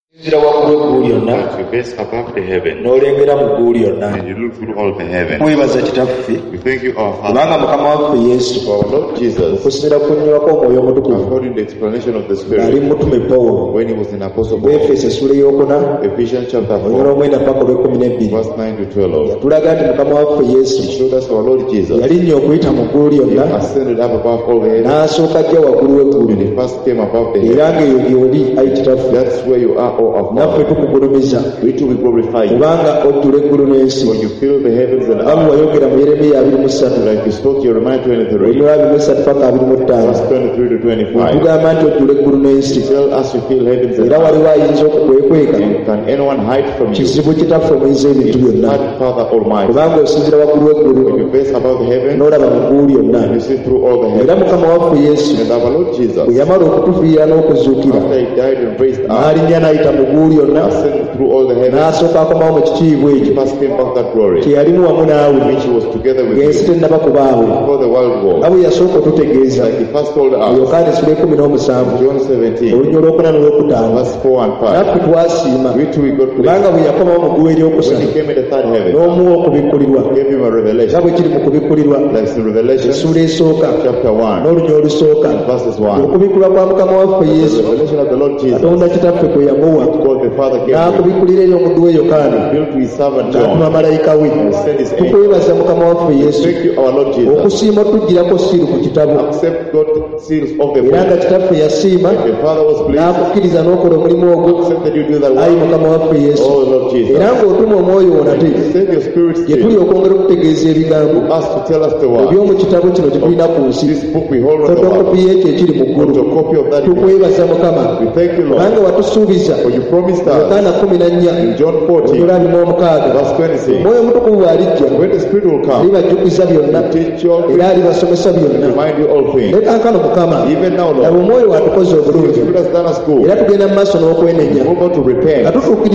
That you base above the heaven, and you look through all the heavens. We thank you, our Father, for our Lord Jesus, according to the explanation of the Spirit, when he was in Apostle Paul, Ephesians chapter 4, verse 9 to 12. He showed us our Lord Jesus. He ascended up above all the heavens, and he first came above the heavens. That's where you are, O our Father. We too will glorify you. For you fill the heavens and earth. Like you spoke Jeremiah 23, verse 23 to 25. You tell us you fill heavens and earth. And can anyone hide from you? It's not Father Almighty. When you base above the heavens, and you see through all the heavens. And our Lord Jesus, after he died and raised up, ascended through all the heavens, he first came back that glory, which he was together with you before the world was. Like he first told us, John 17, verse 4 and 5. We too we got blessed. When he came in the third heaven, gave him a revelation. Like the Revelation chapter 1, verses 1. The revelation of the Lord Jesus, called the Father, gave him, built to his servant John, and sent his angels. Thank you, our Lord Jesus. Accept God's seals of the book. If the Father was pleased, accept that you do that work. Oh Lord Jesus, send your Spirit to us to tell us the word. This book we hold on the word. Photocopy of that. We thank you, Lord, for you promised us in John 14, verse 26, when the Spirit will come, to teach you all things, to remind you all things. Even now, Lord, the Spirit has done us good. Move on to repent.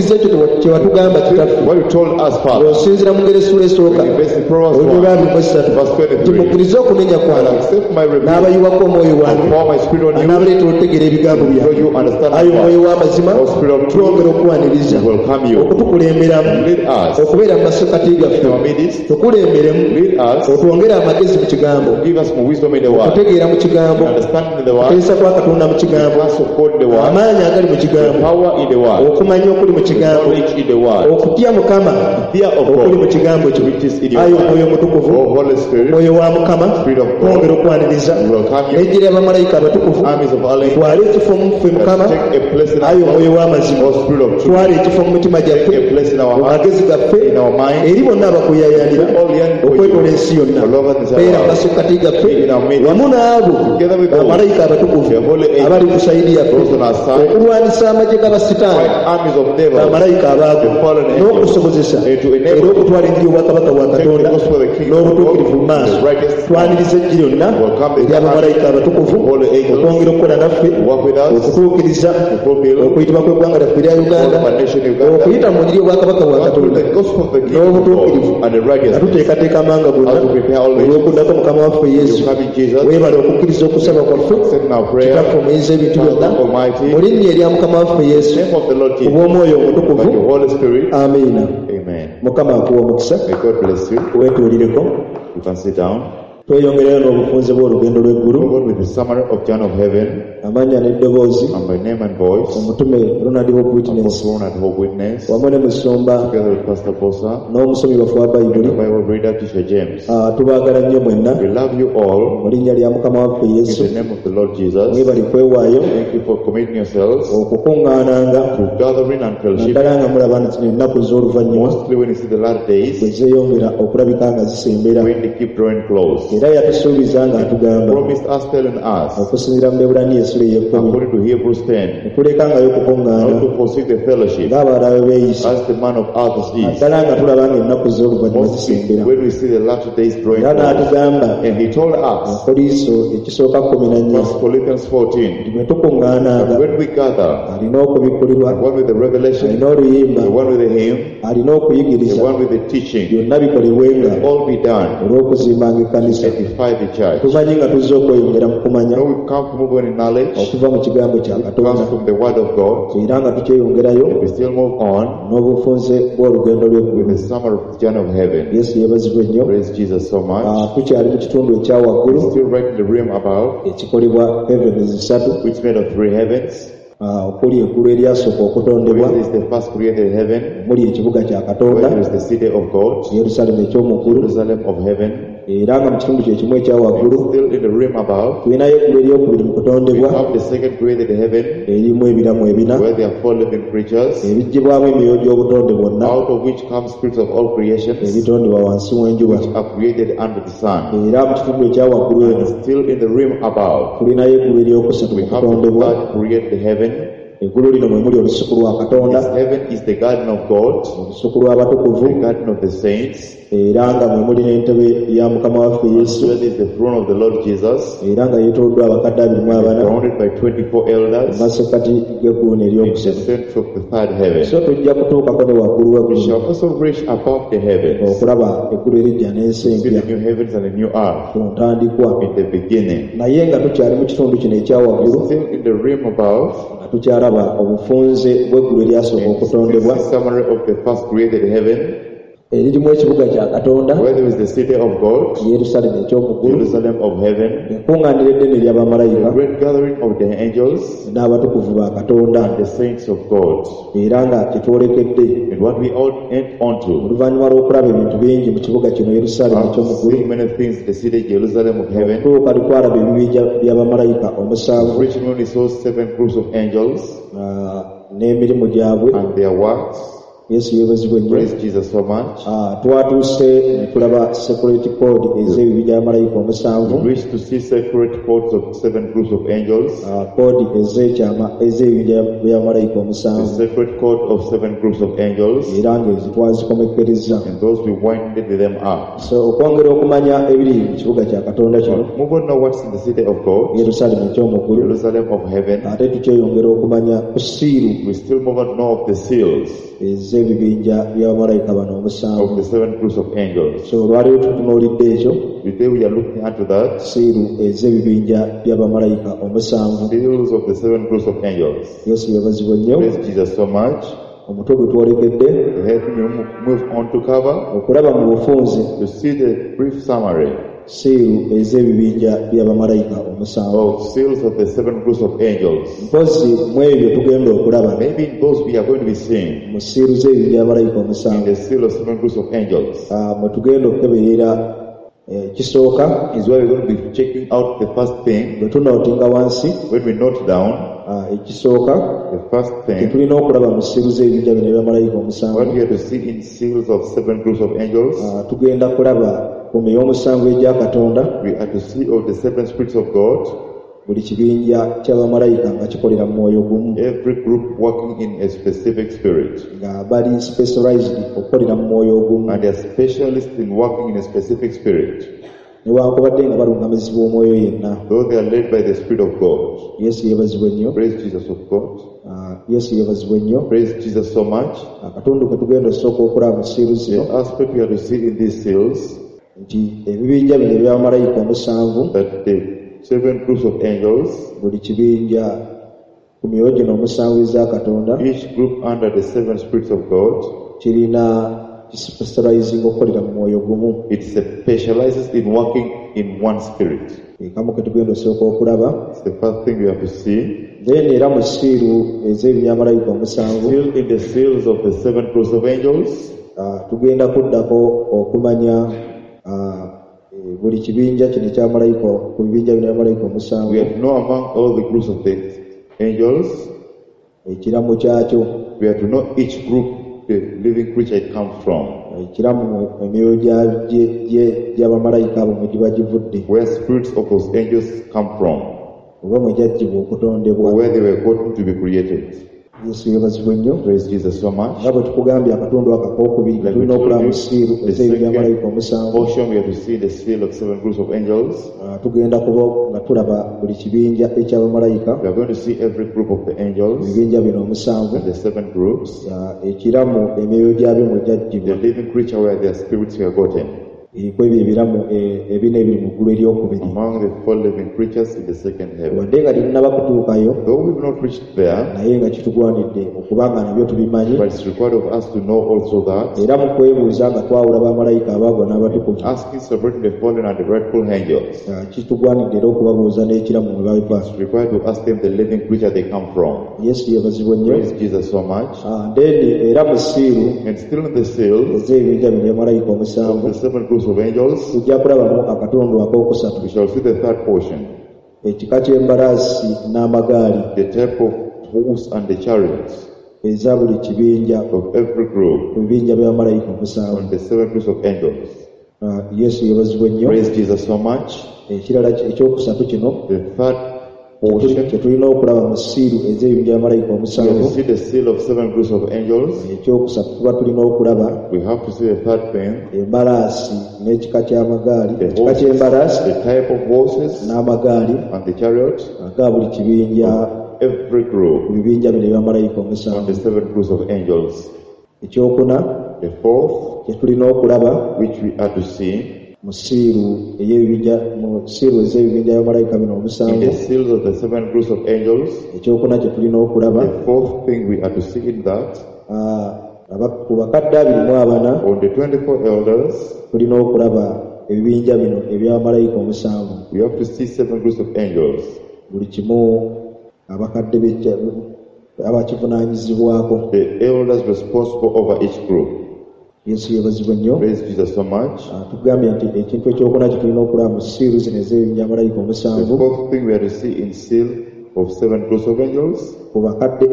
What you told us, Father, when you base the Proverbs 1, verse 23, and accept my rebuke, and pour my Spirit on you, so you understand the Spirit of truth will welcome you. Lead us in our midst. Lead us. Give us more wisdom in the word, understanding in the word, the class of God in the word, the power in the word, knowledge in the word, fear of God, which is in your heart. Oh Holy Spirit, Spirit of God, welcome you. Armies of our take a place in our heart. Oh Spirit of truth, take a place in our heart, in our mind, all young boys all over this world, in our midst, together with the holy angels, those on our side, fight armies of devils, the fallen angels, and to enable take the gospel of the kingdom of God, the righteous welcome the holy angels, walk with us, to fulfill okuyita mu njiri obwakabaka bwa Katonda n'obutuukirivu and the righteousness. atuteekateeka amanga gonna olw'okuddako mukama waffe Yesu weebale okukkiriza okusaba kwaffe kitaffe omuyiza ebintu byonna mu linnya erya mukama waffe Yesu obw'omwoyo omutukuvu amiina. Mukama akuwa omukisa weetuulireko tweyongerayo n'obufunze bw'olugendo lw'eggulu amanya n'eddoboozi omutume Ronald Hope Witness wamu ne musumba n'omusomi waffe wa Bayibuli tubaagala nnyo mwenna mu linnya lya mukama waffe Yesu mwebali kwewaayo okukuŋŋaananga naddala nga mulaba nti ennaku z'oluvannyuma bwe zeeyongera okulabika nga zisembera era yatusuubiza nga atugamba okusinziira mu Ebulaniya essula ey'ekkumi okulekangayo okukuŋŋaana ng'abalala bwe beeyisa naddala nga tulaba nga ennaku z'oluvannyuma zisembera era n'atugamba Koliiso ekisooka 14 bwe tukuŋŋaananga alina okubikkulirwa alina oluyimba alina okuyigiriza byonna bikolebwenga olw'okuzimbanga ekkanisa edified the church. Tumanyi nga tuzze okweyongera mu kumanya. No, we come to move on in knowledge. Okuva mu kigambo kya It Katonda. comes from the word of God. Era nga tukyeyongerayo. We still move on N'obufunze bw'olugendo with lw'eggulu. the summary of the journey of heaven. Yesu yeebazibwe nnyo. Praise Jesus so much. Tukyali mu kitundu ekya We're waggulu still right in the realm above, ekikolebwa heavens 3. which made of 3 heavens. Okuli eggulu eryasooka okutondebwa. Where is the first created heaven? Muli ekibuga kya Katonda. Where is the city of God? Yerusaalemi eky'omuggulu. Jerusalem of heaven. Era nga mu kitundu kye kimu ekya waggulu Still in the realm above, tulinayo eggulu eryokubiri mu we kutondebwa have the second created heaven, erimu ebiramu ebina where there are 4 living creatures, ebiggyibwamu emyoyo gy'obutonde bwonna out of which come spirits of all creations, ebitondebwa wansi w'enjuba. which are created under the sun. Era mu kitundu ekya waggulu eno Still in the realm above, tulinayo eggulu eryokusatu mu we have the kutondebwa. third created heaven. Eggulu lino mwe muli olusuku lwa Katonda, This heaven is the garden of God, olusuku lw'abatukuvu, the garden of the saints, era nga mwe muli n'entebe ya Mukama waffe Yesu, where is the throne of the Lord Jesus, era nga yeetooloddwa abakadde 24 surrounded by 24 elders, amasekkati g'eggulu in the n'eryokusatu. center of the third heaven. So tujja kutuukako ne waggulu We w'eggulu shall also reach above the heavens, okulaba eggulu erijja n'ensi see empya the new heavens and the new earth ku ntandikwa. in the beginning. Naye nga tukyali mu kitundu kino ekya waggulu, Still in the realm above, nga tukyalaba obufunze bw'eggulu eryasooka and this is okutondebwa the summary of the first created heaven, eririmu ekibuga kya Katonda, where there is the city of God, Yerusaalemi eky'omuggulu, Jerusalem of heaven, enkuŋŋaaniro eddene the ly'abamalayika great gathering of the angels n'abatukuvu ba Katonda, and the saints of God. era nga kyetwolekedde And what we all end onto, oluvannyuma lw'okulaba ebintu bingi mu kibuga kino Yerusaalemi after eky'omuggulu, seeing many things in the city Jerusalem of heaven, tuuka twalaba ebibinja by'abamalayika omusanvu reaching when he saw 7 groups of angels n'emirimu gyabwe. and their works. Yesu yeebazibwe nnyo. Praise Jesus so much. Twatuuse ne tulaba security code ez'ebibinja by'abamalayika omusanvu, We wish to see separate codes of 7 groups of angels, kodi ez'ekyama ez'ebibinja by'abamalayika the omusanvu, separate code of 7 groups of angels, era ng'ezo twazikomekereza. and those we winded them up. So okwongera okumanya ebiri mu kibuga kya Katonda kino Move on now what's in the city of God, Yerusaalemi eky'omuggulu, Jerusalem of heaven. ate tukyeyongera okumanya ku siiru We still move on to know of the seals ez'ebibinja by'abamalayika bano of omusanvu. the 7 groups of angels. So olwaleero tutunuulidde ekyo, Today we are looking into that, siiru ez'ebibinja by'abamalayika omusanvu. seals of the 7 groups of angels. Yesu yeebazibwe nnyo. Praise Jesus so much. Omutwe gwe twolekedde Let me move on to cover, okulaba mu bufunze to see the brief summary siiru ez'ebibinja by'abamalayika omusanvu. of seals of the 7 groups of angels. Mpozi mu ebyo tugenda okulaba Maybe in those we are going to be seeing mu siiru z'ebibinja by'abamalayika in omusanvu, the seal of 7 groups of angels mwe tugenda okukeberera ekisooka is where we're going to be checking out the first thing. bwe tunootinga wansi. When we note down Ekisooka the first thing, tetulina okulaba mu siiru z'ebibinja bino eby'abamalayika what omusanvu, we have to see in seals of 7 groups of angels, tugenda kulaba ku ey'omusanvu egya Katonda, we are to see of the 7 spirits of God, buli kibinja ky'abamalayika nga kikolera mu mwoyo gumu, every group working in a specific spirit, nga bali specialized okukolera mu mwoyo ogumu, and they are specialists in working in a specific spirit, newankubadde nga balungamizibwa omwoyo yenna. though they are led by the Spirit of God. Yesu yeebazibwe nnyo. Praise Jesus of God. Yesu yeebazibwe nnyo. Praise Jesus so much. Akatundu ke tugenda osooka okulaba mu siiru zino, The aspect we have to see in these seals, nti ebibinja bino eby'abamalayika omusanvu, that the 7 groups of angels, buli kibinja ku myoyo gino omusanvu eza Katonda, each group under the 7 spirits of God, kirina specializing okukolera mu mwoyo gumu. it specializes in working in one spirit. Ekamu ke tugenda osooka okulaba. It's the first thing we have to see. Then era mu siiru ez'ebinyaamalayika omusanvu, Still in the seals of the 7 groups of angels, tugenda kuddako okumanya buli kibinja kino ekyamalayika, ku bibinja bino ebyamalayika we omusanvu, have to know among all the groups of the angels, ekiramu kyakyo, we have to know each group the living creature it comes from, ekiramu emyoyo gy'abamalayika abo mwe giba givudde, where spirits of those angels come from, oba mwe gyaggyibwa okutondebwa. or where they were going to be created. Yesu yeebazibwe nnyo. Praise Jesus so much. nga bwe tukugambye akatundu aka kookubiri, Like we tulina told okulaba you, mu siiru the ez'ebinyaamalayika second omusanvu. portion we have to see the seal of 7 groups of angels. Tugenda kuba nga tulaba buli kibinja eky'abamalayika, We are going to see every group of the angels ebibinja bino omusanvu, and the 7 groups, ekiramu emyoyo gyabyo mwe the gyaggyibwa. living creature where their spirits were gotten. kwebyo ebiramu ebina ebiri mu ggulu eryokubiri. Among the four living creatures in the second heaven. Wadde nga tetunnaba kutuukayo, Though we've not reached there, naye nga kitugwanidde okubanga nabyo tubimanyi, but it's required of us to know also that, era mu kwebuuza nga twawula bamalayika abaagwa n'abatukuvu, asking separating the fallen and the rightful angels, kitugwanidde era okubabuuza n'ekiramu mwe babiva. it's required to ask them the living creature they come from. Yesu yeebazibwa nnyo. Praise Jesus so much. Then era mu siiru And still in the seals ez'ebibinja bino byamalayika of omusanvu, the seven groups of angels, tujja kulabamu akatundu akookusatu: we shall see the third portion, ekika ky'embalaasi n'amagaali the type of horse and the chariots eza buli kibinja of every group ku bibinja by'amalayika omusanvu. on the seven groups of angels. Yesu yeebazibwa nnyo. Praise Jesus so much. Ekirala ekyokusatu kino The third portion, kye tulina okulaba mu siiru ez'ebibinja by'amalayika we have to omusanvu. see the seal of seven groups of angels. Ekyokusatu tuba tulina okulaba We have to see the third thing, embalaasi n'ekika ky'amagaali, the ekika horses, ky'embalaasi the type of horses n'amagaali and the chariot, aga buli kibinja every ku group bibinja bino ebyamalayika on omusanvu. the seven groups of angels. Ekyokuna The fourth, kye tulina okulaba which we are to see mu siiru ez'ebibinja by'amalayika bino in omusanvu. the seals of the seven groups of angels. Ekyokuna kye tulina okulaba The fourth thing we are to see in that, ku bakadde 24 on the 24 elders, tulina okulaba ebibinja bino ebyamalayika omusanvu. we have to see seven groups of angels. Buli kimu abakadde abakivunaanyizibwako. The elders responsible over each group. Yesu yeebazibwa nnyo. Praise Jesus so much. Tugambye nti ekintu ekyokuna kye tulina okulaba mu siiru zino ez'ebibinja by'amalayika The omusanvu fourth thing we are to see in seal of seven groups of angels, ku bakadde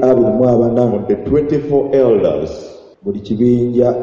24 on the 24 elders, buli kibinja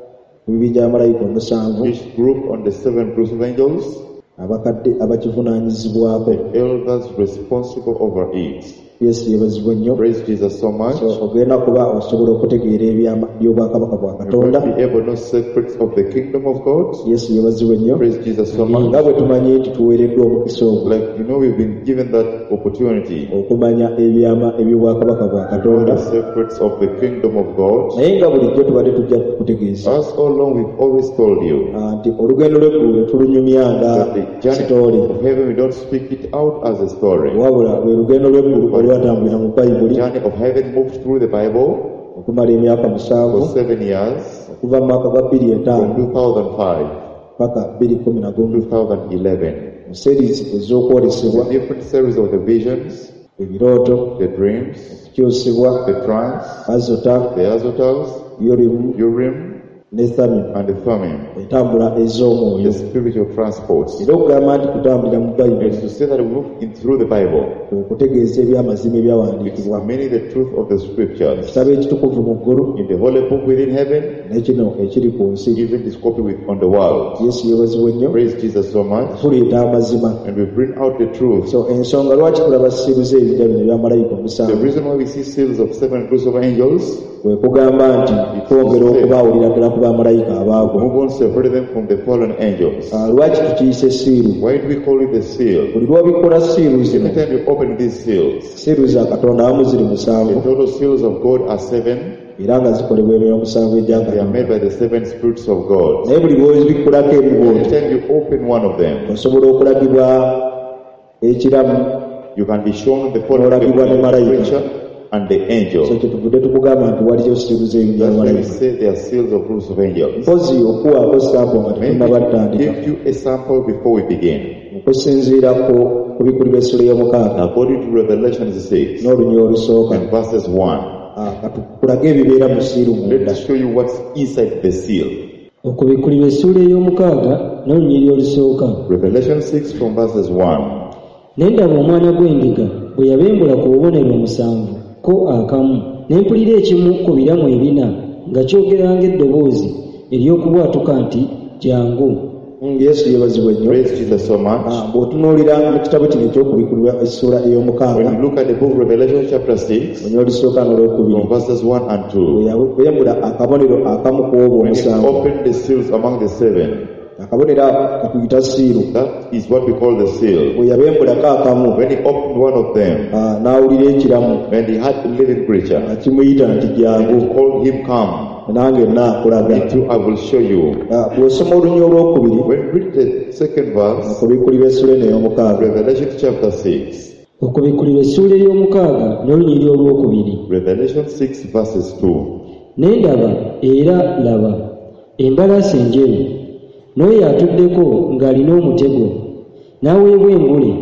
ku bibinja by'amalayika omusanvu, each group on the seven groups of angels, abakadde abakivunaanyizibwako. elders responsible over it. Yesu yeebazibwa nnyo. Praise Jesus so much. So ogenda kuba osobola okutegeera by'obwakabaka bwa We're Katonda. going to be able to know secrets of the kingdom of God. Yesu yeebazibwa nnyo. Praise Jesus so much. Nga bwe tumanyi nti tuweereddwa omukisa ogwo Like, we've been given that opportunity okumanya eby'obwakabaka bwa to know the Katonda, secrets of the kingdom of God. naye nga bulijjo tubadde tujja kukutegeeza As all along we've always told you nti olugendo lw'eggulu tulunyumya nga that the journey sitooli, of heaven, we don't speak it out as a story. wabula lwe lugendo lw'eggulu olwatambulira mu The Bayibuli journey of heaven moved through the Bible okumala emyaka 7 for 7 years, okuva mu mwaka gwa 2005 from 2005 paka 2011 to 2011. mu series ez'okwolesebwa, The different series of the visions, ebirooto, the dreams, okukyusibwa, the trance, azota, the azotals, yorimu urim, ne Thummim, and the thummim, entambula ez'omwoyo. the spiritual transports. Era okugamba nti kutambulira mu Bayibuli It's to say that we move in through the Bible, kwe kutegeeza ebyamazima it's ebyawandiikibwa meaning the truth of the scriptures. ekitabo ekitukuvu mu ggulu In the holy book within heaven, n'ekino ekiri ku nsi. even this copy on the world. Yesu yeebazibwa nnyo. Praise Jesus so much. Tuleeta amazima. And we bring out the truth. So ensonga lwaki tulaba siiru z'ebinja bino ebyamalayika The omusanvu reason why we see seals of seven groups of angels, kwe kugamba nti twongera okubaawulira ddala ku bamalayika abaagwa. move on, separate them from the fallen angels. Lwaki tukiyise siiru? Why do we call it the seal? Buli lw'obikola siiru zino, Every time you open these seals, siiru za Katonda awamu ziri the 7 total seals of God are 7. era nga zikolebwa emyoyo 7 egya They are made Katonda. by the 7 spirits of God. Naye buli lw'obikulako Every ebibooti time you open one of them, osobola okulagibwa ekiramu. you can be shown the fallen N'olagibwa ne malayika. creature and the So angel. kyetuvudde tukugamba nti waliyo siiru z'ebinja That's why we by'amalayika. say they are seals of groups of angels. Mpozi okuwaako sampo nga Maybe tetunnabatandika give you a sample before we begin. okusinziira ku bikuli b'essula y'omukaaga According to Revelation 6 n'olunyi olusooka, and verses 1, kulage ebibeera mu siiru let munda. me show you what's inside the seal. okubikulira essuula ey'omukaaga n'olunyiriri olusooka. Revelation 6 from verses 1. Ne ndaba omwana gw'endiga bwe yabembula ku bubonero 7 ko akamu, ne mpulira ekimu ku biramu 4 nga kyogera ng'eddoboozi ery'okubwatuka nti, jjangu. Yesu yeebazibwa nnyo. Praise Jesus so much. Bw'otunuulira mu kitabo kino eky'okubikulirwa essula When ey'omukaaga you look at the book of Revelation chapter 6 olunyiri olusooka from n'olwokubiri, verses 1 and 2, bwe yabembula akabonero akamu ku obwo when he 7, opened the seals among the 7, akabonero kakuyita siiru. that is what we call the seal. Bwe yabembulako akamu When he opened one of them, n'awulira ekiramu and he had a living creature, nga kimuyita nti and jjangu. he called him come. nange nakulaga. Me too, I will show you. Bw'osoma olunya olwokubiri When you read the second verse, okubikkulirwa essula eno ey'omukaaga. Revelation chapter 6. okubikkulirwa essuula ey'omukaaga n'olunyiri olwokubiri. Revelation 6 verses 2. Ne ndaba era laba embalaasi enjeru, n'oyo atuddeko ng'alina omutego, n'aweebwa engule,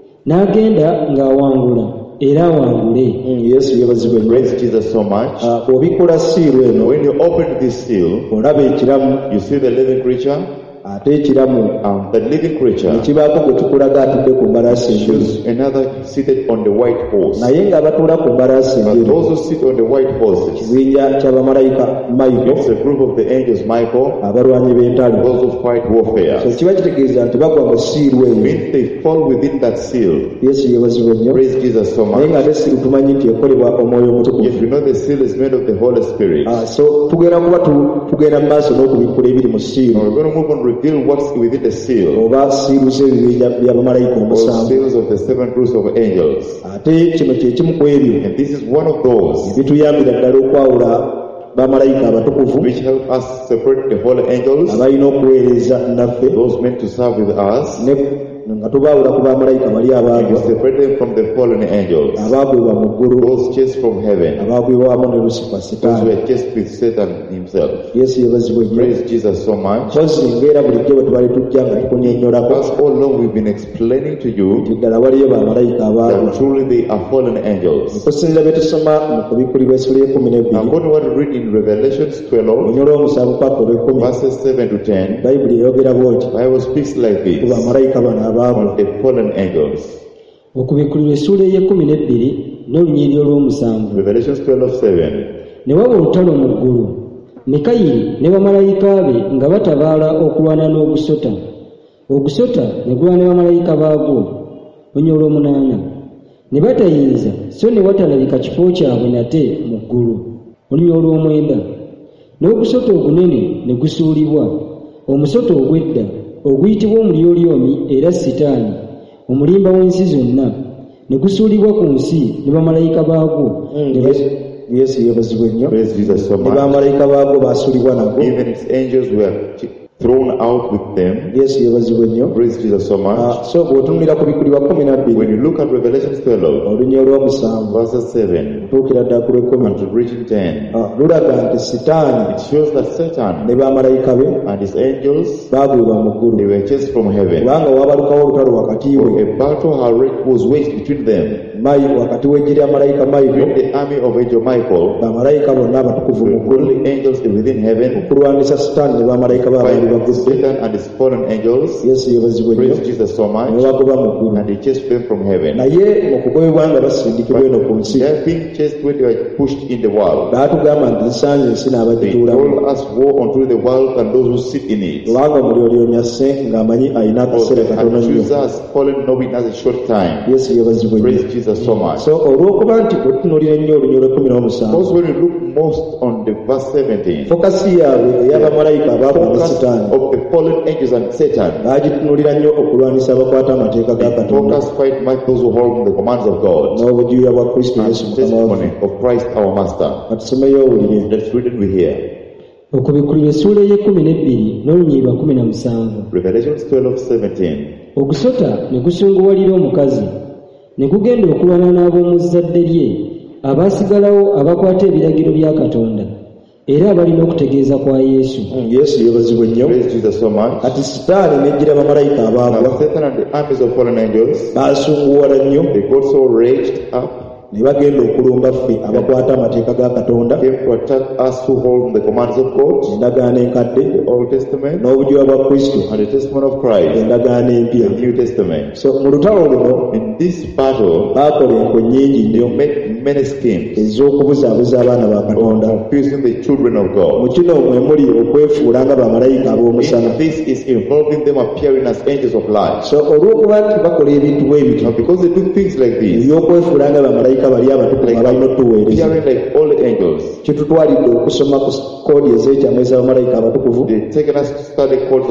n'agenda ng'awangula era awangule. Yesu yebazibwe nnyo. Praise Jesus so much. Bw'obikkula siiru eno When you open this seal, olaba ekiramu, you see the living creature. ate ekiramu The living creature ekibaako gwe tukulaga atudde ku mbalaasi enjeru. shows another seated on the white horse. Naye ng'abatuula ku mbalaasi But enjeru those who sit on the white horses, kibinja ky'abamalayika Michael, it's a group of the angels Michael, abalwanyi b'entalo. those who fight warfare. So kiba kitegeeza nti bagwa mu siiru eyo. Means they fall within that seal. Yesu yebazibwe nnyo. Praise Jesus so Naye much. ng'ate siiru tumanyi nti ekolebwa omwoyo omutukuvu. Yet we know the seal is made of the Holy Spirit. So tugenda kuba tugenda mu maaso n'okubikkula ebiri mu siiru, Now we're going to move on, reveal what's within the seal, oba siiru z'ebibinja by'abamalayika or omusanvu. seals of the seven groups of angels. Ate kino kye kimu ku ebyo And this is one of those bituyambira ddala okwawula bamalayika abatukuvu which help us separate the holy angels, abalina okuweereza naffe, those meant to serve with us, nga tubaawula ku bamalayika bali and abaagwa, separate them from the fallen angels, abaagwibwa mu ggulu, those chased from heaven, abaagwibwa wamu ne Lusifa those who Setaani. were chased with Satan himself. Yesu yebazibwe nnyo. Praise Jesus so much. Mpozi ng'era bulijjo bwe tubali tujja nga tukunyeenyolako Because all along we've been explaining to you nti ddala waliyo bamalayika abaagwa. that truly they are fallen angels. Okusinziira bye tusoma mu kubikkulirwa essula y'ekkumi Now n'ebbiri go to what we read in Revelation 12, olunya olw'omusanvu paka olw'ekkumi, verses 7 to 10. bayibuli eyogera bw'oti The Bible speaks like ku this bamalayika bano abaagwa. on the fallen angels. okubikkulirwa essuula ey'ekkumi n'ebbiri n'olunyiri olw'omusanvu. Revelation 12:7. Ne waba olutalo mu ggulu, Mikayiri ne bamalayika be nga batabaala okulwana n'ogusota. Ogusota ne gulwana ne bamalayika baagwo, olunya olw'omunaana, ne batayinza so ne watalabika kifo kyabwe nate mu ggulu, olunya olw'omwenda. N'ogusota ogunene ne gusuulibwa, omusota ogw'edda oguyitibwa omulyoolyomi era Sitaani, omulimba w'ensi zonna, ne gusuulibwa ku nsi ne bamalayika baagwo. Yesu yebazibwe nnyo. Praise Jesus so Ne much. bamalayika baagwo baasuulibwa nagwo. Even its angels were thrown out with them. Yesu yebazibwe nnyo. Praise Jesus so much. So bw'otunulira ku bikkulirwa kkumi When n'abbiri you look at Revelation 12, olunya olw'omusanvu verses 7 tuukira ddala ku lw'ekkumi, until reaching 10, lulaga nti Sitaani it shows that Satan ne bamalayika be and his angels, baagwibwa mu ggulu, they were chased from heaven. kubanga waabalukawo olutalo wakati we A battle was waged between them, wakati w'eggye lya malayika between Michael, the army of Angel Michael, bamalayika bonna abatukuvu mu the ggulu, holy angels within heaven, okulwanisa Sitaani ne bamalayika be abaali fighting bagudde. Satan and his fallen angels. Yesu yebazibwe nnyo. Praise Jesus so Ne much. bagoba mu ggulu. And they chased them from heaven. Naye mu kugobebwa nga basindikibwa eno ku nsi, They are being chased when they were pushed in the world. baatugamba nti zisanze ensi They n'abagituulamu, told us, woe unto the world and those who sit in it. kubanga omulyolyomi asse ng'amanyi alina For akaseera they katono had nnyo. chosen us, fallen knowing as a short time. Yesu yebazibwe nnyo. Praise Jesus so much. So olw'okuba nti bwetutunuulira ennyo olunya olw'ekkumi n'omusanvu, Because when you look most on the verse 17, fokasi yaabwe ey'abamalayika abaagwa ne focus Sitaani of the fallen angels and Satan. baagitunuulira nnyo okulwanisa abakwata amateeka ga Katonda Focus fight much those who hold the commands of God n'obujuya bwa Kristo and Yesu Mukama waffe. testimony of Christ our Master. Katusomeyo owulire. Let's read it, we hear. Okubikkulirwa essuula ey'ekkumi n'ebbiri n'olunyiri lwa kkumi na musanvu. Revelation 12:17. Ogusota ne gusunguwalira omukazi, ne gugenda okulwana n'ab'omu zzadde lye abaasigalawo abakwata ebiragiro bya Katonda era abalina okutegeeza kwa Yesu. Yesu yebazibwe nnyo. Praise Jesus so much. Kati Sitaani n'ejjira bamalayika abaagwa Now Satan and the armies of fallen angels, baasunguwala nnyo, they got so raged up, ne bagenda okulumba ffe abakwata amateeka ga Katonda, came to attack us who hold the commands of God, endagaano enkadde, the Old Testament, n'obujuya bwa Kristo, and the testimony of Christ, endagaano empya. the New Testament. So mu lutalo luno In this battle, baakola enkwe nnyingi they nnyo made many schemes, ez'okubuzaabuza abaana ba Katonda. confusing the children of Mu God. kino mwe muli okwefuula nga bamalayika ab'omusana. In this is involving them appearing as angels of light. So olw'okuba nti bakola ebintu bwe bityo Now because they do things like this, ebyokwefuula nga bamalayika bali abatukuvu abalina otuweereza, appearing like all the angels, kitutwalidde okusoma ku koodi ez'ekyamu ez'abamalayika abatukuvu they've taken us to study codes of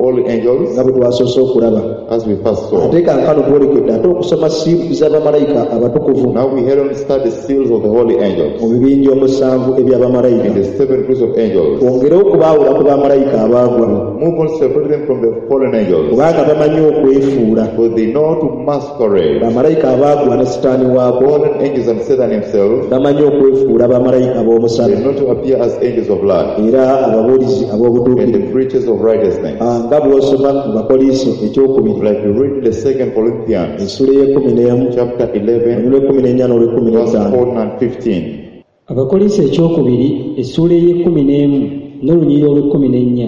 holy angels, nga bwe twasoose okulaba. as we first saw. Ate kankano twolekedde ate okusoma siiru z'abamalayika abatukuvu Now we head on to study the seals of the holy angels, mu bibinja omusanvu eby'abamalayika. in the 7 groups of angels. Twongere okubaawula ku bamalayika abaagwa, Move on, separate them from the fallen angels, kubanga bamanyi okwefuula. for they know how to masquerade. Bamalayika abaagwa ne sitaani waabo Fallen angels and Satan himself, bamanyi okwefuula bamalayika they ab'omusana know to appear as angels of light era ababuulizi and ab'obutuukirivu. the preachers of righteousness. Nga bw'osoma mu Bakoliiso ekyokubiri Like we read in the 2 Corinthians, essula y'ekumi chapter 11, olw'ekumi n'ennya n'olw'ekumi verse n'etaano. 14 and 15. Abakolisi ekyokubiri essuula ey'ekumi n'olunyiriri olw'ekkumi n'ennya.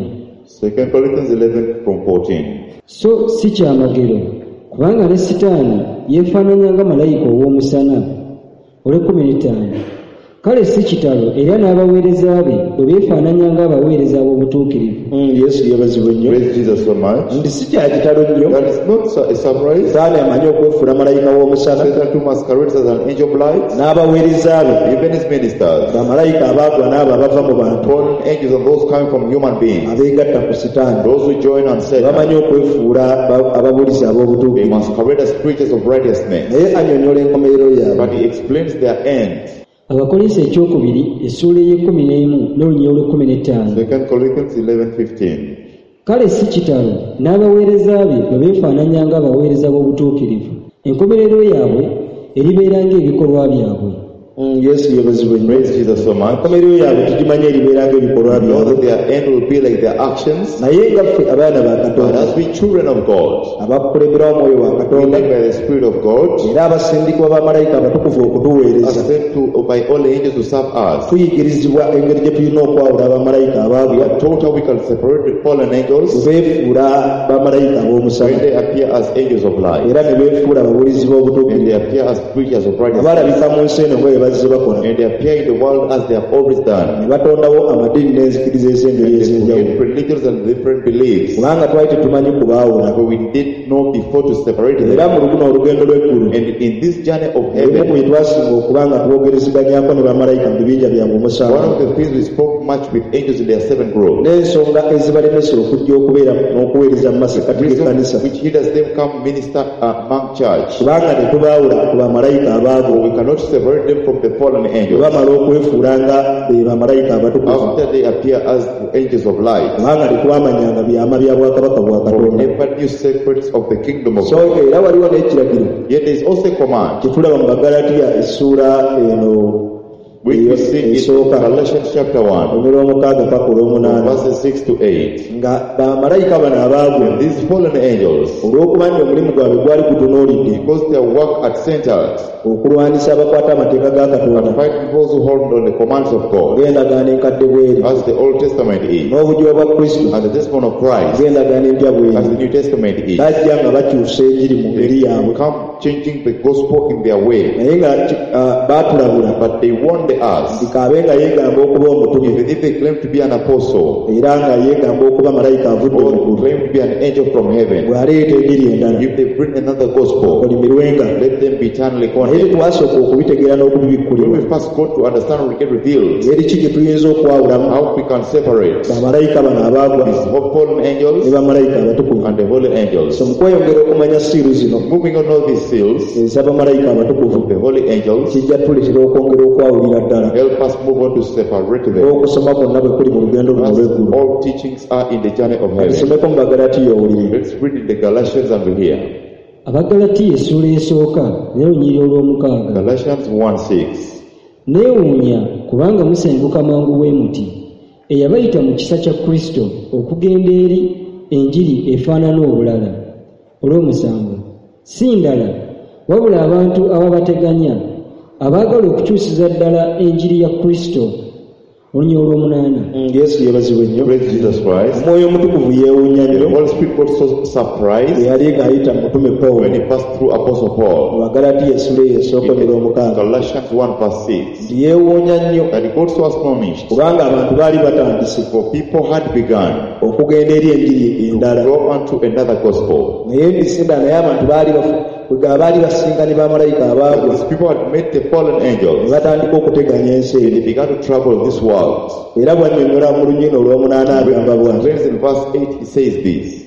2 Corinthians 11 from 14. So si kyamagero kubanga ne Sitaani yeefaananya nga malayika ow'omusana. olw'ekkumi n'ettaano. Kale si kitalo era n'abaweereza be bwe beefaananya ng'abaweereza ab'obutuukirivu. Yesu yeebazibwe nnyo. Praise Jesus so much. Nti si kya kitalo nnyo. That is not a surprise. Sitaani amanyi okwefuula malayika w'omusana Satan too masquerades as an angel of light. n'abaweereza be Even his ministers, bamalayika abaagwa n'abo abava mu bantu fallen angels and those coming from human beings, abeegatta ku Sitaani those who join on Satan, bamanyi okwefuula ababuulizi they ab'obutuukirivu. masquerade as preachers of righteousness. Naye annyonnyola enkomerero yaabwe. But he explains their end. Abakolisi ekyokubiri essuula ey'ekkumi n'emu n'olunyiriri olw'ekkumi n'ettaano. 2 Corinthians 11:15. Kale si kitalo n'abaweereza be bwe beefaananya ng'abaweereza b'obutuukirivu. Enkomerero yaabwe eribeera ng'ebikolwa byabwe. Yesu yeebazibwe nnyo. Praise Jesus so much. Enkomerero yaabwe tugimanyi eribeera ng'ebikolwa We know byabwe. that their end will be like their actions. Naye nga ffe abaana ba But Katonda as we children of God, abakulemberwa omwoyo wa we Katonda led by the Spirit of God, era abasindikibwa bamalayika abatukuvu are okutuweereza, sent to by all the angels to serve us. tuyigirizibwa engeri gye tulina okwawula abamalayika We abaagwa are taught how we can separate the fallen angels bwe beefuula bamalayika when ab'omusana they appear as angels of light, era ne beefuula ababuulizi and b'obutuukirivu they appear as preachers of righteousness, abalabika mu nsi eno nga bwe bazze bakola, and they appear in the world as they have always done. ne batondawo amadiini n'enzikiriza ez'engeri And they ez'enjawulo, create religions and different beliefs, kubanga twali tetumanyi kubaawula. but we did know before to separate Era them. mu luguno olugendo lw'eggulu And in this journey of ebimu ku heaven, bye twasinga okuba nga twogerezeganyako ne bamalayika mu bibinja byabwe one omusanvu, of the things we spoke much with angels in their 7 groups, n'ensonga ezibalemesa okujja okubeera n'okuweereza mu masekati g'ekkanisa, which hinders them come minister among church. kubanga tetubaawula ku bamalayika abaagwo We cannot separate them from the fallen angels bamala okwefuula nga be bamalayika abatukuvu, after they appear as angels of light. kubanga tetwamanyanga byama bya bwakabaka bwa We Katonda. never knew secrets of the kingdom of So God. era waliwo n'ekiragiro Yet there is also a command kyetulaba mu Bagalatiya essuula eno which we see in esooka Galatians chapter 1, omwera omukaaga paka olw'omunaana, verses 6 to 8. nga bamalayika bano abaagwa These fallen angels, olw'okuba nti omulimu gwabwe gwali gutunuulidde because their work had centered okulwanisa abakwata amateeka ga Katonda and fight those who hold on the commands of God, ng'endagaano enkadde bweri, as the Old Testament is, n'obujjo bwa Kristo and the testimony of Christ, ng'endagaano empya as bweri, the New Testament is. bajja nga bakyusa enjiri mu ngeri They yaabwe, come changing the gospel in their way, naye nga baatulabula but they warned us, kaabe nga yeegamba okuba omutume even if they claim to be an apostle era nga yeegamba okuba malayika avudde mu or ggulu, claim to be an angel from heaven, bw'aleeta enjiri endala if they bring another gospel, olimirwenga. let them be eternally Naye condemned. tetwasooka okubitegeera When n'okubibikkulirwa, we first got to understand or get revealed ngeri ki gye tuyinza okwawulamu how we can separate bamalayika bano abaagwa these fallen ne angels bamalayika abatukuvu. and the holy angels. So mu kweyongera okumanya siiru zino Moving on all these seals ez'abamalayika abatukuvu of the holy angels, kijja tuleetera okwongera okwawulira ddala help us move on to separate them, okusoma kwonna bwe kuli mu lugendo luno as lw'eggulu. all teachings are in the journey of heaven. Tusomeko mu Bagalatiya owulire. Let's read in the Galatians and we hear. Abagalatiya essuula esooka n'olunyiriri olw'omukaaga. Galatians 1:6. Neewuunya kubanga musenguka mangu bwe muti, eyabayita mu kisa kya Kristo okugenda eri enjiri efaanana obulala. Olw'omusango si ndala wabula abantu ababateganya abaagala okukyusiza ddala enjiri ya Kristo. Olunyiriri olw'omunaana. Yesu yeebazibwe nnyo. Praise Jesus Christ. Omwoyo omutukuvu yeewuunya The nnyo Holy Spirit got so surprised eyali ng'ayita mutume when Pawulo he passed through Apostle mu Paul. Bagalatiya essuula eyo esooka omwera omukaaga, Galatians 1:6. nti yeewuunya nnyo That he got so astonished, kubanga abantu baali batandise for people had begun okugenda eri enjiri to endala, go unto another gospel. naye mbiseera naye abantu baali baali basinga ne bamalayika abaagwa, These people had met the fallen ne angels. batandika okuteganya ensi They eri. began to travel this world. Era bw'annyonnyola mu lunyino olw'omunaana agamba bw'ati, Friends, in verse 8 he says this.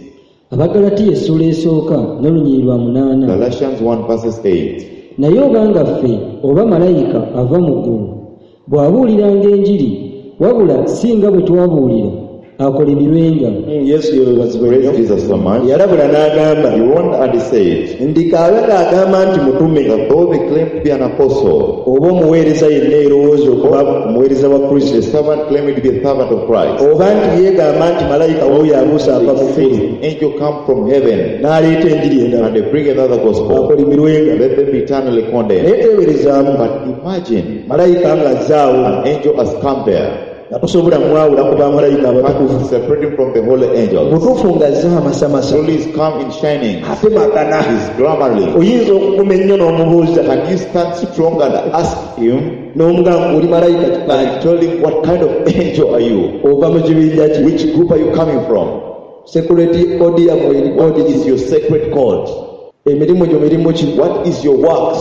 Abagalatiya essula esooka n'olunyiri lwa 8. Galatians 1 verses 8. Naye obanga ffe oba malayika ava mu ggulu bw'abuuliranga enjiri wabula si nga bwe twabuulira akolimirwenga. Yesu yebazibwe Praise Jesus so much. yalabula n'agamba He warned and he said ndikaabe agamba nti mutume that though they claim to be an apostle, oba omuweereza yenna erowooza okuba omuweereza wa Kristo, the servant claiming to be a servant of Christ, oba nti yeegamba nti malayika w'oyo abuusa ava mu ggulu the angel come from heaven n'aleeta enjiri endala and they bring another gospel, akolimirwenga. let them be eternally condemned. naye teeberezaamu But imagine malayika ng'azzaawo an angel has come there, nga tosobola mwawula ku bamalayika abatukuvu and separating from the holy angels. butuufu ng'azza amasamasa Slowly is come in shining, ate magana. is glamourly. Oyinza okuguma ennyo n'omubuuza Can you stand strong and ask him n'omugamba oli malayika kibaki, and tell him what kind of angel are you? ova mu kibinja ki, Which group are you coming from? security code yamwe eri What kodi is your sacred code? emirimu gyo mirimu ki. What is your works?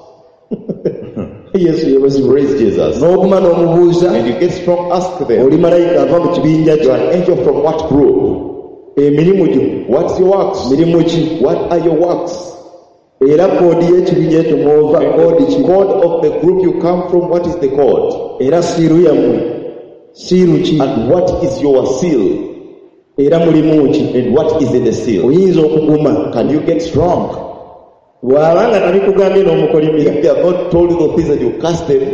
Yesu yebazibwe. Praise Jesus. n'oguma n'omubuuza And you get strong, ask them, oli malayika ava mu kibinja you're ki, an angel from what group? emirimu gyo What's your works? mirimu ki, What are your works? era koodi y'ekibinja ekyo mwova koodi The ki, code of the group you come from, what is the code? era siiru yammwe siiru ki, And what is your seal? era mulimu ki. And what is in the seal? Oyinza okuguma Can you get strong? bw'aba nga tabikugambye n'omukolimira. If they have not told you the things that you cast them,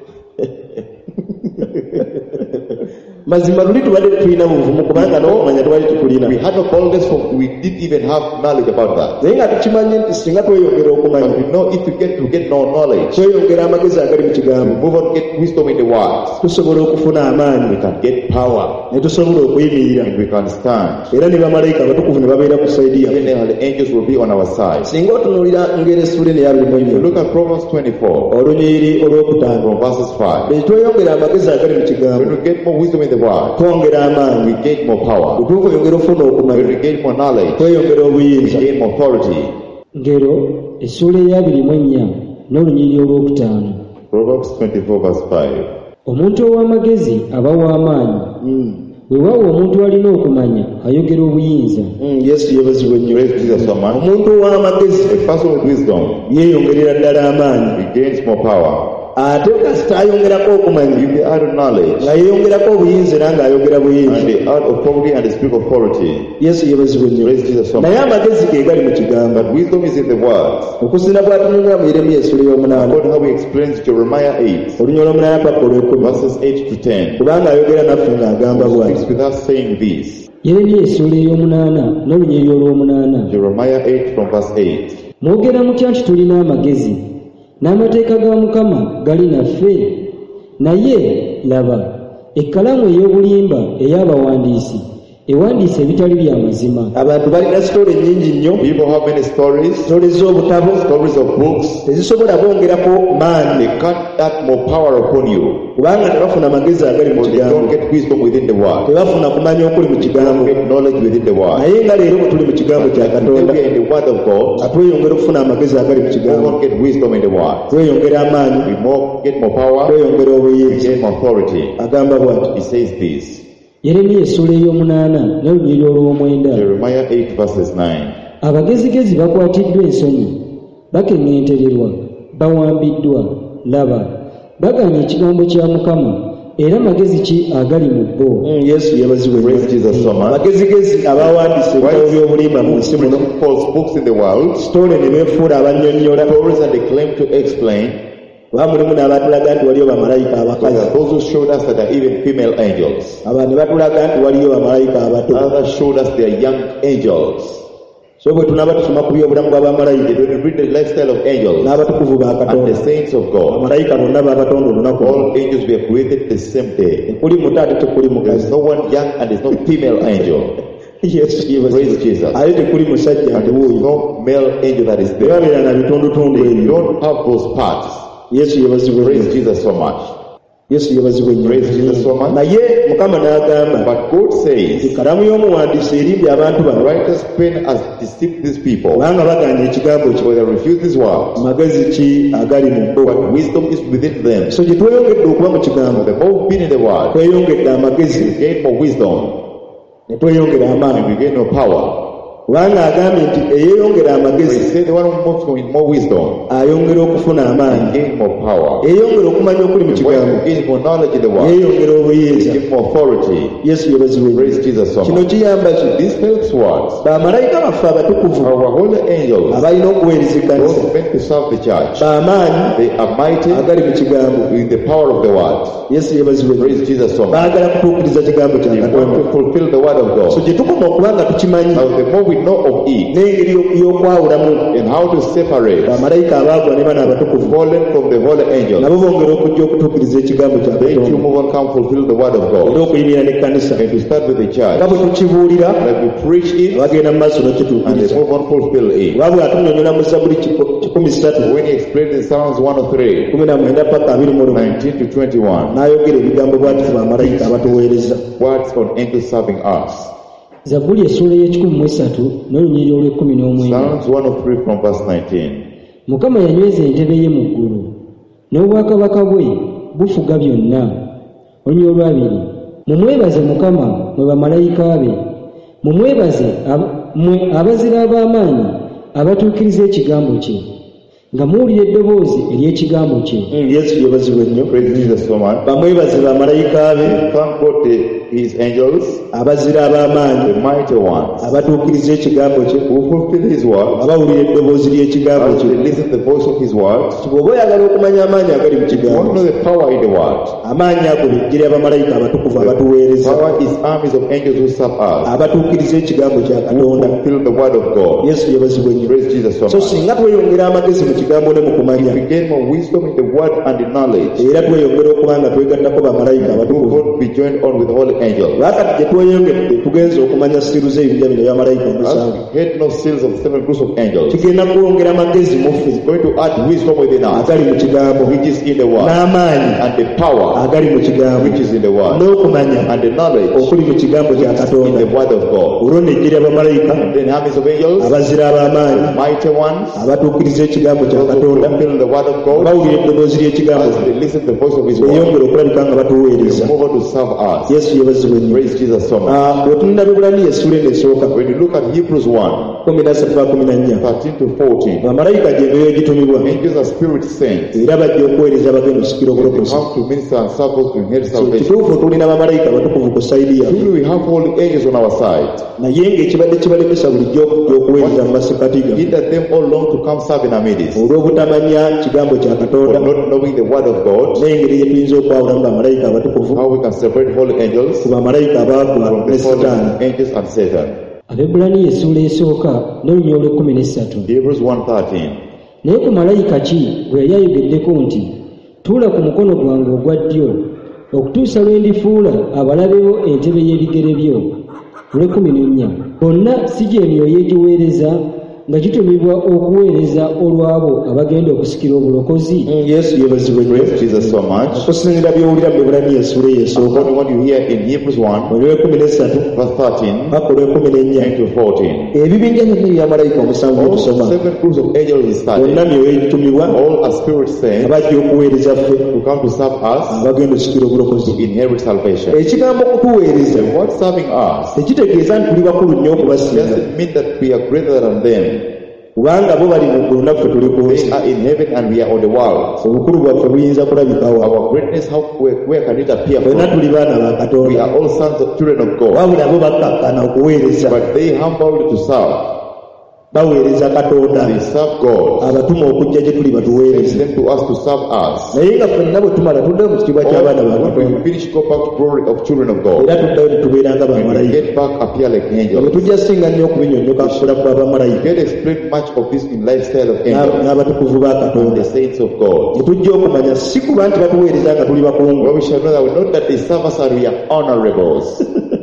mazima luli tubadde tulina buvumu kubanga n'okumanya twali tukulina, we had no boldness for, we didn't even have knowledge about that. naye nga tukimanye nti singa tweyongera okumanya But we know if you get no knowledge, tweyongera amagezi agali mu we kigambo, move on, get wisdom in the word, tusobola okufuna we amaanyi can get power, ne tusobola okuyimirira, and we can stand. era ne bamalayika abatukuvu ne babeera ku sayidi yaffe. Even the angels will be on our side. Singa otunuulira ngeri essula eno yalulimu If you nnyo look at Proverbs 24, olunyiriri olwokutaano, from verses 5, bwe tweyongera amagezi agali mu kigambo when we get more wisdom in the word, twongera amaanyi, we gain more power. bwe tweyongera ofuna When okumanya we gain more knowledge, tweyongera we obuyinza. gain more authority. Ngero essula eya 24 n'olunyiri olwokutaano. Proverbs 24 verse 5. Omuntu ow'amagezi aba w'amaanyi, weewaawo omuntu alina okumanya ayogera obuyinza. Yesu yebazibwe nnyo. Praise Jesus so much. Omuntu ow'amagezi A person with wisdom, yeeyongerera ddala amaanyi, he gains more power. ate kasita ayongerako okumanya If they add knowledge, nga yeeyongerako obuyinza era ng'ayogera and buyinza. they add authority and they speak authority, Yesu yebazibwe nnyo. praise Jesus so naye much. amagezi ge gali mu kigambo. But wisdom is in the word. okusinza bw'atunyumya mu Yeremiya essula ey'omunaana According how he explains Jeremiah 8, olunya olw'omunaana paka olw'ekkumi, verses 8 to 10. kubanga ayogera naffe ng'agamba He bw'ati. speaks with us saying this. Yeremiya essula ey'omunaana n'olunyiri olw'omunaana. Jeremiah 8 from verse 8. Mwogera mutya nti tulina amagezi, n'amateeka ga Mukama gali naffe? Naye laba, ekkalamu ey'obulimba ey'abawandiisi ewandiisa ebitali bya mazima. Abantu balina sitole nnyingi nnyo, People have many stories, sitole z'obutabo stories of books. tezisobola bongerako maanyi They can't add more power upon you, kubanga tebafuna magezi agali mu or they don't kigambo, get wisdom within the word. tebafuna kumanya okuli mu They kigambo. don't get knowledge within the word. naye nga leero bwe tuli mu kigambo kya Today Katonda, we are in the word of God. atweyongera okufuna amagezi agali mu We kigambo, won't get wisdom in the word. tweyongera amaanyi, We get more power, tweyongera we obuyinza. gain more authority. Agamba bw'ati. He says this. Yeremiya essula ey'omunaana n'olunyiri olw'omwenda. Jeremiah 8 verses 9. Abagezigezi bakwatiddwa ensonyi, bakeŋŋentererwa, bawambiddwa, laba, baganya ekigambo kya Mukama, era magezi ki agali mu bo? Yesu yebazibwe nnyo. Praise Jesus so much. Abagezigezi abawandiisa ebitabo by'obulimba mu nsi muno, False books in the world, sitole ne beefuula abannyonnyola, stories that they claim to explain. kuba mulimu n'abatulaga nti waliyo bamalayika There abakazi, are those who showed us that are even female angels. abantu ne batulaga nti waliyo bamalayika abato. Others showed us they are young angels. So bwe tunaaba tusoma ku by'obulamu bw'abamalayika When we read the lifestyle of angels n'abatukuvu ba and Katonda, the saints of God, bamalayika bonna baabatonda olunaku olwo. all angels were created the same day. Tekuli muto ate tekuli There is mukazi. no one young and there is no female angel. Yesu Praise yebazibwe. Jesus. Ate tekuli musajja And ati there is wuuyo. no male angel that is there. Tebabeera na bitundutundu They ebyo. don't have those parts. Yesu yebazibwe Praise nnyo. Jesus so much. Yesu yebazibwe nnyo. Praise Jesus so much. Naye Mukama n'agamba But God says, ekalamu y'omuwandiisi erimbye abantu the bano writer's pen has deceived these people. kubanga baganya ekigambo kyo. For they refuse these words. Magezi ki agali mu bo? But wisdom is within them. So gye tweyongedde okuba mu kigambo, The more we've been in the word, tweyongedde we amagezi gain more wisdom ne tweyongera and amaanyi. we gain more power. kubanga agambye nti eyeeyongera For he amagezi said the one who moves with more wisdom ayongera okufuna amaanyi, gain more power. eyeeyongera okumanya okuli mu The one kigambo who gains more knowledge in the word yeeyongera obuyinza. gain more authority. Yesu yebazibwe. Praise Jesus so Kino much. kiyamba ki? This helps what? Bamalayika baffe abatukuvu Our holy angels, abalina okuweereza ekkanisa, those meant to serve the church, bamaanyi they are mighty agali mu kigambo. with the power of the word. Yesu yebazibwe. Praise Jesus so much. Baagala kutuukiriza kigambo kya They want Katonda. to fulfill the word of So God. gye tukoma okuba nga tukimanyi Now the more we know of it n'engeri y'okwawulamu and how to separate bamalayika abaagwa ne bano abatukuvu, fallen from the holy angels, nabo bongera okujja okutuukiriza ekigambo kya they too Katonda move on, come fulfill the word of era God. okuyimira n'ekkanisa And to start with the church, nga bwe tukibuulira like we preach it bagenda mu maaso and they n'okituukiriza. move on, fulfill it. Oba bw'atunyonnyola mu Zabbuli 13 When he explained in Psalms 103, 19 paka 21 19 to 21, n'ayogera ebigambo bw'atufu bamalayika abatuweereza. words on angels serving us. Zabbuli essuula y'ekikumi n'olunyiriri olw'ekumi Psalms 103 from verse 19. Mukama yanyweza entebe ye mu ggulu, n'obwakabaka bwe bufuga byonna. Olunyiriri olwabiri. Mumwebaze Mukama mwe bamalayika be, mumwebaze mmwe abazira ab'amaanyi abatuukiriza ekigambo kye, nga muwulira eddoboozi ery'ekigambo kye. Yesu yebazibwe nnyo. Praise Jesus so much. Bamwebaze bamalayika be, Thank God his angels, abazira ab'amaanyi the mighty ones, abatuukiriza ekigambo kye, who fulfill his word, abawulira eddoboozi ly'ekigambo as kye. they listen to the voice of his word. Bw'oba oyagala okumanya amaanyi agali mu You want to kigambo, know the power in the word. amaanyi ago bijjira abamalayika abatukuvu abatuweereza, Power is armies of angels who serve us, abatuukiriza ekigambo kya who Katonda. fulfill the word of God. Yesu yebazibwe nnyo. Praise Jesus so So much. singa tweyongera amagezi mu kigambo ne mu kumanya, We gain more wisdom in the word and the knowledge. era tweyongera okuba nga twegattako bamalayika Who abatukuvu. would be joined on with holy angels. Lwakati gye tweyongedde tugenze okumanya siru z'ebibya bino byamalayika As omusanvu, we had no seals of 7 groups of angels, kigenda kwongera amagezi mu ffe going to add wisdom within us, agali mu kigambo, which is in the word, n'amaanyi and the power, agali mu kigambo, which is in the word, n'okumanya and the knowledge, okuli mu kigambo kya in Katonda. the word of God. Olwo n'eggye ly'abamalayika Then armies of angels, abazira ab'amaanyi mighty ones, abatuukiriza ekigambo kya those who Katonda, fulfill the word of God, bawulira eddoboozi ly'ekigambo as they listen to the voice of his word, eyongera okulabika nga batuweereza. move on to serve us. Yesu yebazibwe nnyo. Praise Jesus so much. Bw'otunula Bibulaniya essuula eno esooka When you look at Hebrews 1, 13-14, 13 to 14, bamalayika gye mbeyo egitumibwa angels are spirit saints. era bajja okuweereza abagenda osikira They obulokozi. come to minister and serve us to inherit So, salvation. kituufu tulina bamalayika batukuvu ku sayidi yaffe, Truly we have holy angels on our side. naye ng'ekibadde kibalemesa bulijjo okujja okuweereza mu masekati gaffe Hinder them all long to come serve in our midst. olw'obutamanya kigambo kya For Katonda not knowing the word of God, n'engeri gye tuyinza okwawulamu bamalayika abatukuvu how we can separate holy angels ku bamalayika abaagwa from ne the fallen Setaani. angels and Satan. Abaebbulaniya essuula esooka n'olunyiriri olw'ekumi. Hebrews 1:13. Naye ku malayika ki bwe yali ayogeddeko nti, tuula ku mukono gwange ogwa ddyo okutuusa lwe ndifuula abalabe bo entebe y'ebigere byo. Olw'ekumi. Bonna si gy'emyoyo egiweereza nga gitumibwa okuweereza olw'abo abagenda okusikira obulokozi. Yesu yebazibwe nnyo. Praise Jesus so much. okusinziira by'owulira mu Bibulaniya essuula eyo esooka According to what you hear in Hebrews 1, olw'ekumi verse 13 paka olw'ekumi to 14. ebibinja byonna ebyamalayika omusanvu All tusoma 7 groups of angels is bonna studied. myoyo egitumibwa All are spirit saints abajja okuweereza ffe who come to serve us abagenda osikira obulokozi. to inherit salvation. Ekigambo kutuweereza The word serving us tekitegeeza nti tuli bakulu nnyo okubasinga, doesn't mean that we are greater than them. kubanga bo bali mu ggulu naffe tuli ku nsi. They are in heaven and we are on the world. Obukulu bwaffe buyinza kulabikawa, Our greatness, where can it appear ffenna from? tuli baana ba We Katonda, are all sons of children of God. wabula bo bakkakkana okuweereza, But they humbled to serve. baweereza Katonda, They serve God. abatuma okujja gye tuli Sends batuweereze. them to us to serve us. Naye nga ffenna bwe tumala tuddayo mu kitiibwa ky'abaana ba When Katonda, we finish, go back to glory of children of God. era tuddayo ne tubeera nga When we bamalayika. get back, appear like Ebyo angels. tujja singa nnyo okubinyonnyoka kukula kwa We bamalayika get explained much of this in lifestyle of angels n'abatukuvu ba and Katonda. the saints of God. Gye tujja okumanya si kuba nti batuweereza nga tuli bakungu, Well, we shall know that we know that they serve us and we are honorables.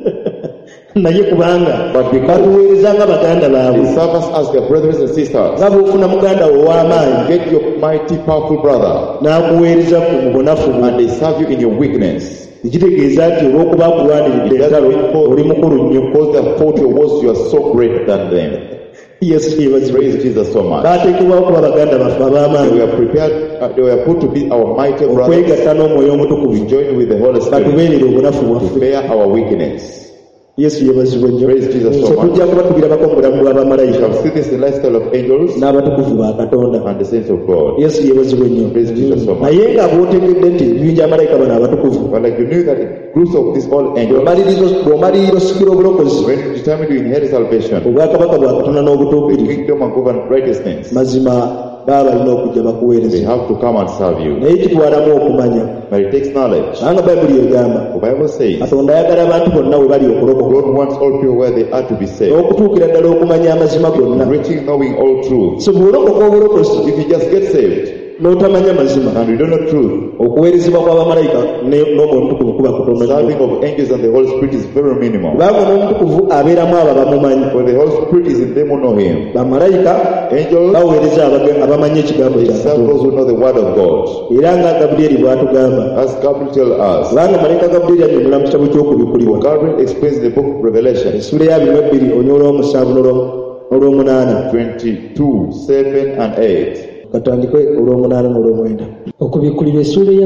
naye kubanga But because batuweereza nga baganda they baabwe. serve us as their brothers and sisters. Nga bw'ofuna muganda wo ow'amaanyi Get your mighty, powerful brother, n'akuweereza ku mubonafu bwo, and they serve you in your weakness. ekitegeeza nti olw'okuba akulwaniridde entalo oli mukulu nnyo. Because they have fought your wars, you are so great than them. Yesu yeebazibwe. Praise Jesus so much. Baateekebwaho kuba baganda baffe They ab'amaanyi, were prepared, they were put to be our mighty brothers, okwegatta n'omwoyo omutukuvu to join with the Holy Spirit batubeerere obunafu to bwaffe. bear our weakness. Yesu yebazibwe nnyo. Praise Jesus so much. Tujja kuba tubirabako mu bulamu We bw'abamalayika shall see this in the lifestyle of angels n'abatukuvu ba Katonda. and the saints of God. Yesu yebazibwe nnyo. Praise Jesus so much. Naye nga bw'otegedde nti ebibinja abalayika bano abatukuvu, But like you knew that the groups of these all angels, bw'omalirira osikira obulokozi, when you determine to inherit salvation, obwakabaka bwa Katonda the n'obutuukirivu, kingdom and government righteousness, mazima baba balina okujja they bakuweereza. have to come and serve you. Naye kitwalamu okumanya. But it takes knowledge. Kubanga Bayibuli egamba The Bible says Katonda ayagala abantu bonna we bali okulokoka, God wants all people where they are to be saved, n'okutuukira ddala okumanya amazima gonna. reaching, knowing all truth. So bw'olokoka obulokozi If you just get saved n'otamanya mazima, and you don't know truth, okuweerezebwa kw'abamalayika n'omwoyo omutukuvu kuba kutono nnyo. serving of angels and the Holy Spirit is very minimal. Kubanga n'omutukuvu abeeramu abo bamumanyi. When the Holy Spirit is in them who know Him, Bamalayika angels, baweereza abamanyi ekigambo they kya serve Katonda. those who know the Word of God. Era nga Gabulyeri bw'atugamba, As Gabriel tells us, kubanga malayika Gabulyeri anyonnyola mu kitabo ky'okubikulibwa Gabriel explains in the book of Revelation essula ya 2 onyola 7 n'olw'omunaana. 22, 7 and 8. Katandike olw'omunaana n'olw'omwenda. Okubikkulirwa essuula ya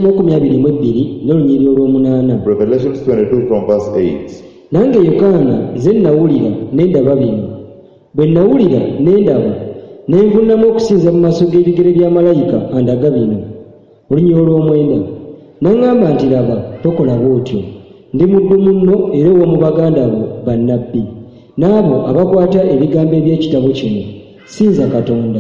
22 n'olunyiriri olw'omunaana. Revelation 22 from verse 8. Nange Yokaana nze nawulira ne ndaba bino. Bwe nawulira ne ndaba ne nvuunamu okusinza mu maaso g'ebigere bya malayika andaga bino. Olunyiriri olw'omwenda. N'aŋŋamba nti laba tokola bw'otyo. Ndi muddu munno era ow'omu baganda bo bannabbi. N'abo abakwata ebigambo eby'ekitabo kino. Sinza Katonda.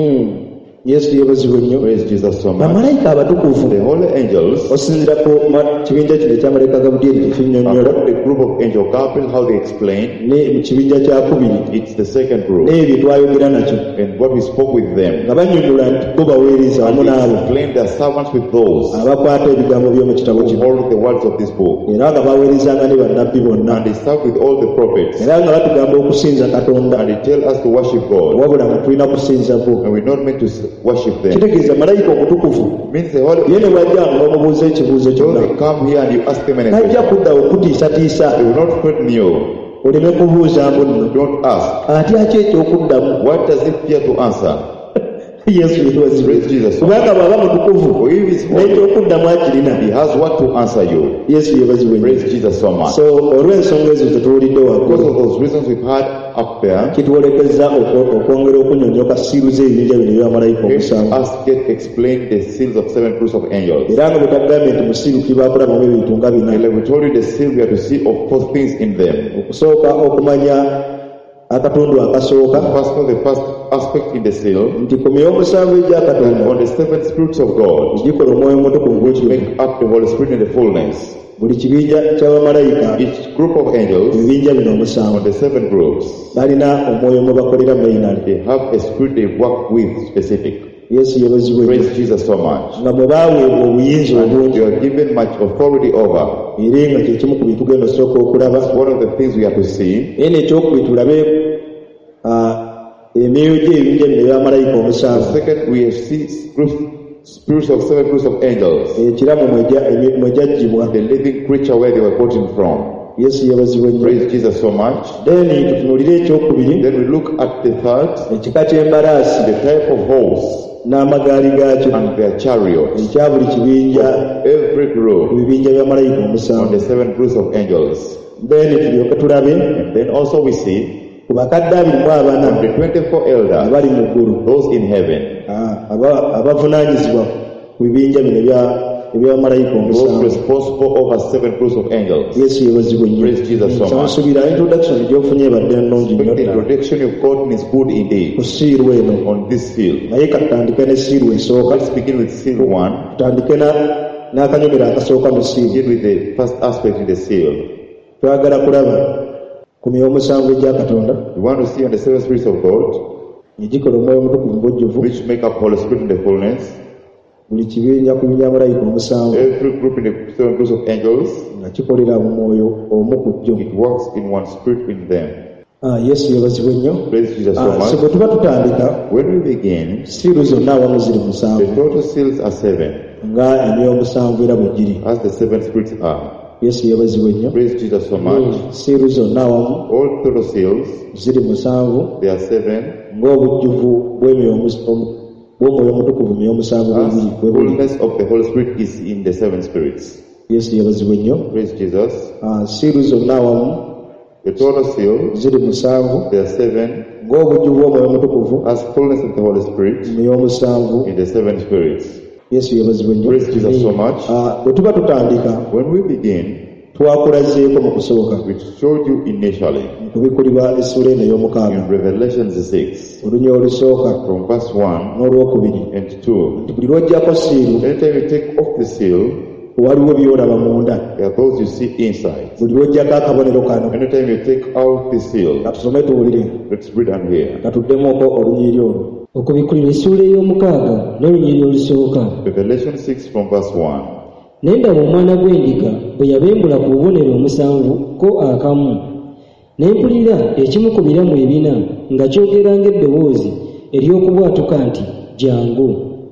Yesu yebazibwe nnyo. Praise Jesus so much. Bamalayika abatukuvu The holy angels, osinziira ku kibinja kino ekyamaleka Gabulyeri kyekinnyonnyola according to the group of angel Gabriel, how they explain, ne mu kibinja kya kubiri it's the second group. n'ebyo twayogera nakyo And what we spoke with them, nga bannyonnyola nti bo baweereza wamu and n'abo they explain their servants with those abakwata ebigambo by'omu kitabo who kino, hold the words of this book. era nga baweerezanga ne bannabbi bonna, And they serve with all the prophets. era nga batugamba okusinza Katonda, And they tell us to worship God. wabula nga tulina kusinza bo. And we're not meant to worship them. Kitegeeza malayika omutukuvu Means the holy ye ne bw'ajjanga n'omubuuza ekibuuzo so kyonna they come here and you ask them anything. tajja kuddawo kutiisatiisa They will not threaten you. oleme kubuuza mbu nno Don't ask. atya ki ekyokuddamu. What does it fear to answer? Yesu yetwazibwe. Praise Jesus. Kubanga bw'aba mutukuvu For if it's holy, n'ekyokuddamu akirina. He has what to answer you. Yesu yebazibwe nnyo. Praise Jesus so much. So olw'ensonga ezo zetuwulidde Because waggulu, of those reasons we've had up there, kitwolekeza okwongera okunyonyoka siiru z'ebibinja bino ebyamalayika omusanvu. us get explained the seals of 7 groups of angels. Era nga bwe tagambye nti mu siiru kibaakulabamu ebintu nga bina. And like we told you, the seal we have to see of 4 things in them. Okusooka okumanya akatundu akasooka First of the first aspect in the seal, nti ku myoyo omusanvu egya Katonda on the 7 spirits of God, gikola omwoyo omutukuvu gw'ekimu. make up the Holy Spirit in the fullness. Buli kibinja ky'abamalayika Each group of angels, ebibinja bino omusanvu on the 7 groups, balina omwoyo mwe bakolera mainali. they have a spirit they work with specific. Yesu yebazibwe nnyo. Praise Jesus so much. nga mwe baaweebwa obuyinza And obungi you are given much authority over. era nga kyekimu ku bitugenda osooka okulaba. One of the things we have to see, Naye nekyokubiri tulabe emyoyo gy'ebibinja bino ebyamalayika the omusanvu, second we see spirits of 7 groups of angels, ekiramu mwe gyaggyibwa. the living creature where they were gotten from. Yesu yebazibwe nnyo. Praise Jesus so much. Then tutunuulire ekyokubiri, Then we look at the third, ekika ky'embalaasi the type of horse n'amagaali gaakyo and their chariots. ekya buli kibinja Every ku group bibinja by'amalayika on omusanvu. the 7 groups of angels. Then tulyoke tulabe And then also we see ku bakadde 24 on the 24 elders, abali mu ggulu, those in heaven, abavunaanyizibwa ku bibinja bino eby'abamalayika those omusanvu. responsible over 7 groups of angels. Yesu yebazibwe nnyo. Praise Jesus so much. Kyansuubira introduction gy'ofunye ebadde nnungi nnyo The ddala introduction you've gotten is good ku indeed siiru eno. on this field. Naye katutandike ne siiru esooka, Let's begin with seal 1. tutandike n'akanyomero akasooka mu siiru. Begin with the first aspect in the seal. Twagala kulaba ku myoyo omusanvu egya Katonda We want to see on the 7 spirits of God, egikola omwoyo omutukuvu mubujjuvu. which make up Holy Spirit in the fullness. Buli kibinja ku binyamalayika omusanvu Every group in the 7 groups of angels, nga kikolera mu mwoyo omu ku jjo. it works in one spirit in them. Yesu yebazibwe nnyo. Praise Jesus so So much. bwe tuba tutandika, When we begin, siiru zonna awamu ziri the musanvu total seals are 7, nga emyoyo omusanvu era bwe giri. as the 7 spirits are. Yesu yebazibwe nnyo. Praise Jesus so much. Siiru zonna awamu All total seals, ziri musanvu they are 7, ng'obujjuvu bw'omwoyo omutukuvu myoyo omusanvu as bwe buli. fullness of the Holy Spirit is in the 7 spirits. Yesu yebazibwe nnyo. Praise Jesus. Siiru zonna awamu The total seals, ziri 7 there are 7, ng'obujjuvu bw'omwoyo omutukuvu as fullness of the Holy Spirit mu y'omusanvu. in the 7 spirits. Yesu yebazibwe nnyo. Praise Jesus so much. Bwe tuba tutandika When we begin, twakulazeeko mu kusooka we showed you initially mu kubikulibwa essuula eno ey'omukaaga in Revelations 6, olunya olusooka from verse 1 n'olwokubiri and 2. nti buli lw'oggyako siiru Anytime you take off the seal, waliwo by'olaba munda. there are those you see inside. Buli lw'oggyako akabonero kano Anytime you take out the seal, katusome tuwulire let's read on here. katuddemuoko olunyiri olwo. okubikulira essuula ey'omukaaga n'olunyiri olusooka. Revelation 6 from verse 1. Ne ndaba omwana gw'endiga bwe yabembula ku bubonero 7 ko akamu. Ne mpulira ekimu ku biramu 4 nga kyogera ng'eddoboozi ery'okubwatuka nti, "Jjangu."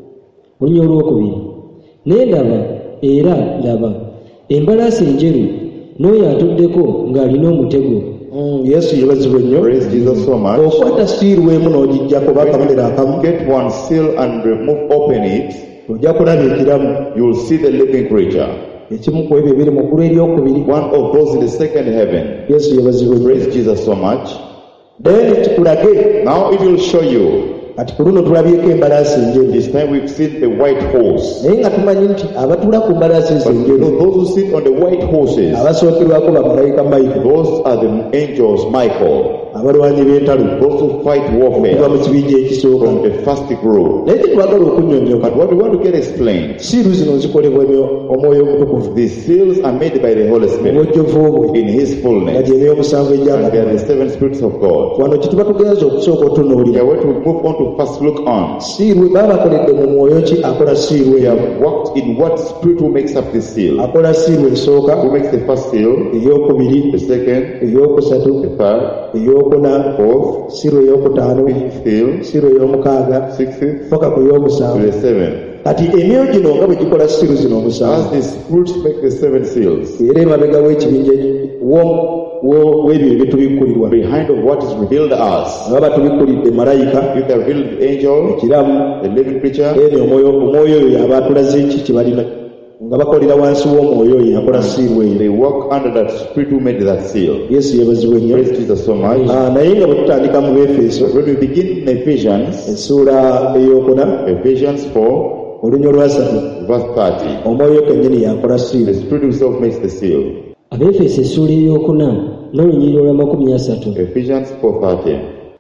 Olunya olwokubiri. Ne ndaba era laba embalaasi enjeru n'oyo atuddeko ng'alina omutego. Yesu yebazibwe nnyo. Praise Jesus so much. Okwata siiru emu n'ogijjako bakabonero akamu Get one seal and open it, ojja kulaba ekiramu you'll see the living creature. ekimu ku ebyo ebiri mu ggulu eryokubiri. One of those in the second heaven. Yesu yebazibwe nnyo. Praise Jesus so much. Then kikulage Now it will show you. kati ku luno tulabyeko embalaasi enjeru This time we've seen the white horse. naye nga tumanyi nti abatuula ku mbalaasi ezo But you enjeru know, those who sit on the white horses, abasookerwako bamalayika Michael, those are the angels Michael, abalwanyi b'entalo those who fight okuva mu warfare kibinja ekisooka. from the first group. naye tetwagala okunnyonnyoka But what we want to get explained, siiru zino zikolebwa omwoyo omutukuvu the seals are made by the Holy Spirit omwojjovu bwe in His nga fullness, gyeno y'omusanvu and they are egyakatonda. the 7 spirits of God. wano kituba tugenza okusooka We otunuulira are going to move on to first look on. siiru baba bakoledde mu mwoyo ki akola siiru We eyo. have worked in what spirit who makes up the seal. akola siiru esooka, Who makes the first seal, eyokubiri, the second, eyokusatu, the third, eyokuna, fourth, siiru eyokutaano, fifth seal, siiru ey'omukaaga sixth, paka ku to y'omusanvu. the seventh. Kati emyoyo gino nga bwe gikola siiru zino As omusanvu, the spirits make the 7 seals, era emabega w'ekibinja w'ebyo ebitubikkulirwa behind of what is revealed to us, nga batubikkulidde malayika, you can reveal the angel, ekiramu, the living creature, eno omwoyo oyo yaba atulaze ki kye balina nga bakolera wansi w'omwoyo oyo yakola siiru eyo. they work under that spirit who made that seal. Yesu yebazibwe nnyo. Praise Jesus so much. Naye nga bwe tutandika mu Befeso When we begin in Ephesians, essuula eyokuna Ephesians 4, olunya olwasatu, verse 30, omwoyo kennyini yakola the siiru. spirit himself makes the seal. Abefeso essuula ey'okuna n'olunyiri olwa 30. Ephesians 4:30.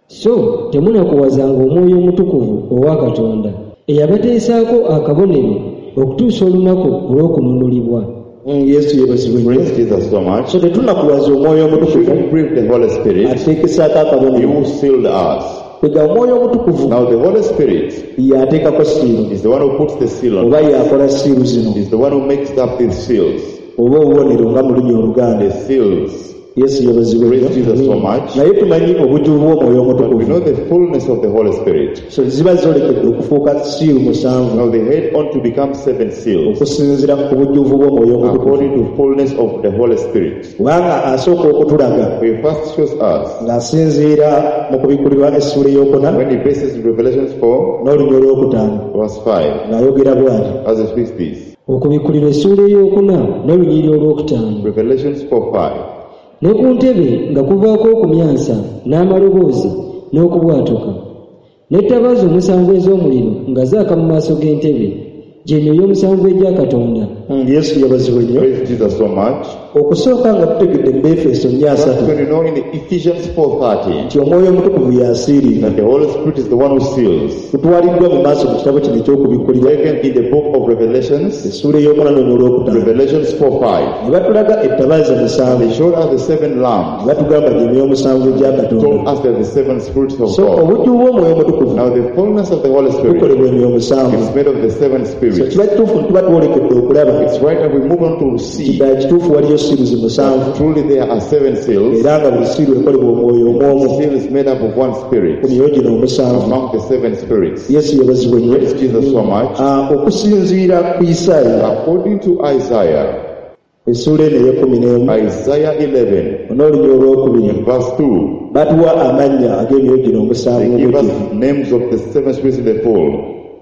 So temunakuwazanga omwoyo omutukuvu owa Katonda eyabateesaako akabonero okutuusa olunaku olw'okununulibwa. Yesu yebazibwe nnyo. Praise Jesus so much. So tetunakuwaza omwoyo We omutukuvu shouldn't grieve the Holy Spirit. ateekesaako He akabonero. who sealed us. Tega omwoyo omutukuvu Now the Holy Spirit y'ateekako siiru is the one who puts the seal on. oba y'akola siiru zino Is the one who makes up these seals. oba obubonero nga mu lulimi Oluganda. The seals. Yesu yebazibwe Praise nnyo. Jesus so much. Naye tumanyi obujjuvu bw'omwoyo But we omutukuvu. know the fullness of the Holy Spirit. So ziba zolekedde okufuuka siiru 7 Now they head on to become 7 seals okusinziira ku bujjuvu bw'omwoyo omutukuvu. according to fullness of the Holy Spirit. Kubanga asooka okutulaga He first shows us ng'asinziira mu kubikkulirwa essuula ey'okuna when he bases Revelations 4 n'olunya olwokutaano verse 5 ng'ayogera bw'ati. as he speaks this. Okubikkulirwa essuula ey'okuna n'olunyiri olwokutaano. Revelations 4:5. Ne ku ntebe nga kuvaako okumyansa n'amaloboozi n'okubwatuka n'ettabaaza 7 ez'omuliro nga zaaka mu maaso g'entebe gy'eno ey'omusanvu egya Katonda. Yesu yabazibwe nnyo. Praise Jesus so much. Okusooka nga tutegedde mu Befeso 3 When you know in Ephesians 4:30 nti omwoyo omutukuvu y'asiiriza, that the Holy Spirit is the one who seals. kutwaliddwa mu maaso mu kitabo kino eky'okubikkulirwa Taken in the book of Revelations, essuula ey'okuna n'olunya olwokutaano. Revelations 4:5. Ne batulaga ettabaaza 7 They showed us the 7 lamps, ne batugamba gy'emyoyo 7 egya told Katonda. us that the 7 spirits of So God. obujjuvu bw'omwoyo omutukuvu Now the fullness of the Holy Spirit bukolebwa emyoyo 7. is made of the 7 So spirits. kiba kituufu tuba twolekedde okulaba It's right that we move on to see kiddala kituufu waliyo siiruzi 7 truly there are 7 seals. era nga buli siiru ekolebwa omwoyo The omwomu seal is made up of one ku spirit myoyo gino 7. among the 7 spirits. Yesu yabazibwe nnyo. Praise Jesus so much. Okusinziira ku Isaaya According to Isaiah, essuula eno ey'e11 Isaiah 11 n'olunya olwokubiri verse 2, batuwa amannya ag'emyoyo gino 7 they give us omujjuvu. names of the 7 spirits in the full.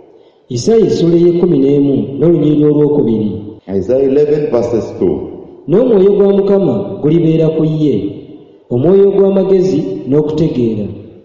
Isaaya essuula ey'e11 n'olunyiri olwokubiri. Isaiah 11 verses 2. N'omwoyo gwa Mukama gulibeera ku ye, omwoyo gw'amagezi n'okutegeera,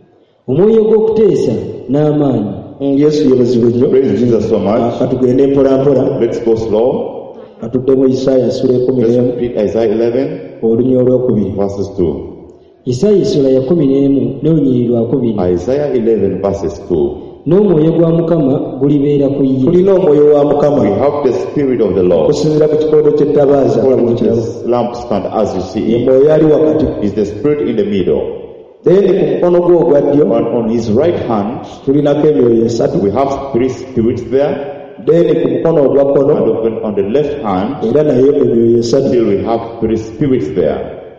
omwoyo gw'okuteesa n'amaanyi. Yesu yebazibwe nnyo. Praise Jesus so much. Katugende mpola mpola. Let's go slow. Katuddemu Isaaya sura 11. Let's read Isaiah 11 olunyiri olwokubiri. verses 2. Isaaya sura ya 11 n'olunyiri lwakubiri. Isaiah 11 verses 2. N'omwoyo gwa Mukama gulibeera ku ye. Tulina omwoyo wa Mukama. We have the Spirit of the Lord. Okusinziira ku kikondo ky'ettabaaza. According to this lampstand as you see Ye it, mwoyo ali wakati. is the Spirit in the middle. Then ku mukono gwe ogwa ddyo On his right hand, tulinako emyoyo esatu. we have 3 spirits there. Then ku mukono ogwa And kkono on the left hand, era naye emyoyo esatu. still we have 3 spirits there.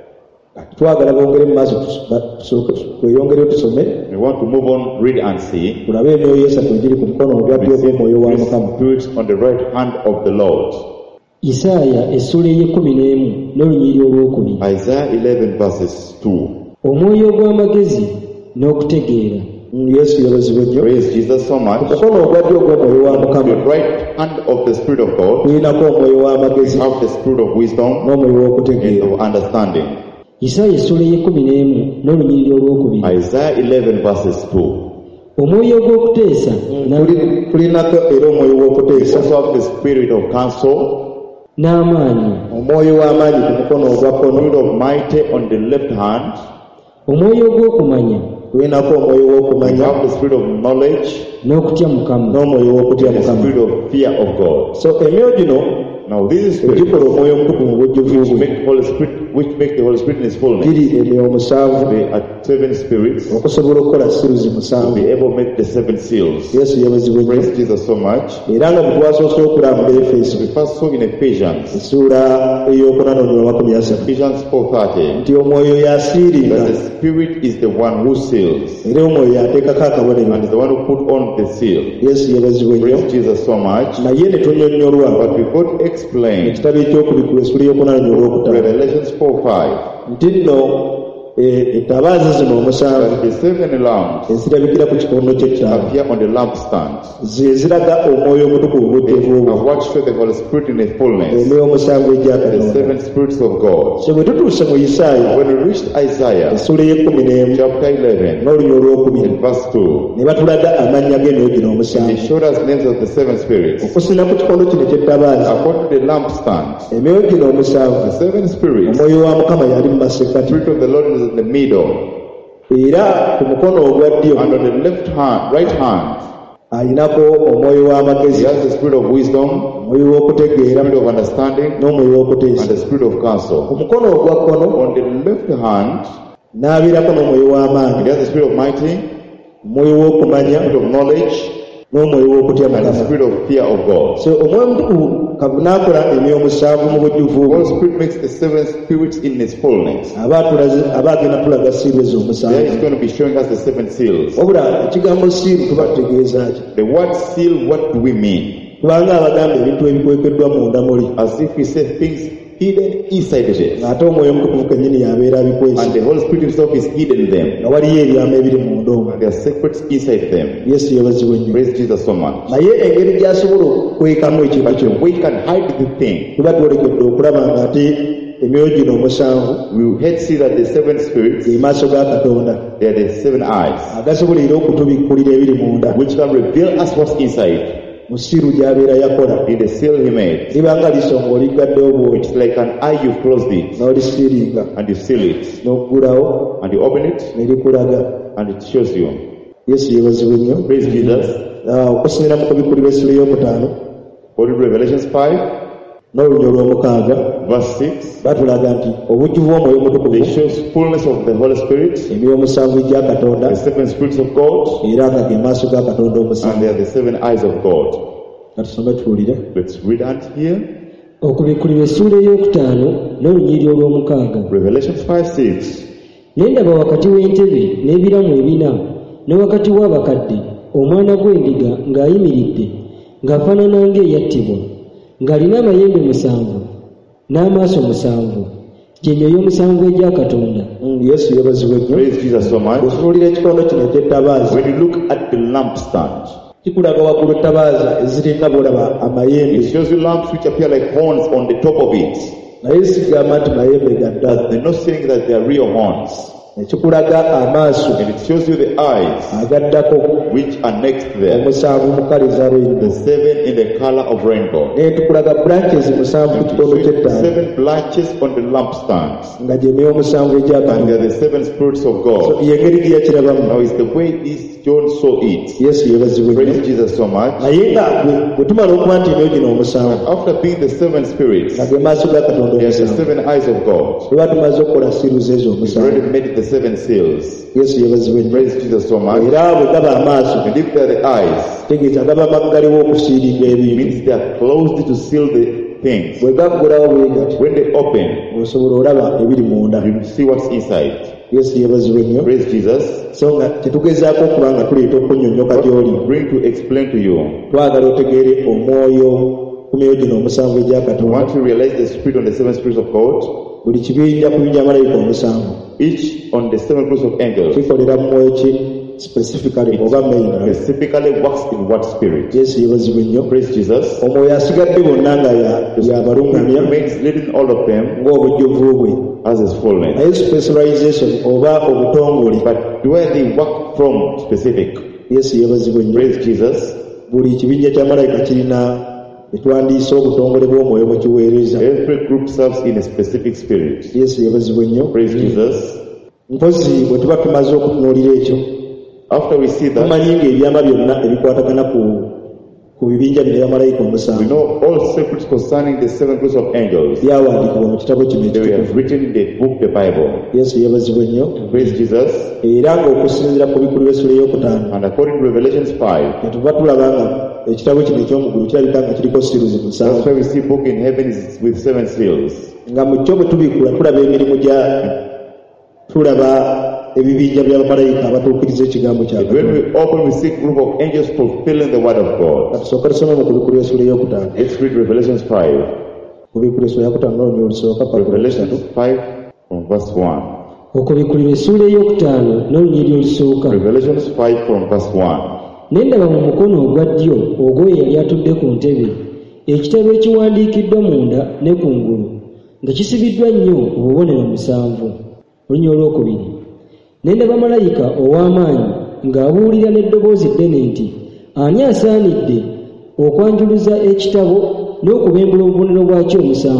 Twagala bongere mu maaso tweyongereyo tusome We want to move on, read and see. tulabe emyoyo esatu egiri ku mukono ogwa We ddyo see gw'omwoyo wa 3 Mukama. spirits on the right hand of the Lord. Isaaya essula ey'ekumi n'olunyiri olwokubiri. Isaiah 11 verses 2. Omwoyo gw'amagezi n'okutegeera. Yesu yebazibwe nnyo. Praise Jesus so Ku much. mukono ogwa ddyo ogw'omwoyo wa On the Mukama right hand of the Spirit of God, tulinako omwoyo we w'amagezi have the Spirit of wisdom n'omwoyo and w'okutegeera. of understanding. Isaaya essula ey'ekumi n'olunyiri olwokubiri. Isaiah 11 verses 2. Omwoyo gw'okuteesa Tulinako era omwoyo We w'okuteesa also have the Spirit of counsel, n'amaanyi. omwoyo w'amaanyi ku mukono ogwa kkono Spirit of mighty on the left hand. Omwoyo gw'okumanya tulinako omwoyo We w'okumanya have the Spirit of knowledge n'okutya Mukama. n'omwoyo w'okutya and the Mukama. Spirit of fear of God. So emyoyo gino Now this is egikola omwoyo omutukuvu mu bujjuvu which bwe make the Holy Spirit in His fullness. giri emyoyo musanvu They are 7 spirits okusobola okukola siruzi to musanvu. be able to make the 7 seals. Yesu yebazibwe nnyo. Praise Jesus so much. Era nga bwe twasoose okulambula Efeso We first saw in Ephesians, essuula ey'okunanonyolwa 30 Ephesians 4:30, nti omwoyo y'asiiringa that the Spirit is the one who seals era omwoyo y'ateekako akabonero. and is the one who put on the seal. Yesu yebazibwe nnyo. Praise Jesus so much. Naye ne tunnyonnyolwa But we got explained ekitabo ekyokubikula essuula ey'okunanonyolwa okutaano Revelations 4:5 nti nno ettabaaza zino omusanvu that the 7 lamps ezirabikira ku kikondo ky'ettaano appear on the lampstand. ze ziraga omwoyo omutukuvu They bujjuvu are obwo what show the Holy Spirit in His fullness, emyoyo omusanvu egya the Katonda. 7 spirits of God. So bwe tutuuse mu Isaaya When we reached Isaiah essuula ey'ekumi chapter 11 n'olunyiri olwokubiri in verse 2, ne batulaga amannya g'emyoyo gino He omusanvu. showed us names of the 7 spirits. Okusinziira ku kikondo kino ky'ettabaaza According to the lampstand, emyoyo gino the omusanvu 7 spirits, the omwoyo wa Mukama yali mu masekkati Spirit of the Lord is in the middle, era ku mukono ogwa ddyo and on the left hand, right hand, alinako omwoyo He w'amagezi, has the Spirit of wisdom, omwoyo w'okutegeera Spirit of understanding, n'omwoyo and w'okuteesa. the Spirit of Ku counsel. mukono ogwa kkono On the left hand, n'abeerako n'omwoyo He w'amaanyi, has the Spirit of mighty, omwoyo w'okumanya Spirit of knowledge, n'omwoyo w'okutya and the Mukama. Spirit of fear of God. So omwoyo omutukuvu n'akola emyoyo musanvu mu bujjuvu The bwe, Holy Spirit makes the 7 spirits in His fullness. aba agenda tulaga siiru ezo There He's omusanvu. going to be showing us the 7 seals. Wabula ekigambo siiru tuba tutegeeza ki? The word seal, what do we mean? Kubanga abagamba ebintu ebikwekeddwa munda muli, As if we say things hidden inside it. ng'ate omwoyo omutukuvu kennyini y'abeera abikwese, And the Holy Spirit Himself is hidden them. nga waliyo ebyama ebiri munda omwo. There are secrets inside them. Yesu yebazibwe nnyo. Praise Jesus so much. Naye engeri gy'asobola okukwekamu ekintu But kyo, we can hide the thing. tuba twolekedde okulaba ng'ate emyoyo gino omusanvu We had see that the 7 spirits, ge maaso ga Katonda they are the 7 eyes, agasobola era okutubikkulira ebiri munda which can reveal us what's inside. mu siiru gy'abeera yakola. In the seal He made, Liba nga lisonga oligaddewo bw'oti it's like an eye, you've closed it, n'olisiiringa and you seal it, n'oggulawo and you open it, ne likulaga. and it shows you. Yesu yebazibwe nnyo. Praise Jesus. Okusinziira mu kubikkulirwa essula ey'okutaano According to Revelations 5, n'olunya olw'omukaaga verse 6, batulaga nti obujjuvu bw'omwoyo they omutukuvu, shows fullness of the Holy Spirit, emyoyo omusanvu egya Katonda, the 7 spirits of God, era nga ge maaso ga Katonda and omusanvu. they are the 7 eyes of God. Katusome tuwulire. Let's read and hear. Okubikkulirwa essuula ey'okutaano n'olunyiri olw'omukaaga. Revelations 5:6. Ne ndaba wakati w'entebe n'ebiramu ebina ne wakati w'abakadde omwana gw'endiga ng'ayimiridde ng'afaanana ng'eyattibwa, ng'alina amayembe 7 n'amaaso 7, gy'emyoyo 7 egya Katonda. Yesu yebazibwe nnyo. Praise Jesus so much. Otunuulira ekikondo kino eky'ettabaaza, When you look at the lampstand, kikulaga waggulu ettabaaza eziringa bw'olaba amayembe it shows you lamps which appear like horns on the top of it. naye sigamba nti mayembe gadda. They're not saying that they are real horns. Ekikulaga amaaso And it shows you the eyes agaddako which are next there. omusanvu mu kala eza The rainbow. 7 in the color of rainbow. naye tukulaga branches musanvu ku kikondo ky'ettaala 7 branches on the lampstands. nga gy'emyoyo omusanvu And they egyakatonda. are the 7 spirits of So, God. y'engeri gye yakirabamu. Now it's the way this John saw it. yesu yeebazibwe Praise nnyo. Jesus so much. naye nga bwe tumala okuba nti emyoyo gino omusanvu After being the 7 spirits, nga ge maaso ga katonda they are the omusanvu 7 eyes of God. tuba tumaze okukola siruzi ezo He's omusanvu. already made the 7 seals. yesu yeebazibwe nnyo. Praise Jesus so much. era bwe gaba amaaso And if they are the eyes, tegeeza gaba maggaliwo okusiiringa it ebintu. means they are closed to seal the things. bwe gaggulawo bwe gati When they open, osobola olaba ebiri munda. you will see what's inside. yesu yeebazibwe nnyo. Praise Jesus. so nga tetugezaako okuba nga tuleeta okunyonnyoka gy'oli. Bring to explain to you. twagala otegeere omwoyo ku myoyo gino omusanvu egya I katonda. want to realize the spirit on the 7 spirits of God. buli kibinja ku bibinja malayika omusanvu Each on the 7 groups of angels. kikolera mu mwoyo ki specifically oba maina. Specifically works in what spirit? yesu yeebazibwe nnyo. Praise Jesus. omwoyo asigadde bonna nga He yabalungamya remains leading all of them ng'obujjuvu bwe. as his fullness. naye specialization oba obutongole But where they work from specific. yesu yeebazibwe nnyo. Praise Jesus. buli kibinja kya malayika kirina etwandiisa obutongole bw'omwoyo bwe kiweereza. Every group serves in a specific spirit. yesu yeebazibwe nnyo. Praise Jesus. mpozi bwe tuba tumaze okutunuulira ekyo After we see that, tumanyi ng'ebyama byonna ebikwatagana ku bibinja bino ebya malayika we omusanvu know all secrets concerning the 7 groups of angels. byawandiikibwa mu kitabo kino They ekitukuvu. have written in the book, the Bible. yesu yeebazibwe nnyo. Praise Jesus. era ng'okusinziira ku bikulu b'essula ey'okutaano And according to Revelations 5, tetuva tulaba nga ekitabo kino eky'omugulu kirabika nga kiriko siruzi that's musanvu. why we see book in heaven is with 7 seals. nga mu kyo bwe tubikula tulaba emirimu tulaba ebibinja by'abamalayika abatuukiriza ekigambo kya And when katonda. we open, we see a group of angels fulfilling the word of God. katusooka tusome mu ku bikulu b'essula ey'okutaano. Let's read Revelations 5. ku bikulu essula ey'okutaano n'olunyi olusooka paka Revelations olwokutaano. 5 from verse 1. okubikulira essuula ey'okutaano n'olunyiri olusooka. Revelations 5 from verse 1. ne ndaba mu mukono ogwa ddyo ogw'oyo yali atudde ku ntebe ekitabo ekiwandiikiddwa munda ne kungulu nga kisibiddwa nnyo obubonero 7. olunyiri olwokubiri. ne ndaba malayika ow'amaanyi ng'abuulira n'eddoboozi ddene nti, ani asaanidde okwanjuluza ekitabo n'okubembula obubonero bwakyo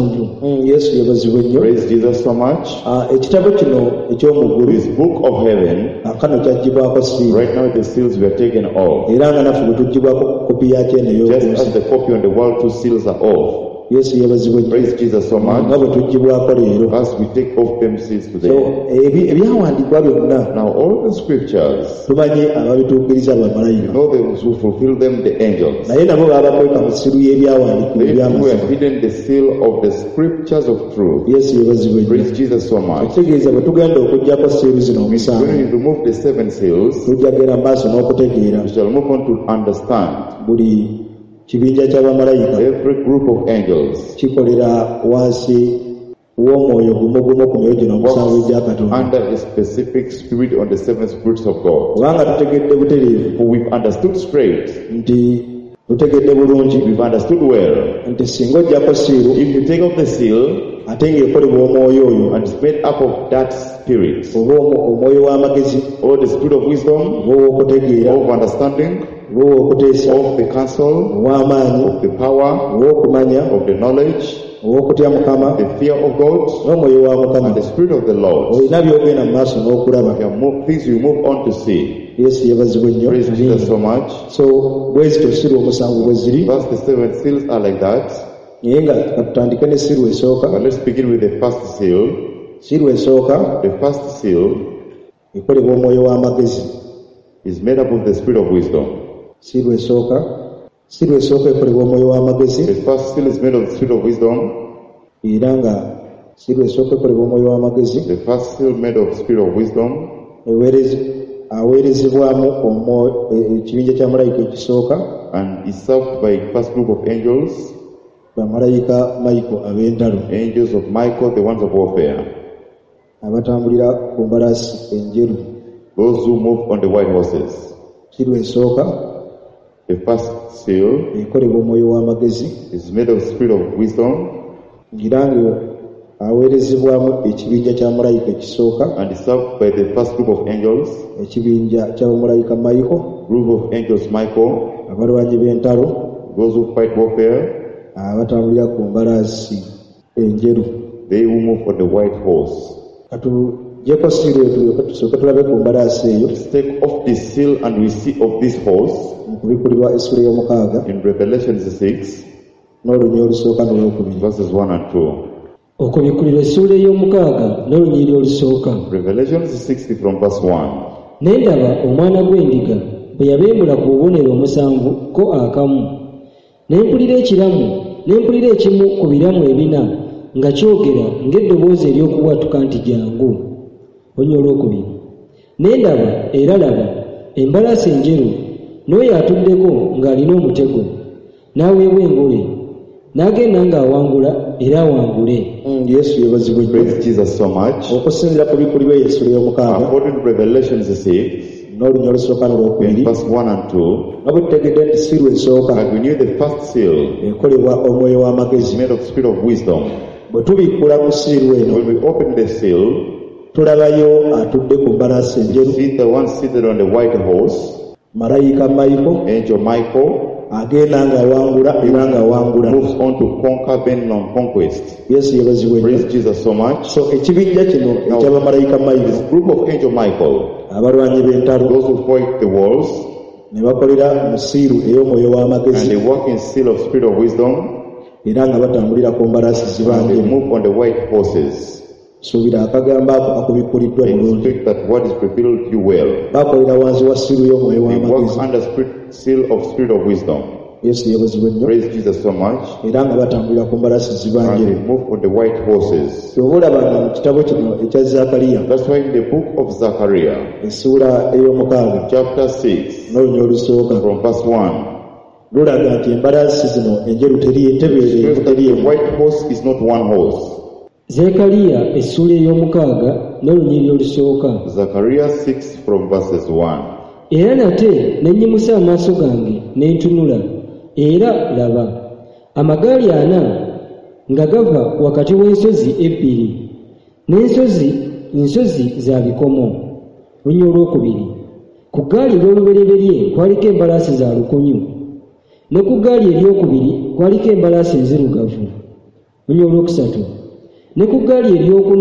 7? yesu yeebazibwe nnyo. Praise Jesus so much. ekitabo kino eky'omuggulu This book of heaven, akano kyaggyibwako siiri right now the seals were taken off. era nga naffe bwe tuggyibwako kopi yakyo eno Just ey'okunsi. as the copy on the wall, 2 seals are off. yesu yeebazibwe nnyo. Praise Jesus so nga much. bwe tuggyibwako leero. As we take off them seals So, today. ebyawandiikibwa byonna Now all the scriptures, tumanyi ababituukiriza you bamalayika, know those who fulfill them, the angels. naye nabo baba bakweka mu siru y'ebyawandiikibwa They who ebyamazima. have hidden the seal of the scriptures of truth. yesu yeebazibwe nnyo. Praise Jesus so much. ekitegeeza bwe tugenda okuggyako siiru zino omusanvu When you remove the 7 seals, tujja genda maaso n'okutegeera we shall move on to understand buli kibinja ky'abamalayika every group of angels kikolera wansi w'omwoyo gumu gumu ku myoyo gino omusanvu egya katonda. under a specific spirit on the 7 spirits of God. kubanga tutegedde butereevu For we've understood straight, nti tutegedde bulungi we've understood well. nti singa ojjako siiru If you take off the seal ate ng'ekolebwa omwoyo oyo and it's made up of that spirit, oba omwoyo w'amagezi or the spirit of wisdom, oba ow'okutegeera of understanding, oba ow'okuteesa of the counsel, ow'amaanyi of the power, ow'okumanya of the knowledge, ow'okutya mukama the fear of God, n'omwoyo wa mukama. and the spirit of the Lord. olina byogenda mu maaso n'okulaba. There are more things you move on to see. yesu yeebazibwe nnyo. Praise Jesus so much. so bwe zito siru omusanvu bwe ziri, Thus the 7 seals are like that. naye nga katutandike ne siru esooka. But let's begin with the first seal. siru esooka The first seal ekolebwa omwoyo w'amagezi. is made up of the spirit of wisdom. siru esooka ekolebwa omwoyo w'amagezi, The first seal is made of the spirit of wisdom. era nga siru esooka ekolebwa omwoyo w'amagezi The first seal made of the spirit of wisdom aweerezebwamu ekibinja kya malayika ekisooka, and is served by first group of angels, bamalayika Michael ab'entalo angels of Michael, the ones of warfare, abatambulira ku mbalaasi enjeru. those who move on the white horses. siru esooka The first seal ekolebwa omwoyo w'amagezi, is made of the spirit of wisdom, era nga aweerezebwamu ekibinja kya malayika ekisooka, and is served by the first group of angels, ekibinja ky'abamalayika Michael, group of angels Michael, abalwanyi b'entalo, those who fight warfare, abatambulira ku mbalaasi enjeru. they who move on the white horse. Katujjeko siiro eyo tusooke tulabe ku mbalaasi eyo. Let's take off this seal and we see of this horse Mu kubikulirwa essula ey'omukaaga in Revelation 6, n'olunyiri olusooka n'olwokubiri. verses 1 and 2. okubikulirwa essuula ey'omukaaga n'olunyiri olusooka. Revelation 60 from verse 1. Ne ndaba omwana gw'endiga bwe yabembula ku bubonero omusanvu ko akamu, ne mpulira ekimu ku biramu ebina nga kyogera ng'eddoboozi ery'okubwatuka nti jjangu. Olunyiri olwokubiri. Ne ndaba era laba embalaasi enjeru, n'oyo atuddeko ng'alina omutego, n'aweebwa engule, n'agenda ng'awangula era awangule. Yesu yeebazibwe nnyo. Praise Jesus so much. Okusinziira ku bikulirwa essula ey'omukaaga According to Revelation 6, n'olunyiri olusooka in n'olwokubiri, verse 1 and 2, nga bwe tutegedde nti siiru esooka as we knew the first seal ekolebwa omwoyo is w'amagezi. made of spirit of wisdom. Bwe tubikkula ku siiru eno, When we open the seal, tulabayo atudde ku mbalaasi we enjeru, see the one seated on the white horse, malayika Michael, angel Michael, agenda ng'awangula era ng'awangula. moves on to conquer, bending on conquest. Yesu yeebazibwe nnyo. Praise Jesus so much. So ekibinja kino eky'abamalayika Michael, Group of angel Michael, abalwanyi b'entalo, those who fight the wars, ne bakolera mu siiru ey'omwoyo and w'amagezi they walk in seal of spirit of wisdom, era nga batambulira ku mbalaasi and they zibanjemu. move on the white horses. Suubira akagambo ako akubikuliddwa I bulungi. expect that what is revealed to you well. Bakolera wansi wa siiru y'omwoyo They walk w'amagezi. under seal of spirit of wisdom. Yesu yeebazibwe nnyo. Praise Jesus so much. Era nga batambulira ku mbalaasi And zibanjemu. they move on the white horses. Oba olaba nga mu kitabo kino ekya Zakaliya That's why in the book of Zechariah, essuula ey'omukaaga chapter 6, n'olunyiri olusooka from verse 1, lulaga nti embalaasi zino enjeru tebeereevu says that the teriimu. white horse is not one horse. Zeekaliya essuula ey'omukaaga n'olunyiri olusooka. Zechariah 6 from verses 1. Era nate ne nnyimusa amaaso gange ne ntunula, era laba amagaali ana nga gava wakati w'ensozi ebbiri, n'ensozi za bikomo. Olunyiri olwokubiri. Ku ggaali ery'olubereberye kwaliko embalaasi za lukunyu, ne ku ggaali eryokubiri kwaliko embalaasi enzirugavu. Olunyiri olwokusatu. Ne ku ggaali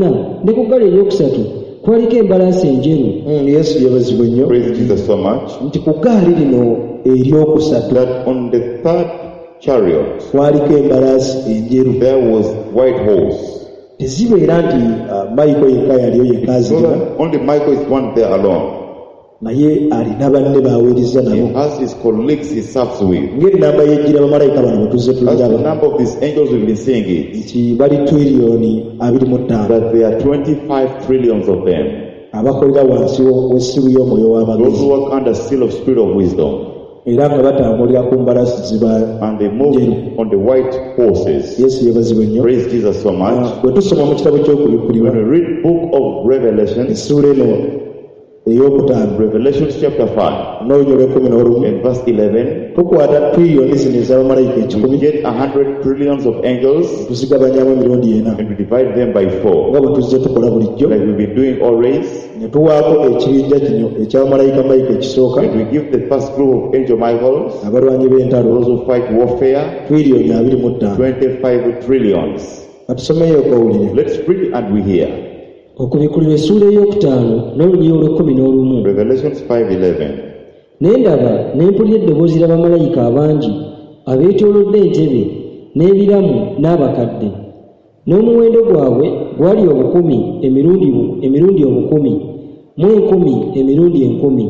eryokusatu kwaliko embalaasi enjeru. Yesu yeebazibwe nnyo. Praise Jesus so much. Nti ku ggaali lino eryokusatu That on the third chariot kwaliko embalaasi enjeru. there was white horse. Tezibeera nti Michael yekka yaliyo yekka So azirina, that only Michael is one there alone. naye alina banne b'aweereza He nabo. has his colleagues he serves with. Ng'ennamba y'ejjira bamalayika bano bwe tuzze That's the tuliraba number of these angels we've been seeing it. nti bali twiriyoni 25 That there are 25 trillions of them. abakolera wansi w'essiru y'omwoyo Those w'amagezi, who work under seal of spirit of wisdom. era nga batambulira ku mbalaasi ziba. And they move on the white horses. Yesu yeebazibwe nnyo. Praise Jesus so much. Bwe tusoma mu kitabo ky'okubikulirwa When we read book of Revelation, essuula eno ey'okutaano Revelation chapter 5, n'olunyiri olw'ekkumi n'olumu, in verse 11, tukwata triliyoni zino ez'abamalayika we 10 get 100 trillions of angels tuzigabanyamu emirundi 4 and we divide them by 4. nga bwe tuzze tukola bulijjo, Like we've been doing always. ne tuwaako ekibinja kino eky'abamalayika Michael ekisooka, And we give the first group of angel Michaels, abalwanyi b'entalo those who fight warfare, triliyoni 25. 25 trillions. Katusomeyo okowulire. Let's read and we hear. Okubikulirwa essuula ey'okutaano n'olunyiri olw'ekkumi n'olumu. Revelations 5:11. Ne ndaba ne mpulira eddoboozi ly'abamalayika abangi abeetoolodde entebe n'ebiramu n'abakadde, n'omuwendo gwabwe gwali obukumi emirundi obukumi mu enkumi emirundi enkumi.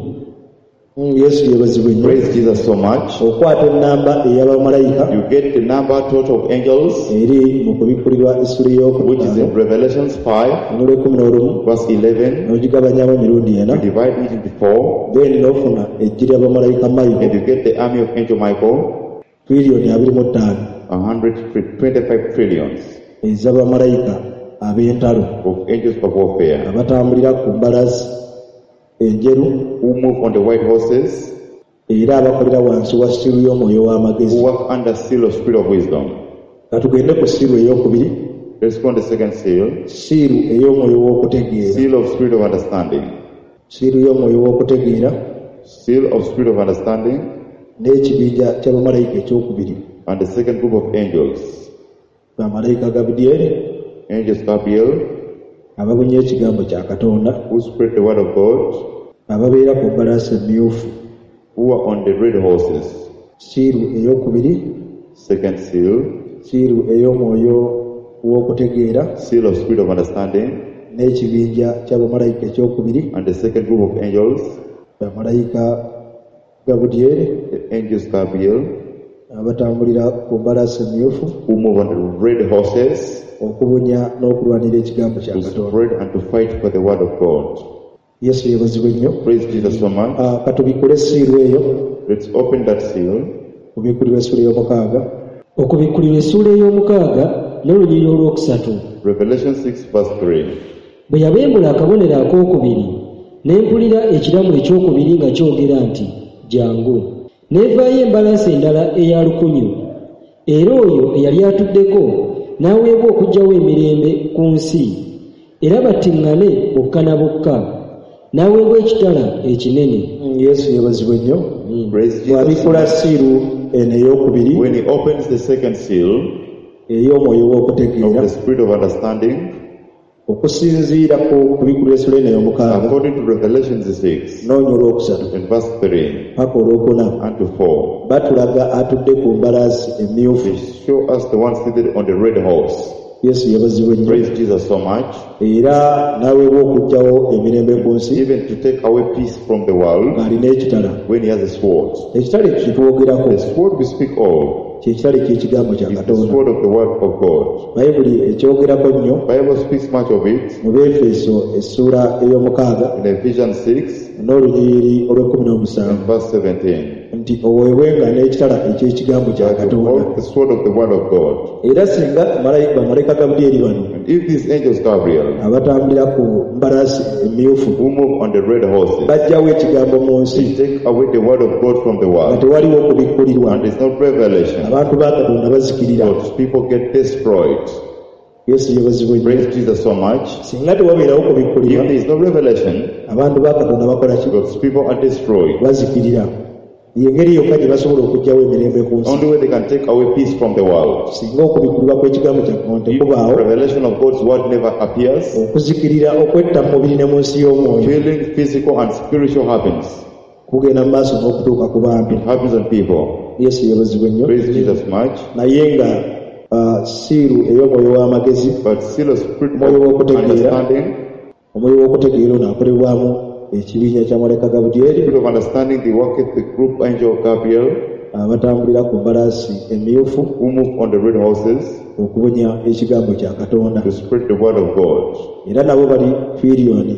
Yesu yeebazibwe nnyo. Praise Jesus so much. Okwata ennamba ey'abamalayika You get the number total of angels, eri mu kubikulirwa essula which is in ey'okutaano Revelations 5, n'olw'ekkumi n'olumu, verse 11. n'ogigabanyamu emirundi You 4, divide it into 4, then n'ofuna ejji ly'abamalayika and Michael you get the army of angel Michael, triliyoni 25 125 trillions ez'abamalayika ab'entalo of angels of warfare, abatambulira ku mbalaasi enjeru who move on the white horses, era abakolera wansi wa siiru y'omwoyo who w'amagezi. work under seal of spirit of wisdom. Katugende ku siiru ey'okubiri. Let's go on the second seal. siiru ey'omwoyo w'okutegeera. Seal of spirit of understanding. Siiru y'omwoyo w'okutegeera. Seal of spirit of understanding. N'ekibinja ky'abamalayika ekyokubiri. And the second group of angels. Bamalayika Gabudyeri. Angels Gabriel. Ababunya ekigambo kya Katonda. Who spread the word of God. Ababeera ku mbalaasi emmyufu. Who are on the red horses. Siiru ey'okubiri. Second seal. Siiru ey'omwoyo w'okutegeera. Seal of spirit of understanding. N'ekibinja ky'abamalayika ekyokubiri. And the second group of angels. Bamalayika Gabudyeri. The angels Gabriel. Abatambulira ku mbalaasi emmyufu. Who move on the red horses. Okubunya n'okulwanira ekigambo kya To Katonda. spread and to fight for the word of God. Yesu yeebazibwe nnyo. Praise Jesus so much. Katubikule siiru eyo. Let's open that seal. Kubikkulirwa essula ey'omukaaga. Okubikkulirwa essula ey'omukaaga n'olunyiriri olwokusatu. Revelation 6 verse 3. Bwe yabembula akabonero akookubiri ne mpulira ekiramu ekyokubiri nga kyogera nti jangu. Neevaayo embalaasi endala eya lukunyu, era oyo eyali atuddeko n'aweebwa okuggyawo emirembe ku nsi, era battiŋŋane bokka na bokka, n'aweebwa ekitala ekinene. Yesu yeebazibwe nnyo. Praise Jesus. Bw'abikula siiru eno ey'okubiri When he opens the second seal ey'omwoyo of w'okutegeera, the spirit of understanding, okusinziira ku kubikula essula eno ey'omukaaga according to Revelation 6 n'onya olwokusatu in verse 3 paka olwokuna, and to 4, batulaga atudde ku mbalaasi emmyufu. they show us the one seated on the red horse. Yesu yeebazibwe nnyo. Praise Jesus so much. Era n'aweebwa okuggyawo emirembe ku nsi Even to take away peace from the world ng'alina ekitala. when he has a sword. Ekitala ekyo kitwogerako The sword we speak of kyekitala ky'ekigambo kya is the Katonda. sword of the word of God. Bayibuli ekyogerako nnyo Bible speaks much of it mu Befeso essula ey'omukaaga in Ephesians 6 n'olunyiriri olw'17 and verse 17. nti oweebwenga n'ekitala eky'ekigambo kya That to Katonda. hold the sword of the word of God. Era singa bamalayika Gabudyeri bano And if these angels Gabriel abatambulira ku mbalaasi emmyufu who move on the red horses, bajjawo ekigambo mu nsi they take away the word of God from the nga world, tewaliwo kubikkulirwa, and there's no revelation, abantu ba Katonda bazikirira. God's people get destroyed. Yesu yeebazibwe nnyo. Praise Jesus so much. Singa tewabeerawo If kubikkulirwa, there is no revelation, abantu ba Katonda bakola ki? God's people are destroyed. Bazikirira. Y'engeri yokka gye basobola okuggyawo emirembe ku nsi. Only way they can take away peace from the world. Singa okubikkulirwa kw'ekigambo kya Katonda If tekubaawo, revelation of God's word never appears, okuzikirira okwetta mu mubiri ne mu nsi y'omwoyo killing physical and spiritual happens. kugenda mu maaso n'okutuuka ku bantu. It happens on people. Yesu yeebazibwe nnyo. Praise Jesus much. Naye nga siiru ey'omwoyo w'amagezi, But still a spirit Omwoyo of w'okutegeera. understanding, omwoyo w'okutegeera ono akolebwamu ekibinja kya malayika Gabudyeri spirit of understanding, they work with the group angel Gabriel, abatambulira ku mbalaasi emmyufu who move on the red horses okubunya ekigambo kya Katonda. to spread the word of God. Era nabo bali tiriyoni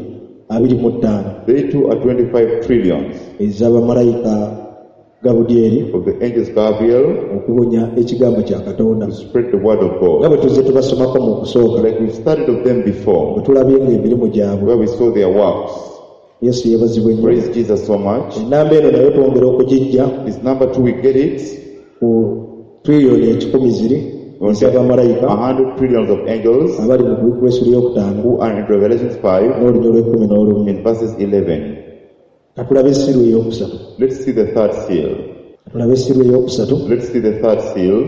25 They too are 25 trillions ez'abamalayika Gabudyeri of the angels Gabriel okubunya ekigambo kya Katonda. to spread the word of Nga God. bwe tuzze tubasomako mu kusooka, Like we studied of them bwe before, tulabye ng'emirimu gyabwe. where we saw their works. Yesu yeebazibwe nnyo. Praise Jesus so much. Ennamba eno nayo twongera okugijja This number 2, we get it ku tiriyoni 10 on ez'abamalayika 100 trillions of angels abali mu kubikula essula ey'okutaano who are in Revelation 5 n'olunya olw'11. in verses 11. Katulabe essiru ey'okusatu. Let's see the third seal. Katulabe essiru ey'okusatu. Let's see the third seal.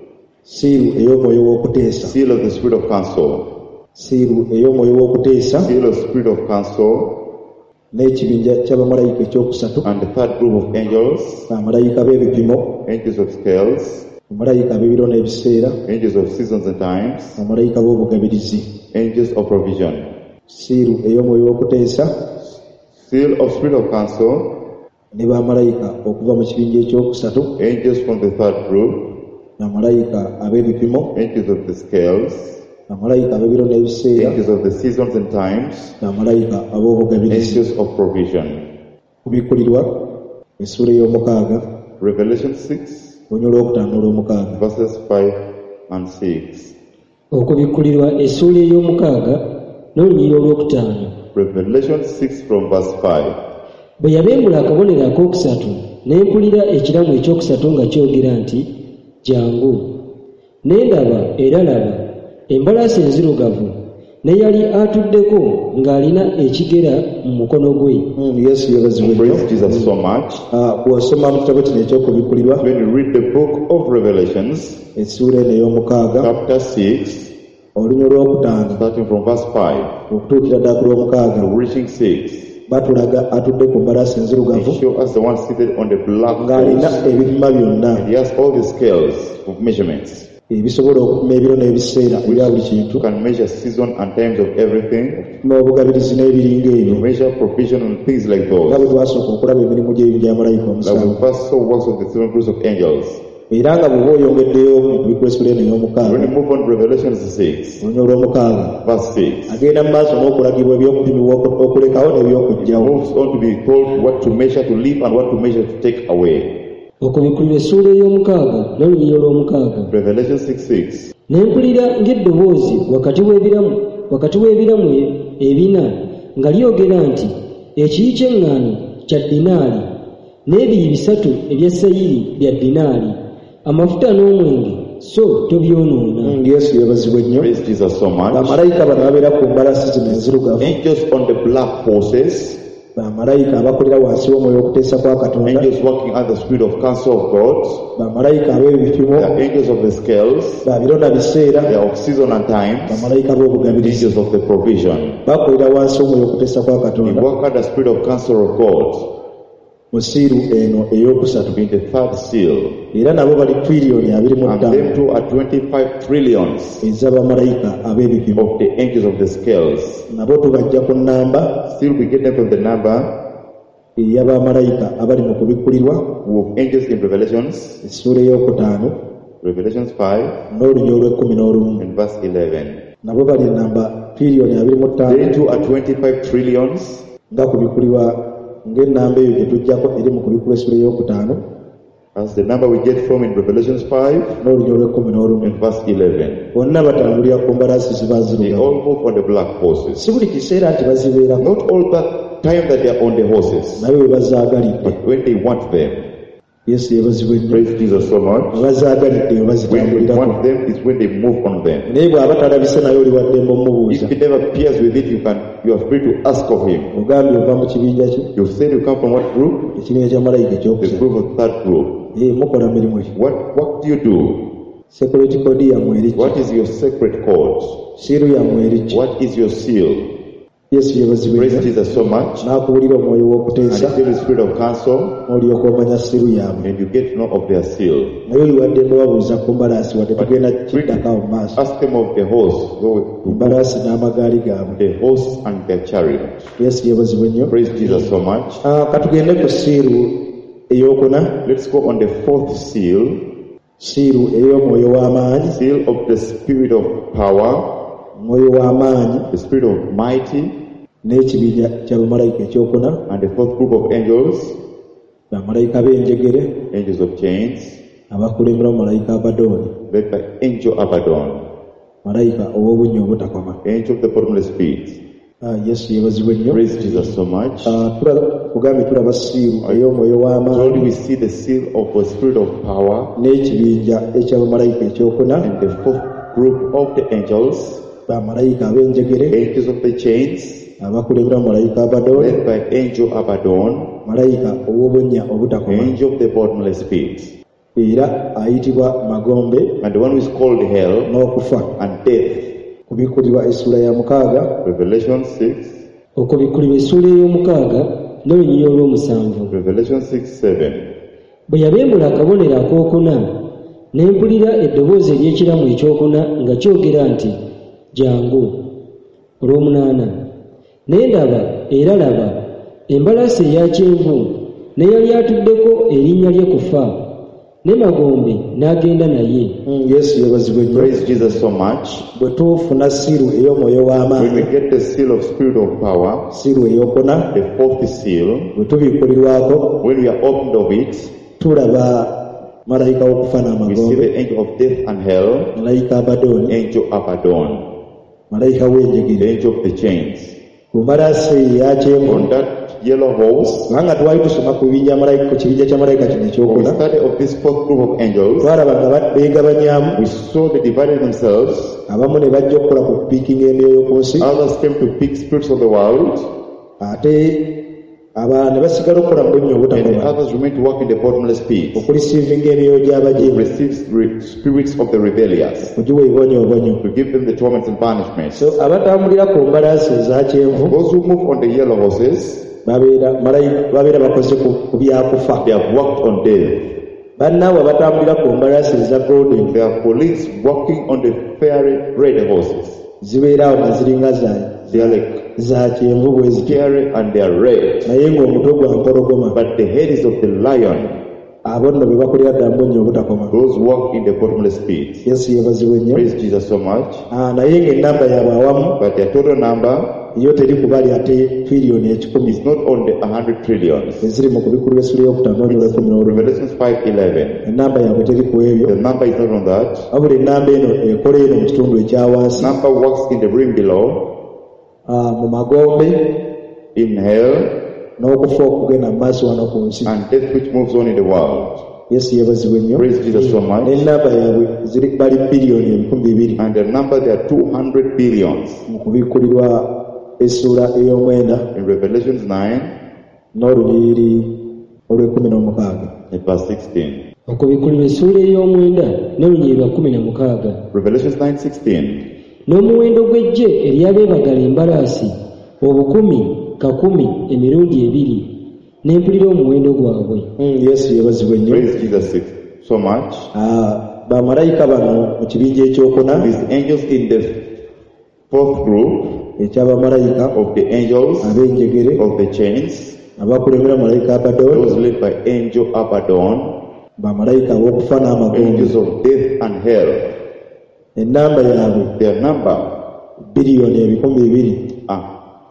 Siiru ey'omwoyo w'okuteesa. Seal of the spirit of counsel. Siiru ey'omwoyo w'okuteesa Seal of spirit of counsel. n'ekibinja ky'abamalayika ekyokusatu. And the third group of angels. Bamalayika b'ebipimo, Angels of scales. bamalayika b'ebiro n'ebiseera, Angels of seasons and times. bamalayika b'obugabirizi. Angels of provision. Siiru ey'omwoyo w'okuteesa Seal of spirit of counsel. ne bamalayika okuva mu kibinja ekyokusatu, Angels from the third group. bamalayika ab'ebipimo, Angels of the scales. bamalayika ab'ebiro n'ebiseera, Angels of the seasons and times. bamalayika ab'obugabirizi. Angels of provision. Kubikkulirwa essula ey'omukaaga Revelation 6 olunya olw'okutaano olw'omukaaga. verses 5 and 6. Okubikkulirwa essula ey'omukaaga n'olunyiriri olwokutaano. Revelation 6 from verse 5. Bwe yabembula akabonero akookusatu ne mpulira ekiramu ekyokusatu nga kyogera nti jangu. Ne ndaba era laba embalaasi enzirugavu ne yali atuddeko ng'alina ekigera mu mukono gwe. Yesu yabazibwe. Praise Jesus so much. Bw'osoma mu kitabo kino eky'okubikkulirwa, When you read the book of Revelations, essuula eno ey'omukaaga, chapter 6, olunya olwokutaano starting from verse 5, okutuukira ddala ku lwomukaaga, reaching 6, batulaga atudde ku mbalaasi enzirugavu they show us the one seated on the black ng'alina horse. ebipima byonna And he has all the scales of measurements. ebisobola okupima ebiro n'ebiseera ebya buli kintu, You can measure season and times of everything. n'obugabirizi n'ebiringa You ebyo, measure provision and things like nga bwe those. twasooka okulaba emirimu gya malayika Like omusanvu. we first saw works of the seven groups of angels. Era nga bw'oba oyongeddeyo mu kubikula eno When ey'omukaaga, you move on to Revelation 6, olunya olw'omukaaga, verse 6, agenda mu maaso n'okulagibwa ebyokupimibwa okulekawo it n'ebyokugyawo. moves on to be told what to measure to leave and what to measure to take away. Okubikkulirwa essuula ey'omukaaga n'oluyiyo lw'omukaaga. Revelation 6:6. Ne mpulira ng'eddoboozi wakati w'ebiramu ebina nga lyogera nti, ekiyi ky'eŋŋaano kya ddinaali, n'ebiyi bisatu ebya sayiri bya ddinaali, amafuta n'omwenge, so tobyonoona. Yesu yabazibwe nnyo. Praise Jesus so much. Bamalayika bano babeera ku mbalaasi zino enzirugavu, Angels on the black horses, bamalayika abakolera wansi w'omwoyo okuteesa kwa Katonda, angels working at the spirit of counsel of God, bamalayika ab'ebipimo, they are angels of the scales, babiro na biseera, they are of season and times, bamalayika b'obugabirizi, angels of the provision. bakolera wansi w'omwoyo okuteesa kwa They Katonda work at the spirit of counsel of God mu siiru eno ey'okusatu, in the third seal. era nabo bali tiriyoni 25 And them too are 25 trillions ez'abamalayika ab'ebipimo. of the angels of the scales. Nabo tubajja ku nnamba Still we get them from the number ey'abamalayika abali mu kubikkulirwa of angels in Revelations, essuula ey'okutaano Revelations 5 n'olunya olw'11, and verse 11. nabo bali namba tiriyoni 25 They too are 25 trillions nga kubikkulirwa ng'ennamba eyo gye tujjako eri mu kubikkulwa essuula ey'okutaano as the number we get from in Revelations 5 n'olunya olw'11. and verse 11. Bonna batambulira ku mbalaasi ziba They nzirugavu. all move on the black horses. Si buli kiseera nti bazibeerako, Not all that time that they are on the horses, naye we bazaagalidde. but when they want them. Yesu yebazibwa ennyo. Praise Jesus so much. We bazaagalidde we When they bazitambulirako. want them is when they move on them. Naye bw'aba talabise naye oli waddembe omubuuza. If he never appears with it, you are free to ask of him. Ogambye ova mu kibinja ki? You said you come from what group? Ekibiinja kya malayika The ekyokusatu. group of third group. Mukola mirimu ki? What do you do? Security code yammwe eri ki? What is your secret code? Siiru yammwe eri ki? What is your seal? Yesu yebazibwa Praise ennyo. Jesus so much. N'akuwulira omwoyo And w'okuteesa, you feel the spirit of counsel, n'olyoka omanya siiru yaabwe. and you get to know of their seal. Naye oli waddembe babuuza ku mbalaasi wadde tugenda kiddako mu maaso. Ask them of the horse, Embalaasi n'amagaali gaabwe. the horse and their chariot. Yesu yebazibwa ennyo. Praise Jesus so much. Katugende ku siiru ey'okuna, Let's go on the fourth seal, siiru ey'omwoyo w'amaanyi, seal of the spirit of power, omwoyo w'amaanyi the spirit of mighty, n'ekibinja kya bamalayika ekyokuna, and the fourth group of angels, bamalayika b'enjegere angels of chains, abakulembera malayika Abadooni, led by angel Abaddon, malayika ow'obunnya obutakoma. angel of the bottomless pit. Yesu yebazibwa ennyo. Praise Jesus so much. Kugambye tulaba siiru ey'omwoyo Not w'amaanyi only we see the seal of the spirit of power n'ekibinja eky'abamalayika ekyokuna, and the fourth group of the angels, bamalayika ab'enjegere angels of the chains, abakulembera malayika Abadooni, led by angel Abaddon, malayika ow'obunnya obutakoma, angel of the bottomless pit, era ayitibwa magombe and the one who is called hell n'okufa. and death. Kubikkulirwa essuula ya 6, Revelation 6, Okubikkulirwa essuula ey'omukaaga n'oluyiyo olw'omusanvu. Revelation 6:7. Bwe yabembula akabonero akookuna, ne mpulira eddoboozi ery'ekiramu ekyokuna nga kyogera nti, jjangu. Olw'omunaana, ne ndaba era laba embalaasi eya kyenvu ne yali atuddeko erinnya lye kufa, ne magombe n'agenda naye. Yesu yebazibwa ennyo. Praise Jesus so much. Bwe tufuna siiru ey'omwoyo When w'amaanyi, we get the seal of spirit of power, siiru ey'okuna, the fourth seal, bwe tubikkulirwako when we are opened of it, tulaba malayika w'okufa we see n'amagombe, the angel of death and hell, malayika Abadooni, angel Abaddon, malayika the w'enjegere. angel of the chains. Ku mbalaasi eya kyenvu On that yellow horse. Kubanga twali tusoma ku kibinja kya malayika kino When we ekyokuna, study of this fourth group of angels, twalaba nga beegabanyamu, we saw they divided themselves. abamu ne bajja okukola ku kupiikinga emyoyo ku nsi, Others came to pick spirits of the world, ate abalala ne basigala okukola mu bwenyi and the obutakoma, others remained to work in the bottomless pit, okulisiivinga emyoyo to gy'abajeemu, receive spirits of the rebellious, kugiwa ebibonyoobonyo. to give them the torments and punishments. So abatambulira ku mbalaasi eza kyenvu Those who move on the yellow horses, babeera bakoze ku byakufa. they have worked on death. Bannaabwe abatambulira ku mbalaasi eza golden Their colleagues working on the fiery red horses. zibeeraawo nga ziringa They are like za kyenvu bwe zityo, fiery and they are red. naye ng'omutwe gwa mpologoma. But the head is of the lion. Abo nno be bakolera ddala mbonyi obutakoma. Those who work in the bottomless pit. Yesu yeebazibwe nnyo. Praise Jesus so much. Naye ng'ennamba yaabwe awamu But their total number yo teri kubali ate tiriyoni 10 is not on the 100 trillions. eziri mu kubikulu b'essula y'okutaano n'olw'ekumi. Revelations 5:11. Ennamba yaabwe teri ku ebyo, The number is not on that. wabula ennamba eno ekola eno mu kitundu ekya wansi, Number works in the rim below, mu magombe in hell, n'okufa okugenda mu maaso wano ku nsi. and death which moves on in the world. Yesu yeebazibwe nnyo. Praise Jesus so much. N'ennamba yaabwe bali biliyoni 200 And the number, there are 200 billions. mu kubikkulirwa essula ey'omwenda In Revelations 9, n'olunyiriri olw'16. in verse 16. okubikulirwa essuula ey'omwenda n'olunyiriri lwa 16. Revelations 9:16. N'omuwendo gw'eggye eryabeebagala embalaasi obukumi kakumi emirundi 2, ne mpulira omuwendo gwabwe. Yesu yeebazibwe nnyo. Praise Jesus so much. Bamalayika bano mu kibinja ekyokuna These angels in the fourth group eky'abamalayika of the angels ab'enjegere of the chains, abakulembera malayika those Abaddon, led by angel Abaddon, bamalayika ab'okufa n'amagombe, angels of death and hell. ennamba yaabwe Their number biliyoni 200, are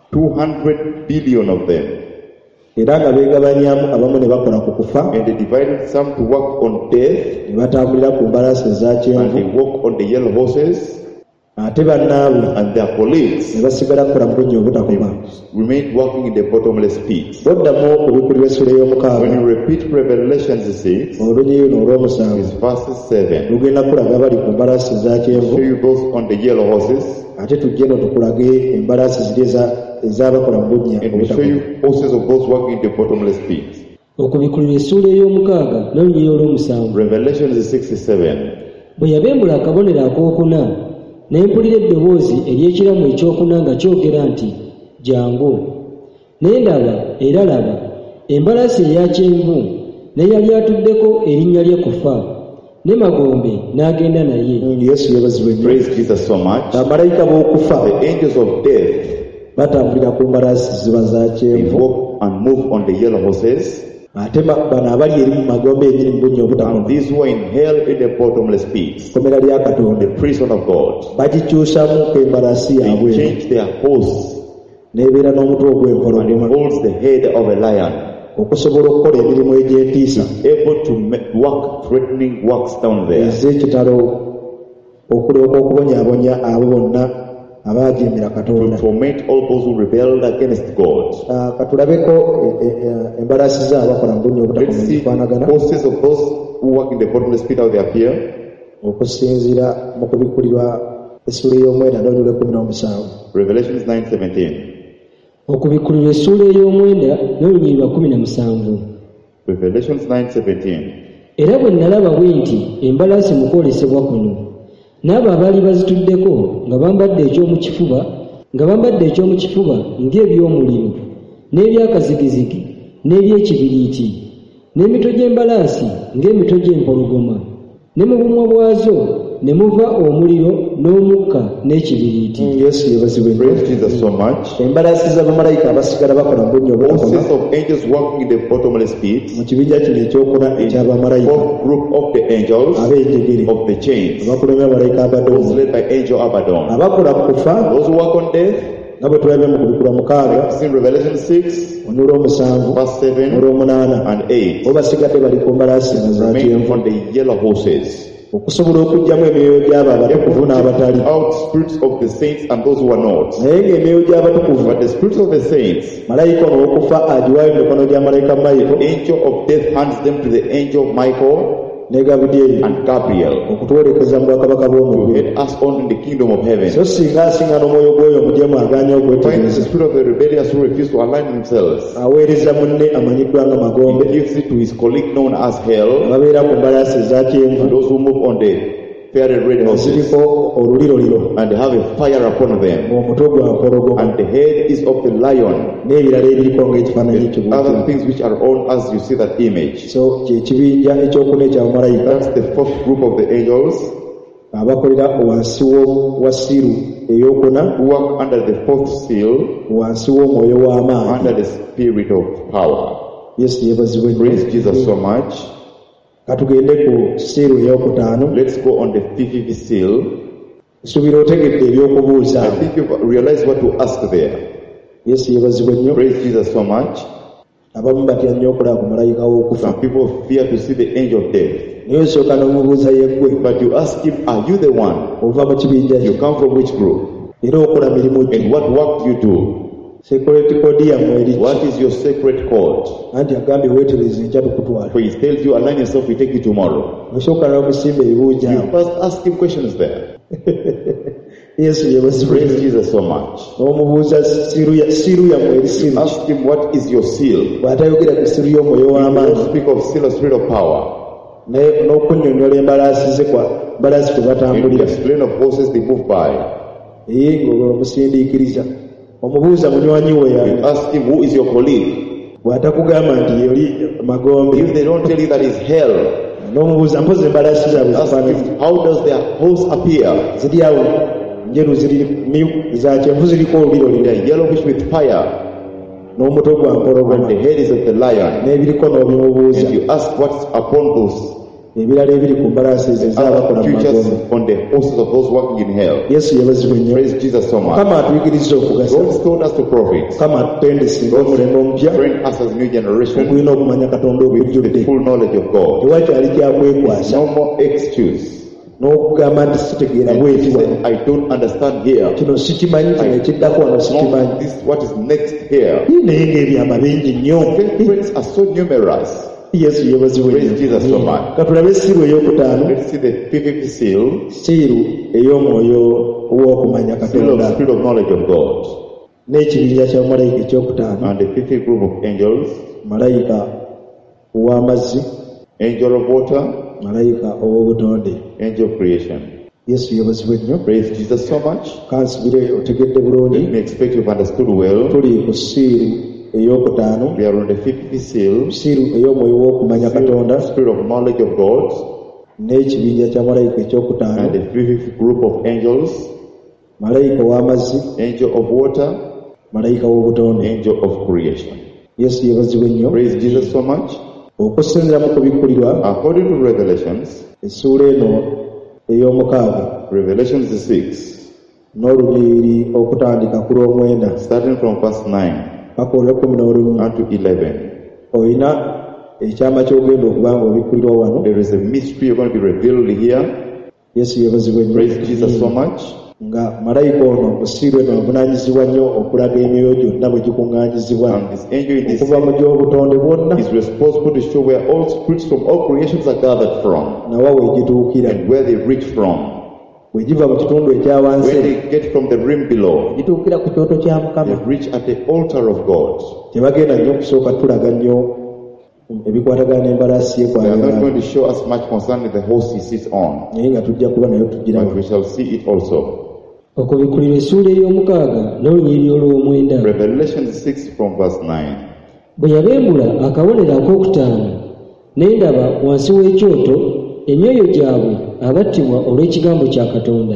200 billion of them. era nga beegabanyaamu abamu ne bakola ku kufa, And they divided some to work on death, ne batambulira ku mbalaasi eza and they kyenvu, walk on the yellow horses, ate bannaabwe and their colleagues ne basigala kukola mu bunnya obutakoma. remained working in the bottomless pit. Boddamu okubikulirwa essula When ey'omukaaga you repeat Revelations 6, olunyiriri olw'omusanvu it's verses 7. lugenda kulaga bali ku mbalaasi eza kyenvu, Show you those on the yellow horses, ate tujje no tukulage embalaasi ziri ez'abakola mu bunnya and we show obutakoma. you horses of those working in the bottomless pit. Okubikulirwa essuula ey'omukaaga n'olunyiriri olw'omusanvu. Revelations 6:7. Bwe yabembula akabonero akookuna, ne mpulira eddoboozi ery'ekiramu ekyokuna nga kyogera nti, "Jjangu." Ne ndaba era laba, embalaasi eya kyenvu n'eyali atuddeko erinnya lye Kufa, ne magombe n'agenda naye. Yesu yeebazibwe nnyo. Praise Jesus so much. Bamalayika b'okufa The angels of death, batambulira ku mbalaasi ziba za they kyenvu, walk and move on the yellow horses, ate bano abali eri mu magombe enyini mu bunnya and obutakoma, these who are in hell in the bottomless pit, kkomera lya Katonda, the prison of God, bagikyusamu ku embalaasi they yaabwe change their horse, n'ebeera n'omutwe and it ogw'empologoma, holds the head of a lion, okusobola okukola emirimu egy'entiisa able to work threatening works down there, ez'ekitalo, okulyoka okubonyaabonya abo bonna abaajeemera to Katonda. torment all those who rebelled against God. Katulabeko embalaasi zaabo bakola mu bunnya obutakoma Let's see ebifaanagana, horses of those who work in the bottomless pit, how they appear. okusinziira mu kubikkulirwa essula ey'omwenda n'olunyiriri lw'17. Revelations 9:17. Okubikulirwa essuula ey'omwenda n'olunyiriri lwa 17. Revelations 9:17. Era bwe nalaba bwe nti embalaasi mu kwolesebwa kuno, n'abo abaali bazituddeko nga bambadde ekyomu kifuba ng'eby'omuliro, n'ebyakazigizigi, n'ebyekibiriiti, n'emitwe gy'embalaasi ng'emitwe gy'empologoma, ne mu bumwa bwazo ne muva omuliro n'omukka n'ekibiriiti. Yesu yeebazibwe nnyo. Praise Jesus so much. Embalaasi z'abamalayika abasigala bakola mu bunnya obutakoma Horses of angels walking in the bottomless pit. mu kibinja kino ekyokuna eky'abamalayika Fourth group of the angels ab'enjegere of the chains, abakulembera malayika those Abaddon, led by angel Abaddon. abakola ku kufa Those who work on death, nga bwe tulabye mu kubikkulirwa mukaaga it's in Revelation 6, n'olw'omusanvu verse 7 n'olw'omunaana, and 8. bo basigadde bali ku mbalaasi nga za Remain kyenvu, on the yellow horses. okusobola okuggyamu emyoyo gy'abo abatukuvu n'abatali. Out spirits of the saints and those who are not. Naye ng'emyoyo gy'abatukuvu, But the spirits of the saints, malayika olw'okufa agiwaayo mu mikono gya malayika Michael the angel of death hands them to the angel of Michael ne Gabudyeri and Gabriel okutwolekeza mu bwakabaka to bw'omu head us on in the kingdom of heaven. so singa asiŋŋana omwoyo gw'oyo omujemu agaanya Find the okwetegereza, spirit of the rebellious who refuse to align themselves. aweereza munne amanyiddwa nga magombe, He gives it to his colleague known as hell, ababeera ku mbalaasi eza kyenvu and those who move on the fairy red horses, ziriko oluliroliro, and they have a fire upon them, omutwe gwa mpologoma and the head is of the lion, n'ebirala ebiriko ng'ekifaananyi and kibuuka. other things which are on as you see that image. So kyekibinja ekyokuna ekya bamalayika That's the fourth group of the angels abakolera wansi wa siiru eyokuna, who work under the fourth seal, wansi w'omwoyo w'amaanyi. under the spirit of power. Yesu yeebazibwe Praise nnyo. Jesus so much. Katugende ku siiru eyokutaano. Let's go on the fifth seal. Nsuubira otegedde ebyokubuuza. I think you've realized what to ask there. Yesu yeebazibwe nnyo. Praise Jesus so much. Abamu batya nnyo okulaba ku malayika w'okufa. Some people fear to see the angel of death. Naye osooka n'omubuuza yeggwe, But you ask him, are you the one? ova mu kibinja You kyo come from which group? era okola mirimu ki? And what work do you do? Sekuriti koodi yammwe eri ki? What is your sacred code? Anti agambye weetereze enkya tukutwala. For he tells you, align yourself, we take you tomorrow. Osooka n'omusimba ebibuuja You awo. first ask him questions there. Yesu yeebazibwe Praise nnyo. Jesus so much. N'omubuuza siiru yammwe eri siiru ki? Ask him, what is your seal? bw'atayogera ku siiru y'omwoyo Don't w'amaanyi, speak of seal of spirit of power. n'okunnyonnyola embalaasi kwe And batambulira. explain of horses they move by. Ng'omusindiikiriza omubuuza munywanyi we You yali, ask him, who is your colleague? bw'atakugamba nti yoli magombe, If they don't tell you that is hell, n'omubuuza mpozi embalaasi zaabwe ask zifaanana him, how does their horse appear? ziri awo njeru, ziri za kyenvu, ziriko oluliro They are yellowish with fire, n'omutwe gwa and mpologoma the head is of the lion. n'ebiriko n'obimubuuza, And you ask what's upon those ebirala ebiri ku mbalaasi ezo ez'abakola other mu creatures magombe. on the horses of those working in hell. Yesu yeebazibwe nnyo. Praise Jesus so much. Mukama atuyigiriza okugasa, God told us to profit. Mukama atutendese ng'omulembe omupya Train us as new generation ogulina okumanya Katonda with the okujjudde. full knowledge of God. Tewakyali kyakwekwaza No more excuse. n'okugamba nti sitegeera And bweti he wano, said, I don't understand here. kino sikimanyi, kino ekiddako wano sikimanyi. No, this what is next here. Naye ng'ebyama bingi nnyo. Fingerprints are so numerous. Yesu yeebazibwe Praise nnyo. Jesus so much. Katulabe esiiru ey'okutaano, Let's see the fifth seal. siiru ey'omwoyo w'okumanya Seal of Katonda, spirit of knowledge of God. n'ekibinja kya malayika ekyokutaano, And the fifth group of angels. malayika ow'amazzi, Angel of water. malayika ow'obutonde. Angel of creation. Yesu yeebazibwe nnyo. Praise Jesus so much. Kansubire otegedde bulungi. Let me expect you've understood well. Tuli ku siiru ey'okutaano, We are on the fifth seal. siiru ey'omwoyo w'okumanya Katonda, Spirit of knowledge of God. n'ekibinja kya malayika ekyokutaano, And the fifth group of angels. malayika ow'amazzi, Angel of water. malayika w'obutonde. Angel of creation. Yesu yeebazibwe nnyo. Praise Jesus so much. Okusinziira mu kubikkulirwa, According to Revelations, essuula eno ey'omukaaga Revelations 6, n'olunyiriri okutandika ku lw'omwenda starting from verse 9 paka olw'ekumi unto 11, olina ekyama ky'ogenda okuba nga obikkulirwa wano. there is a mystery you're going to be revealed here. Yesu yeebazibwe nnyo. Praise Jesus so much. Nga malayika ono mu siiru eno avunaanyizibwa nnyo okulaga emyoyo gyonna bwe gikuŋŋaanyizibwa And this angel in this okuva mu gy'obutonde bwonna is responsible to show where all spirits from all creations are gathered from nawa weegituukira, and where they reach from. bwe giva mu kitundu ekyawansi Where they get from the rim below, gituukira ku kyoto kya they Mukama. reach at the altar of God. Tebagenda nnyo kusooka tulaga nnyo ebikwatagana n'embalaasi ye They are not kwayagala, going to show us much concerning the horse he sits on, naye nga tujja kuba nayo but tugiraba. we shall see it also. okubikkulirwa essuula ey'omukaaga n'olunyiriri olw'omwenda. Revelation 6 from verse 9. Bwe yabembula akabonero ak'okutaano, ne ndaba wansi w'ekyoto emyoyo gyabwe abattibwa olw'ekigambo kya Katonda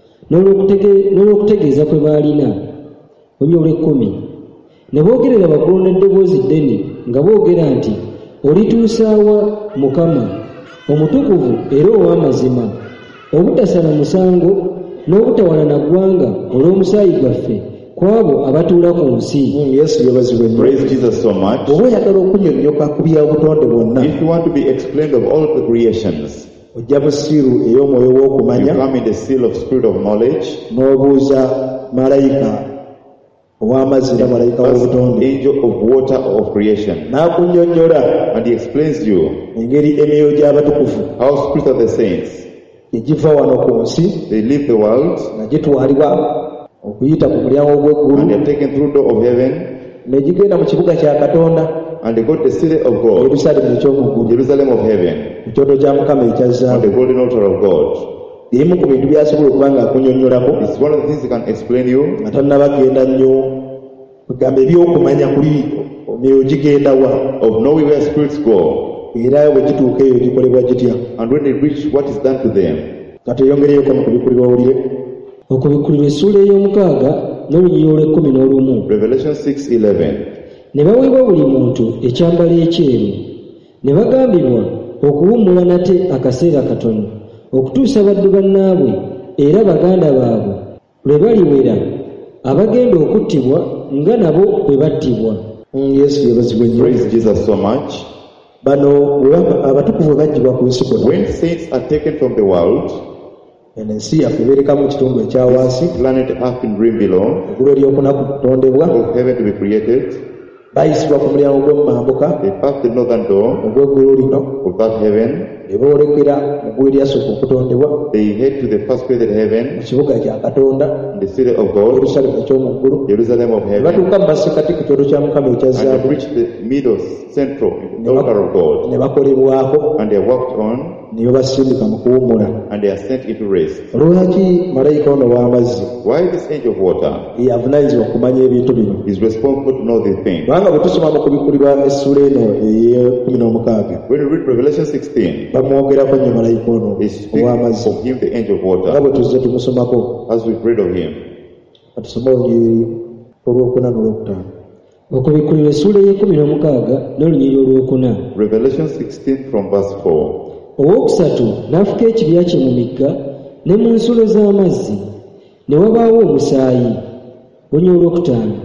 n'olw'okutegeeza kwe baalina. Onyolo 10. Ne boogerera waggulu n'eddoboozi ddene nga boogera nti, olituusa wa Mukama, omutukuvu era ow'amazima, obutasala musango n'obutawala na ggwanga olw'omusaayi gwaffe ku abo abatuula ku nsi. Yesu yeebazibwe nnyo. Praise Jesus so much. Oba oyagala okunnyonnyoka ku bya butonde bwonna, If you want to be explained of all the creations, ojja busiiru ey'omwoyo You w'okumanya come in the seal of spirit of knowledge. n'obuuza malayika ow'amazzi era malayika That's w'obutonde angel of water of creation. n'akunnyonnyola And he explains you engeri emyoyo gy'abatukufu how spirits of the saints, egiva wano ku nsi they leave the world nga gitwalibwa okuyita ku mulyango gw'eggulu and they are taken through the door of heaven ne gigenda mu kibuga kya katonda and they go to the city of God, yerusaalemu eky'omuggulu Jerusalem of heaven, ku kyoto kya mukama ekya on the zaabu golden altar of God. emu ku bintu byasobola okuba nga akunnyonnyolako It's one of the things he can explain you. nga tannabagenda nnyo kugamba ebyokumanya kuli emyoyo gigenda wa Of knowing where spirits go, era bwe gituuka eyo gikolebwa gitya and when they reach, what is done to them. kateyongereyoko mu kubikulirwa owulire okubikulirwa essuula ey'omukaaga n'olunyiriro olw'ekkumi n'olumu. Revelation 6:11. Ne baweebwa buli muntu ekyambalo ekyeru, ne bagambibwa okuwummula nate akaseera katono okutuusa baddu bannaabwe era baganda baabwe lwe baliwera abagenda okuttibwa nga nabo bwe battibwa. yesu yebazibwa nnyo Praise Jesus so much. bano abatukuvu baggyibwa ku nsi konna When saints are taken from the world, eno ensi yaffe ebeereka mu kitundu ekya wansi planet earth in dream below, eggulu ery'okunaku kutondebwa of heaven to be created, bayisibwa ku mulyango gw'omumambuka they pass the northern door ogw'eggulu lino of that heaven, ne boolekera mu ggulu eryasooka okutondebwa they head to the first created mu heaven, kibuga kya katonda the city of God, yerusaalemu eky'omuggulu Jerusalem of ne heaven, batuuka mu masekati ku kyoto kya mukama ekya and they zaabu reach the middle, central, the altar of God, ne bakolebwako and they are walked on, ne basindika mu kuwummula and they are sent into rest. lwaki malayika ono w'amazzi Why this angel of water yavunaanyizibwa okumanya ebintu bino is responsible to know these things? kubanga bwe tusoma mu kubikulirwa essuula eno ey'e16 When we read Revelation 16, bamwogerako nnyo malayika ono it speaks ow'amazzi of him, the angel of nga water, bwe tuzze tumusomako as we've read of him. batusome olunyi olwokuna n'olwokutaano okubikulirwa essuula ey'e16 n'olunyiriro olwokuna. Revelation 16 from verse 4. Owookusatu n'afuka ekibya kye mu migga ne mu nsulo z'amazzi, ne wabaawo omusaayi. Olunyiriro olwokutaano.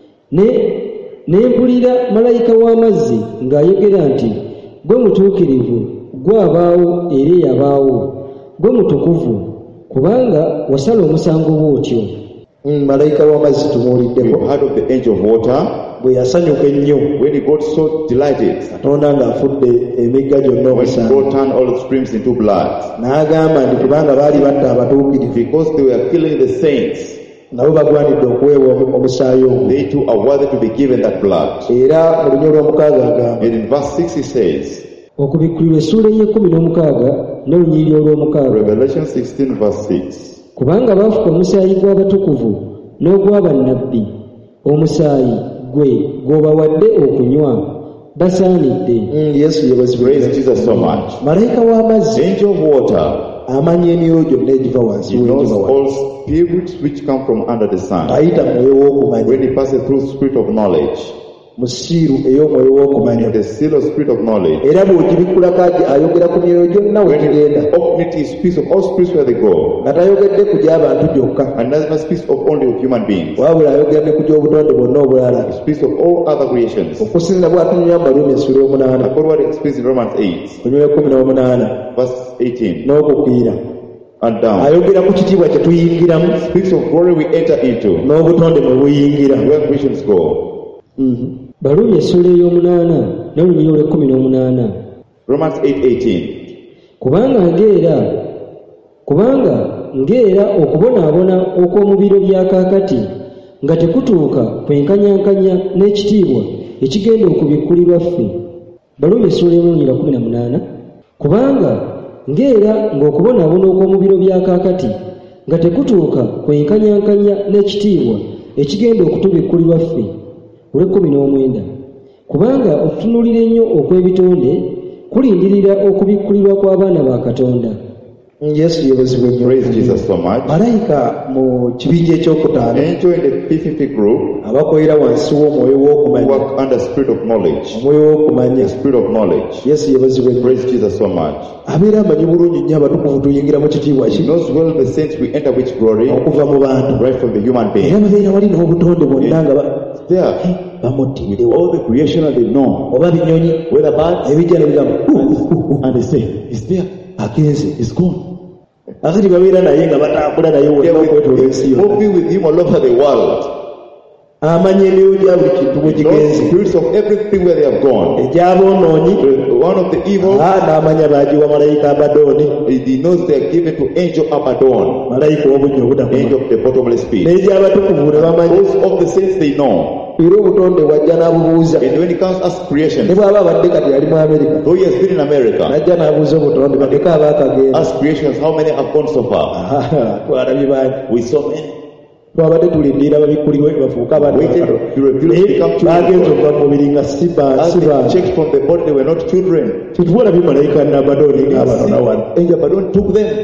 Ne mpulira malayika w'amazzi ng'ayogera nti, gwe mutuukirivu, gwe abaawo era eyabaawo, gwe mutukuvu, kubanga wasala omusango bw'otyo. malayika w'amazzi We've tumuwuliddeko heard of the angel of water bwe yasanyuka ennyo when he got so delighted, katonda ng'afudde emigga gyonna when omusaayi God turned all the streams into blood, n'agamba nti kubanga baali batta abatuukirivu because they were killing the saints, nabo bagwanidde okuweebwa omusaayi ogwo they too are worthy to be given that blood. era mu lunya olw'omukaaga agamba And in verse 6 he says, Okubikulirwa essuula ey'e16 n'olunyiriro olw'omukaaga. Revelation 16 verse 6, Kubanga baafuka omusaayi gw'abatukuvu n'ogw'abannabbi, omusaayi gwe gw'obawadde okunywa basaanidde. yesu yebazibwa praise Jesus so much. malayika w'amazzi The angel of water, amanya emyoyo gyonna egiva wansi he knows w'enjuba wano. all spirits which come from under the sun. ayita mu mwoyo w'okumanya When he passes through spirit of knowledge, mu siiru ey'omwoyo w'okumanya the seal of spirit of knowledge, era bw'ogibikulako ayogera ku myoyo gyonna we when gigenda he opened it, he speaks of all spirits where they go, nga tayogedde ku gy'abantu gyokka and never speaks of only of human beings. wabula ayogera ne ku gy'obutonde bwonna obulala He speaks of all other creations. okusinza bw'atunyumya mu Baluumi essuula y'omunaana According to what he explains in Romans 8, olunywa 18 verse 18, n'okukkirira and down, ayogera ku kitiibwa kye tuyingiramu speaks of glory we enter into, n'obutonde mwe buyingira where creations go. Baluumi essuula ey'omunaana n'olunyiriro olw'e18. Romans 8:18. Kubanga ngeera okubonaabona okw'omu biro bya kaakati nga tekutuuka kwenkanyankanya n'ekitiibwa ekigenda okubikkulirwa ffe. Baluumi essuula y'omunyiriro 18. Kubanga ngeera ng'okubonaabona okw'omu biro bya kaakati nga tekutuuka kwenkanyankanya n'ekitiibwa ekigenda okutubikkulirwa ffe. Olw'e19. Kubanga okutunuulira ennyo okw'ebitonde kulindirira okubikkulirwa kw'abaana ba Katonda. yesu yebazibwa ennyo Praise Jesus so much. malayika mu kibinja ekyokutaano Angel in the P50 group abakolera wansi w'omwoyo w'okumanya work under spirit of knowledge. omwoyo w'okumanya The spirit of knowledge. yesu yebazibwa ennyo Praise Jesus so much. abeera amanyi bulungi nnyo abatukuvu tuyingira mu kitiibwa He ki knows well the saints we enter which glory, okuva mu bantu right from the human era being. babeera wali n'obutonde bwonna nga There, bamuttirewo all the creation that they know, oba binyonyi whether birds, ebijja ne bigamba and they say, is there. agenze. He's gone. Akati babeera naye nga batambula naye wonna okwetooloola ensi yonna. Moving with him all over the world. Amanya emyoyo gya buli kintu bwe He knows the kigenze. spirits of everything where they have gone. Egy'aboonoonyi One of the evil, n'amanya baagiwa malayika Abadooni, he knows they are given to angel Abaddon, malayika w'obunnya obutakoma. angel of the bottomless pit. N'egy'abatukuvu ne bamanyi. Those of the saints they know. Era obutonde bw'ajja n'abubuuza. And when it comes as creation, Ne bw'aba abadde kati ali mu Amerika, though he has been in America, n'ajja n'abuuza obutonde badeko abaakagenda. as creations, how many have gone so far? Twalabye bangi. We saw many. Twabadde tulindiira babikkulirwe bafuuke abantu Waited bakato. to reveal to become Bagenze children. okuva mu mubiri nga si As they baana. checked from the body, they were not children. Tetubulabye malayika n'Abadooni ng'abalona wano. Angel Abaddon took them.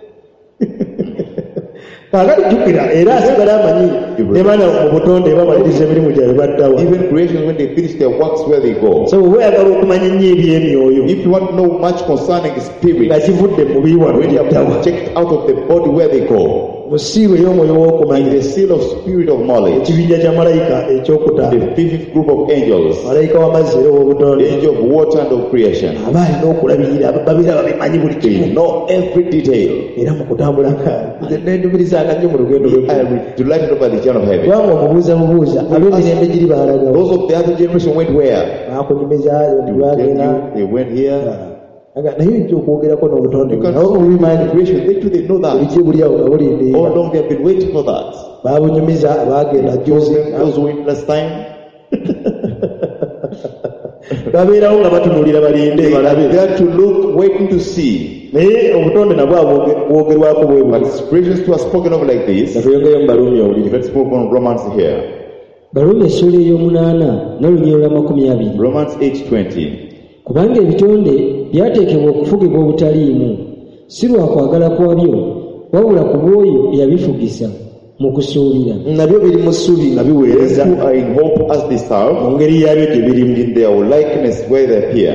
Kaakati jjukira era asigala amanyi ne baana mu butonde bamaliriza emirimu gyabwe baddawa. Even creation, when they finish their works, where they go. So bwe oyagala okumanya ennyo eby'emyoyo If you want to know much concerning spirit, nga kivudde mu mubiri wano when they giddawa. are checked out of the body, where they go. Mu siiru ey'omwoyo In w'okumanya the seal of spirit of knowledge, ekibinja kya malayika ekyokutaano. the fifth group of angels, Malayika w'amazzi era the ow'obutonde angel of water and of creation, aba alina okulabirira babeera babimanyi buli they kimu. know every detail. Era mu kutambula nze nendumirizanga nnyo mu lugendo lwe. I am delighted about the journey of heaven. Kubanga omubuuza ab'emirembe giri baalagawo. Those of the other generation went where? Baakunyumizaayo They will tell ntibagenda. you they went here. Naye nti okwogerako n'obutonde You can nabo mubimanyi. creation. They too, they know that. Bulijjo buli awo nga bulindiira. All along they have been waiting for that. Baabunyumiza abaagenda juzi. Those who went last time, Babeerawo nga batunuulira balinde they are balabe. there to look, waiting to see. Naye obutonde nabwo bwogerwako bwe But buti. creations too are spoken of like this. Natuyongeyo mu Baluumi owulire. Let's move on Romans here. Baluumi essuula ey'omunaana n'olunyiriro lwa 20. Romans 8:20. Kubanga ebitonde byateekebwa okufugibwa obutaliimu, si lwa kwagala kwabyo, wabula ku bw'oyo eyabifugisa mu kusuubira. Nabyo biri mu ssuubi nga Those biweereza who are in hope as they serve, mu ngeri yaabyo gye birimu. in their likeness where they appear.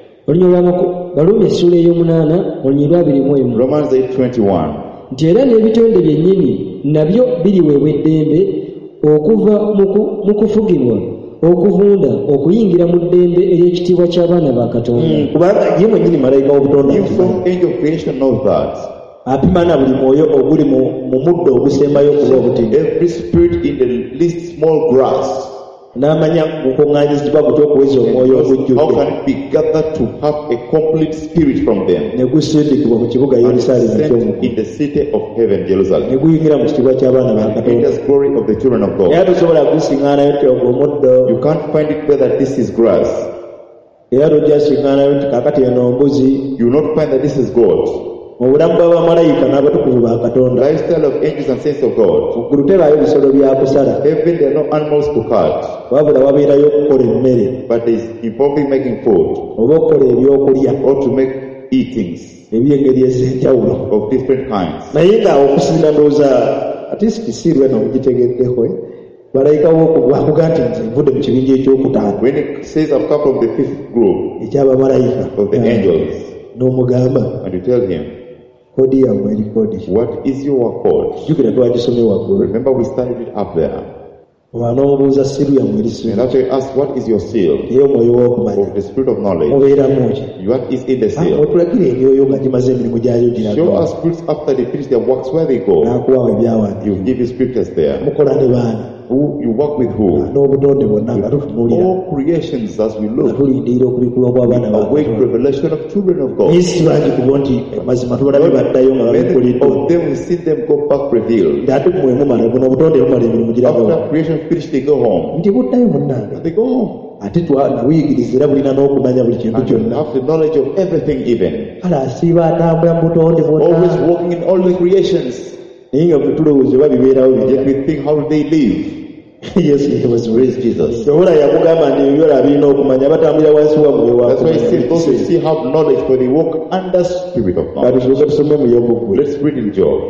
Baluumi essuula ey'omunaana olunyiriro lwa 21. Romans 8:21. Nti era n'ebitonde byennyini nabyo biriweebwa eddembe okuva mu kufugibwa, okuvunda, okuyingira mu ddembe ery'ekitiibwa ky'abaana ba Katonda. Kubanga ye mwennyini malayika w'obutonde You akimanyi. from angel of creation knows that. Apima na buli mwoyo oguli mu muddo ogusembayo okuba obutini. Every spirit in the least small grass. N'amanya gukuŋŋaanyizibwa gutya okuweza omwoyo How ogujjudde can it be gathered to have a complete spirit from them? ne gusindikibwa mu kibuga And Yerusaalemi sent eky'omugulu in the city of heaven, ne Jerusalem. guyingira mu kitiibwa ky'abaana ba Katonda. Greatest glory of the children of Naye God. tosobola kugusiŋŋaanayo nti ogwo omuddo, You can't find it there that this is grass. era tojasiŋŋaanayo nti kaakati eno mbuzi. You will not find that this is goat. Mu bulamu bw'abamalayika n'abatukuvu ba Katonda Lifestyle of angels and saints of God. mu ggulu tebaayo bisolo bya kusala, Heaven, there are no animals to cut, wabula wabeerayo okukola emmere but there is involving making food oba okukola ebyokulya or to make eatings eby'engeri ez'enjawulo. of different kinds. Naye nga okusinda ndowooza ati si lweno mugitegeddeko malayika w'okugwakuga nti nze nvudde mu kibinja ekyokutaano When it says I've come from the fifth group eky'abamalayika of the angels, n'omugamba and you tell him, koodi yammwe eri koodi ki? what is your code? jjukira twagisomye waggulu Remember we studied it up there. oba n'omubuuza siru yammwe eri siru And after you ask, what is your seal naye omwoyo w'okumanya of the spirit of knowledge? mubeeramu ki? What is in the seal? otulagira emyoyo nga gimaze emirimu gyayo Show giraga us spirits after they finish their works where they go. n'akuwawo ebyawandiika You give you scriptures there. mukola ne baana Who you work with who? n'obutonde bwonna nga tutunuulira All creations as we nga look. tulindiira okubikulwa kw'abaana ba Awake Katonda. revelation of children of God. naye si bangi kubo nti mazima tubalabye baddayo nga Many babikuliddwa of them we see them go back revealed. nti ate mmwe mumala buno obutonde bumala emirimu giragawo After creation finished, they go home. nti buddayo munnange And they go home. ate nabuyigiriza era bulina n'okumanya buli kintu And you kyonna have the knowledge of everything even. kale asiiba atambula mu butonde Always bwonna walking in all the creations. naye nga bwe tulowooza oba bibeerawo Yet bijja we think, how do they live? yesu was Praise Jesus. sobola yakugamba nti ebyola birina okumanya batambulira wansi wa mwoyo That's why he says those who wakumanya see have knowledge, for they walk under spirit of knowledge. katusoke tusome mu yobu gwe Let's read in Job.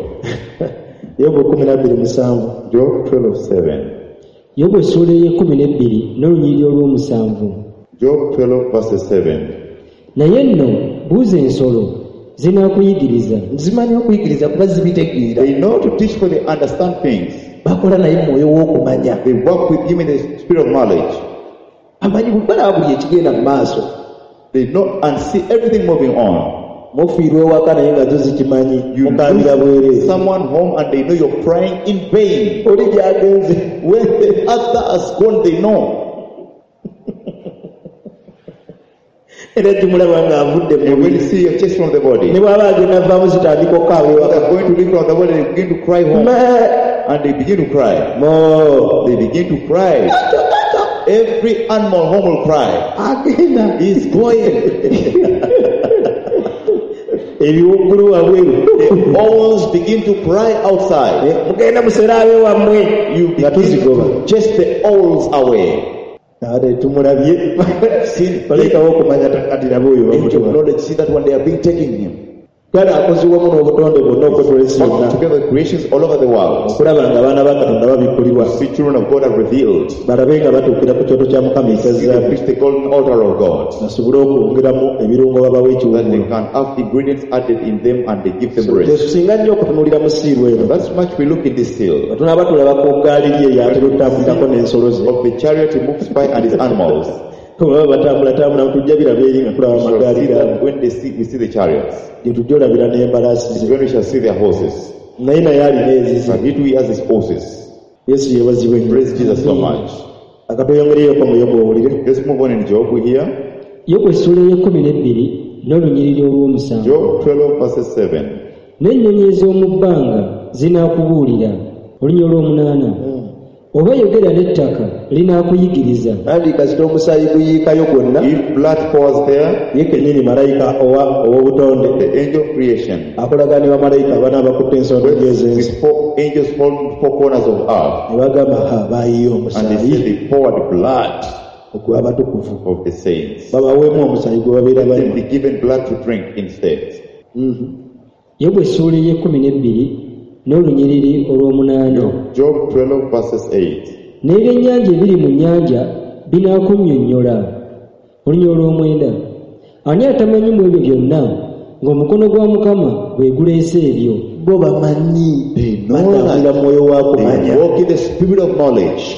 yobu 12:7 Job 12:7. Yobu essuula ey'e12 n'olunyiriro lw'omusanvu. Job 12 verses 7. Naye nno buuza ensolo zinaakuyigiriza. zimanyi okuyigiriza kuba zibitegeera They know to teach, for they understand things. bakola naye mwoyo w'okumanya They work with him in the spirit of knowledge. amanyi balaba buli ekigenda mu maaso They know and see everything moving on. mufiirwa ewaka naye nga zo zikimanyi mukambira bwerere. Someone home and they know you're crying in vain. Oli gyagenze. When the other has gone, they know. Era tumulaba ng'avudde mu And when you see your chest from the body, ne bw'aba agenda avaamu zitandika okukaawa they ewaka. are going to leave from the body, they begin to cry home. And they begin to cry. They begin to cry. Every animal home will cry. Agenda. He's going. Ebiwuggulu wabweru. The owls begin to cry outside. Mugenda museraabe wammwe. You Nga begin tuzigoba. to chase the owls away. Ate tumulabye. Balekawo okumanya takatirabe oyo Angel of bamutuba. knowledge, see that when they are being taken him. Kale akozibwamu n'obutonde bwonna okwetola ensi All yonna. together creations all over the world. Okulaba ng'abaana ba Katonda babikkulibwa. See children of God are revealed. Balabe nga batuukira ku kyoto kya Mukama See they ekyazaabu. reach the golden altar of God. Basobole okwongeramu ebirungo babawa That they ekiwummula. can have ingredients added in them and they give them rest. Tetusinga nnyo okutunuulira mu siiru eno. That's much we look in this seal. Batunaba tulaba ku ggaali lye yatera okutambulirako n'ensolo ze. Of the chariot he moves by and his animals. Baba batambulatambula tujja biraba eri nga tulaba We shall amagaali see gaabwe. that when we see the chariots. Gye tujja olabira n'embalaasi It's ze. when we shall see their horses. Naye alina ezizi. But he too has his horses. Yesu yeebazibwe nnyo. Praise Jesus so much. Akatweyongereyeko mu Yobu owulire. Let's move on in Job. We hear Yobu essula ey'ekumi n'olunyiriri olw'omusanvu. Job 12 verses 7. N'ennyonyi ez'omu bbanga zinaakubuulira. Olunya olw'omunaana. Oba yogera n'ettaka linaakuyigiriza. Andi kasita omusaayi guyiikayo gwonna. If blood pours there, Ye kennyini malayika ow'obutonde the angel of creation, akolaga ne bamalayika abana abakutte ensonga ez'ensi. with 4 angels holding 4 corners of earth, Ne bagamba baayiye and they say omusaayi they poured blood ogw'abatukuvu. of the saints. Babaweemu omusaayi gwe babeera Let them banywa. be given blood to drink instead. Yobu essula ey'ekumi n'olunyiriri olw'omunaana. Job 12 verses 8. N'ebyennyanja ebiri mu nnyanja binaakunnyonnyola. Olunya olw'omwenda. Ani atamanyi mu ebyo byonna ng'omukono gwa Mukama bwe guleese ebyo? Bo bamanyi know batambula mu mwoyo wa They kumanya. walk in the spirit of knowledge.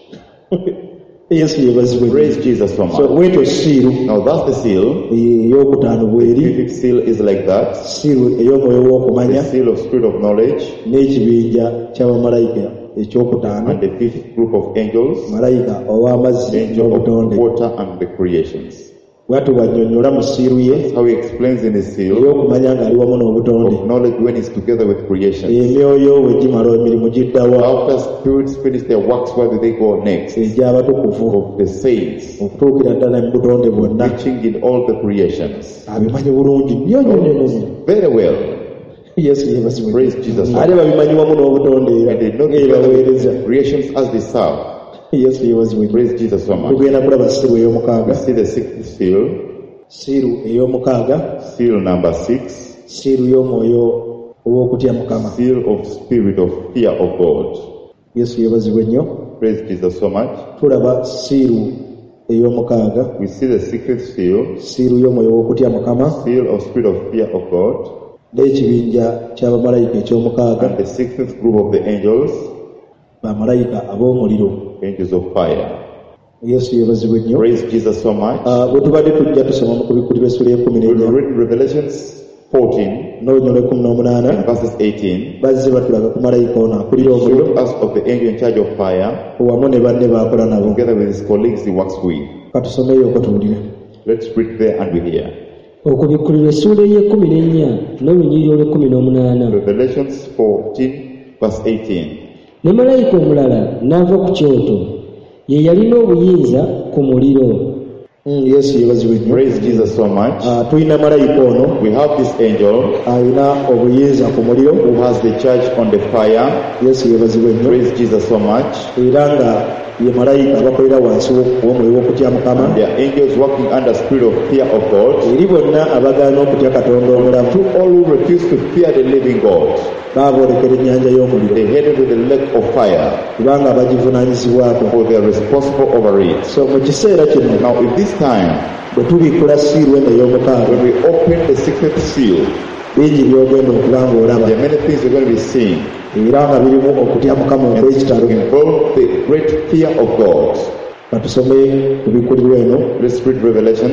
Yesu yeebazibwe. Praise Jesus so So much. bwetyo siiru Now that's the seal. ey'okutaano The bw'eri. fifth seal is like that. Siiru ey'omwoyo w'okumanya The seal of spirit of knowledge. n'ekibinja ky'abamalayika ekyokutaano. And the fifth group of angels. Malayika ow'amazzi Angel n'obutonde. of water and the creations. Bw'atyo bw'annyonnyola mu siiru ye That's how he explains in the seal ey'okumanya ng'ali wamu n'obutonde. of knowledge when he's together with creation. Emyoyo bwe gimala emirimu giddawa After spirits finish their works, where do they go next? egy'abatukuvu Of the saints, okutuukira ddala mu butonde bwonna. reaching in all the creations. Abimanyi bulungi nnyo nnyo nnyo nnyo. Very well. Yesu yeebazibwe. Praise Jesus. Ate babimanyi wamu n'obutonde era And they know ng'ebaweereza. the creations as they serve. Yesu yeebazibwe. Praise Jesus so much. Tugenda kulaba siiru ey'omukaaga. We see the sixth seal, Siiru ey'omukaaga. seal number 6, Siiru y'omwoyo ow'okutya Mukama. seal of spirit of fear of God. Yesu yeebazibwe nnyo. Praise Jesus so much. Tulaba siiru ey'omukaaga. We see the sixth seal, Siiru y'omwoyo ow'okutya Mukama. seal of spirit of fear of God, N'ekibinja ky'abamalayika eky'omukaaga. and the sixth group of the angels, Bamalayika ab'omuliro. angels of fire. Yesu yeebazibwe nnyo. Praise Jesus so much. Bwe tubadde tujja tusoma mu kubikuli b'essula y'ekumi We will n'ennya read Revelations 14 n'olunyolo ekumi n'omunaana. and verses 18. Bazze batulaga ku malayika ono akulira omuliro Showed us of the angel in charge of fire, wamu ne banne baakola nabo. together with his colleagues he works with. Katusomeyo okwo tuwulire. Let's read there and we hear. Okubikkulirwa essula ey'ekumi n'olunyiriri olw'ekumi n'omunaana. Revelations 14 verse 18. Ne malayika omulala n'ava ku kyoto, ye yalina obuyinza ku muliro. Yesu yeebazibwe nnyo. Praise Jesus so much. Tulina malayika ono We have this angel alina obuyinza ku muliro. who has the charge on the fire. Yesu yeebazibwe nnyo. Praise Jesus so much. Era nga ye malayika abakolera wansi w'omwoyo w'okutya Mukama. There are angels working under spirit of fear of God. Eri bonna abagaana okutya Katonda omulamu To all who refuse to fear the living God, baaboolekera ennyanja y'omuliro they headed to the lake of fire, kubanga bagivunaanyizibwako. for they are responsible over it. So mu kiseera kino Now, in this time, bwe tubikkula siiru eno ey'omukaaga, when we open the sixth seal, bingi by'ogenda okuba ng'olaba there are many things you're going to be seeing. era nga birimu okutya Mukama okw'ekitalo. Involve the great fear of God. Batusome ku bikkulirwa eno Let's read Revelations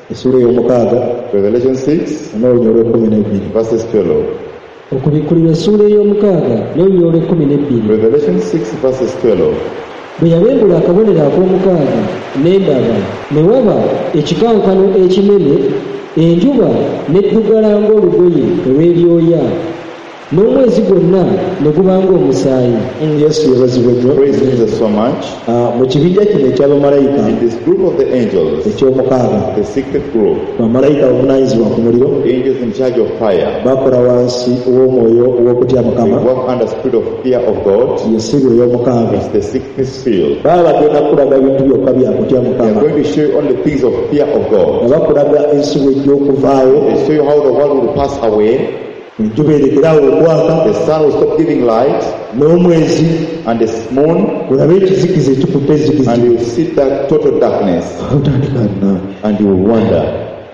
essula ey'omukaaga Revelation 6, n'olunya olw'ekumi verses 12. okubikkulirwa essula ey'omukaaga n'olunya olw'ekumi. Revelation 6, verses 12. bwe yabembula akabonero ak'omukaaga ne ndaba ne waba ekikankano ekinene, enjuba n'eddugala ng'olugoye olw'ebyoya, n'omwezi gwonna ne guba ng'omusaayi. Yesu yebazibwa nnyo. Praise Jesus so much. Mu kibinja kino eky'abamalayika In this group of the angels, eky'omukaaga, the sixth group, bamalayika bavunaanyizibwa ku muliro, angels in charge of fire, bakola wansi w'omwoyo ow'okutya they Mukama, work under spirit of fear of God. ye ssiru ey'omukaaga. It's the sixth seal. Baba bagenda kulaga bintu byokka bya kutya They are Mukama, going to show you only things of fear of God. nga bakulaga ensibu egy'okuvaawo, They show you how the world will pass away, enjuba erekeraawo okwaka, the sun will stop giving light, n'omwezi and the moon, olabe ekizikiza ekikutte ezikiza, and you will see that total darkness, otandika nna. and you will wonder.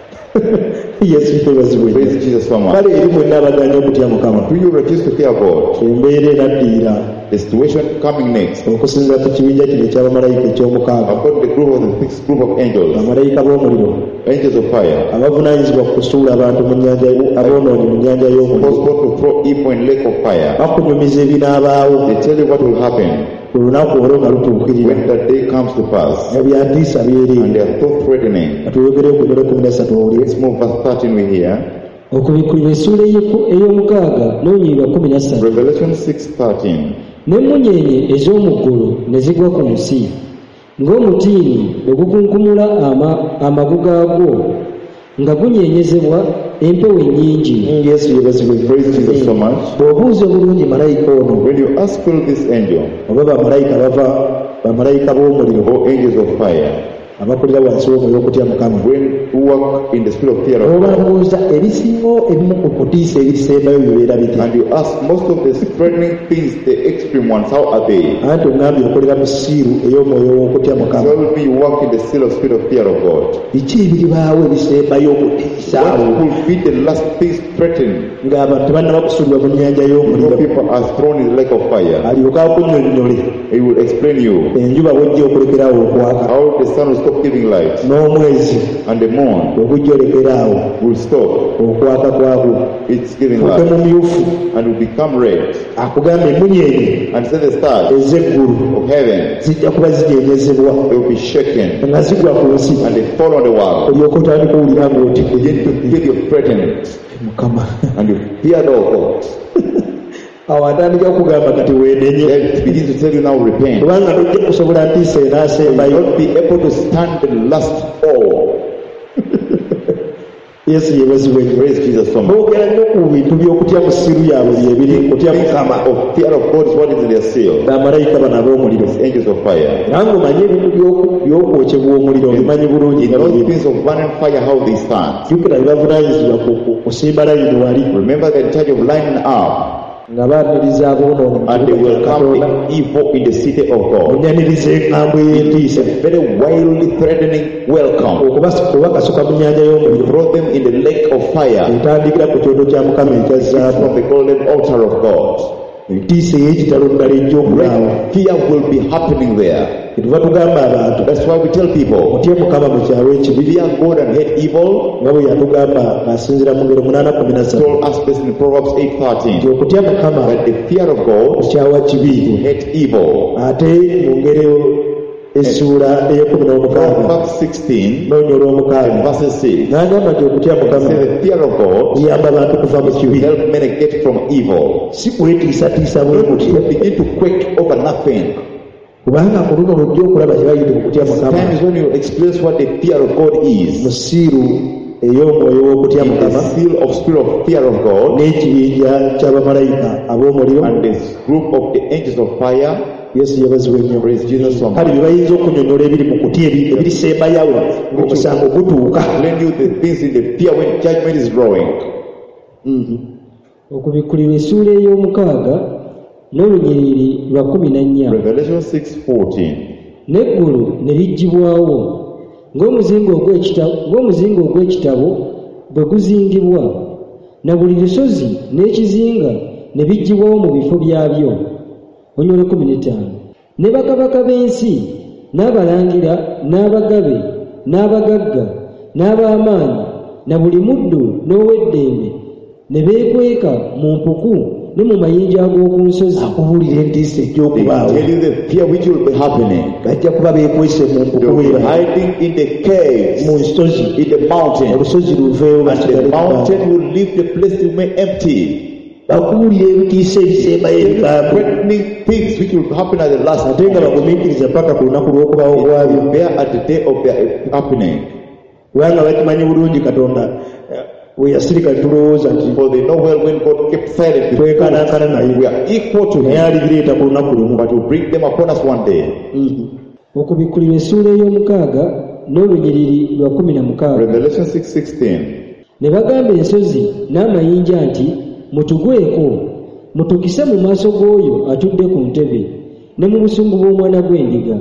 Yesu yebazibwa Praise nnyo. Jesus so much. Kale eri mwenna abaganya okutya Mukama, Do you refuse to fear God? embeera eraddiira The situation coming next, okusinziira ku kibinja kino eky'abamalayika eky'omukaaga, according to the group of the sixth group of angels, bamalayika b'omuliro angels of fire, abavunaanyizibwa ku kusuula abantu mu nnyanja, aboonoonyi mu nnyanja y'omuliro, supposed to throw evil in lake of fire. bakunyumiza ebinaabaawo They tell you what will happen ku lunaku olwo nga lutuukirira, when that day comes to pass, nga byantiisa byeri. and they are so threatening. Katuyogere ku nnyolo 13 oli. Let's move verse 13 we hear. Okubikkulirwa essula ey'omukaaga n'olunya lwa 13. Revelation 6:13. N'emmunyeenye ez'omu ggulu ne zigwa ku nsi, ng'omutiini bwe gukunkumula amagu gaagwo nga gunyeenyezebwa empewo ennyingi. Yesu yebazibwa nnyo. Praise Jesus so much. Bw'obuuza obulungi malayika ono When you ask for this angel, oba bamalayika bava bamalayika b'omuliro or angels of fire, abakulira wansi w'omwoyo okutya Mukama, when you walk in the spirit of fear of oba God, buuza ebisinga ebimu ku kutiisa ebisembayo bibeera bitya, and you ask most of the threatening things, the extreme ones, how are they? anti ongambye okolera mu siiru ey'omwoyo w'okutya Mukama. Tell me you walk in the seal of spirit of fear of God. Biki ebiribaawo ebisembayo okutiisa What will be the last things threatened? ng'abantu tebannaba kusuulibwa mu nnyanja No y'omuliro, people are thrown in the lake of fire. alyoka akunnyonnyole He will explain you enjuba bw'ojja okulekeraawo okwaka, how the sun will stop giving light, n'omwezi and the moon bw'ogujja olekeraawo will stop okwaka kwagwo, its giving oke light, mumyufu. and will become red. Akugamba emmunyeenye And say the stars ez'eggulu of heaven, zijja kuba zijenyezebwa they will be shaken, nga zigwa ku nsi, and they fall on the world. olyoka otandika owulira ng'oti Begin to feel your threatened, Mukama. and you fear no God. Awo atandika kugamba kati weenenye, Then it begins to tell you now repent. kubanga tojja kusobola ntiisa You enaasembayo. will not be able to stand the last fall. Yesu yebazibwe nnyo. Praise Jesus so much. Boogera nnyo ku bintu by'okutya mu ssiru yaabwe byebiri kutya Mukama. Of fear of God is what is in their seal. Bamalayika bano ab'omuliro. Angels of fire. Era ng'omanye ebintu by'okwokebwa omuliro obimanyi bulungi In nga those biri. things of burning fire, how they stand. Jjukira be bavunaanyizibwa ku kusimba layini wali Remember they're in charge of lining up, nga baaniriza aboonoonyi mu and they kibuga will kya come Katonda, with evil in the city of God. onyaniriza enkambwe y'entiisa, Very wildly threatening welcome. okubakasuka mu nnyanja y'omuliro, Throw them in the lake of fire entandikira ku kyoto kya Mukama ekya zaabu. from the golden altar of God. Entiisa ey'ekitalo ddala ejja okulaawo. Great fear will be happening there. Kyetuva tugamba abantu That's why we tell people, mutye Mukama mu kyalo ekibi, fear God and hate evil. nga bwe yatugamba ng'asinziira mu ngero 8:13 Told us this in Proverbs nti 8:13. okutya Mukama That the fear of God kukyawa kibi. to hate evil. Ate mu ngero essuula ey'ekumi Proverbs 16 n'olunya olw'omukaaga verses 6. n'agamba nti okutya Mukama Say the fear of God kiyamba abantu kuva mu to kibi, help many get from evil. si kwetiisatiisa bwe kutyo, You begin to quake over nothing. kubanga mu luno lwojja okulaba kye bayita okutya Mukama Times when you experience what the fear of God mu is, siiru ey'omwoyo w'okutya in Mukama the seal of spirit of fear of God, n'ekibinja ky'abamalayika ab'omuliro. and this group of the angels of fire, Yesu yebazibwa ennyo. praise Jesus so Kale much. bye bayinza okunyonnyola ebiri mu kutya ebirisembayawo ng'omusango gutuuka. Explain you the things in the fear when judgment is drawing. Okubikkulirwa essula ey'omukaaga n'olunyiriri lwa 14. Revelation 6:14. N'eggulu ne liggyibwawo ng'omuzingo ogw'ekitabo bwe guzingibwa, na buli lusozi n'ekizinga ne biggyibwawo mu bifo byabyo. Onyole 15. Ne bakabaka b'ensi n'abalangira n'abagabe n'abagagga n'ab'amaanyi na buli muddu n'ow'eddembe ne beekweka mu mpuku ne mu mayinja ag'oku nsozi. Akubuulira entiisa egy'okubaawo. Tell you the fear which will be happening. Bajja kuba beekwese mu mpuku They will be bwe hiding in the caves, mu nsozi. in the mountain, Olusozi luveewo and the mountain will leave the place to remain empty. bakubuulira ebitiisa ebisembayo ebikambwe Threatening things which will happen at the last ate nga moment. bagumiikiriza paka ku lunaku lw'okubaawo kwabyo. There at the day of their happening. Kubanga bakimanyi bulungi Katonda we yasirika tulowooza nti For they know well when God kept silent before twekanankana naye we are equal to naye him, alibireeta ku lunaku lumu. but will bring them upon us one day. Okubikkulirwa essuula ey'omukaaga n'olunyiriri lwa 16. Revelation 6:16. Ne bagamba ensozi n'amayinja nti mutugweko mutukise mu maaso g'oyo atudde ku ntebe ne mu busungu bw'omwana gw'endiga.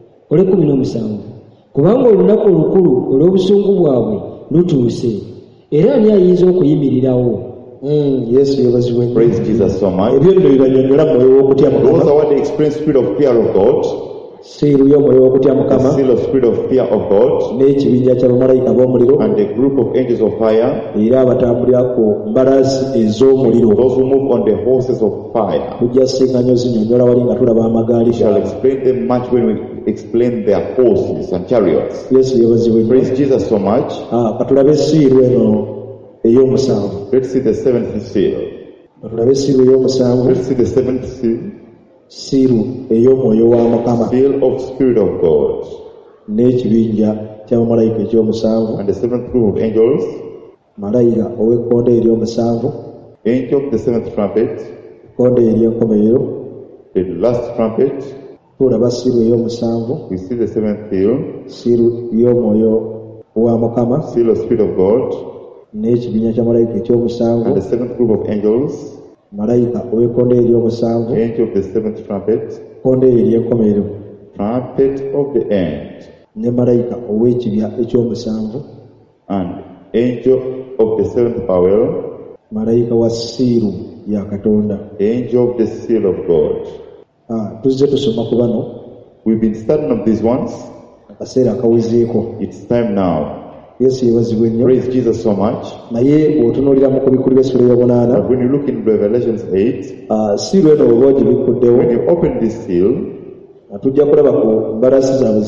17. Kubanga olunaku olukulu olw'obusungu bwabwe lutuuse, era ani ayinza okuyimirirawo? Yesu yebazibwe nnyo. Praise Jesus so much. Ebyo nno bibanyonnyola mu mwoyo w'okutya Those Mukama. are what they experience spirit of fear of God, Siiru y'omwoyo w'okutya the Mukama seal of spirit of fear of God, n'ekibinja kya bamalayika b'omuliro and the group of angels of fire, era abatambulira ku mbalaasi ez'omuliro. those who move on the horses of fire. Tujja singa nnyo zinyonnyola wali nga tulaba amagaali We shall gaabwe. explain them much when we explain their horses and chariots. Yesu yebazibwe nnyo. Praise Jesus so much. Katulabe esiiru eno ey'omusanvu. Let's see the seventh seal. Katulabe esiiru ey'omusanvu. Let's see the seventh seal. Siiru ey'omwoyo wa Mukama Seal of spirit of God. n'ekibinja ky'abamalayika eky'omusanvu. And the seventh group of angels. Malayika ow'ekkonde ery'omusanvu, Angel of the seventh trumpet. ekkonde ery'enkomerero. The last trumpet. Tulaba siiru ey'omusanvu, We see the seventh seal. siiru y'omwoyo wa Mukama Seal of spirit of God. n'ekibinja kya malayika eky'omusanvu. And the seventh group of angels. Malayika ow'ekkonde ery'omusanvu, Angel of the seventh trumpet. ekkonde ery'enkomerero, Trumpet of the end. ne malayika ow'ekibya eky'omusanvu, And angel of the seventh power. malayika wa siiru ya Katonda. Angel of the seal of God. Tuzze tusoma ku bano We've been studying of these ones. akaseera akawezeeko. It's time now. Yesu yebazibwe nnyo. Praise Jesus so much. Naye bw'otunuulira mu kubikulira essula ey'omunaana, But when you look in Revelations 8, siiru eno bw'oba ogibikuddewo, when you open this seal, tujja kulaba ku mbalaasi zaabwe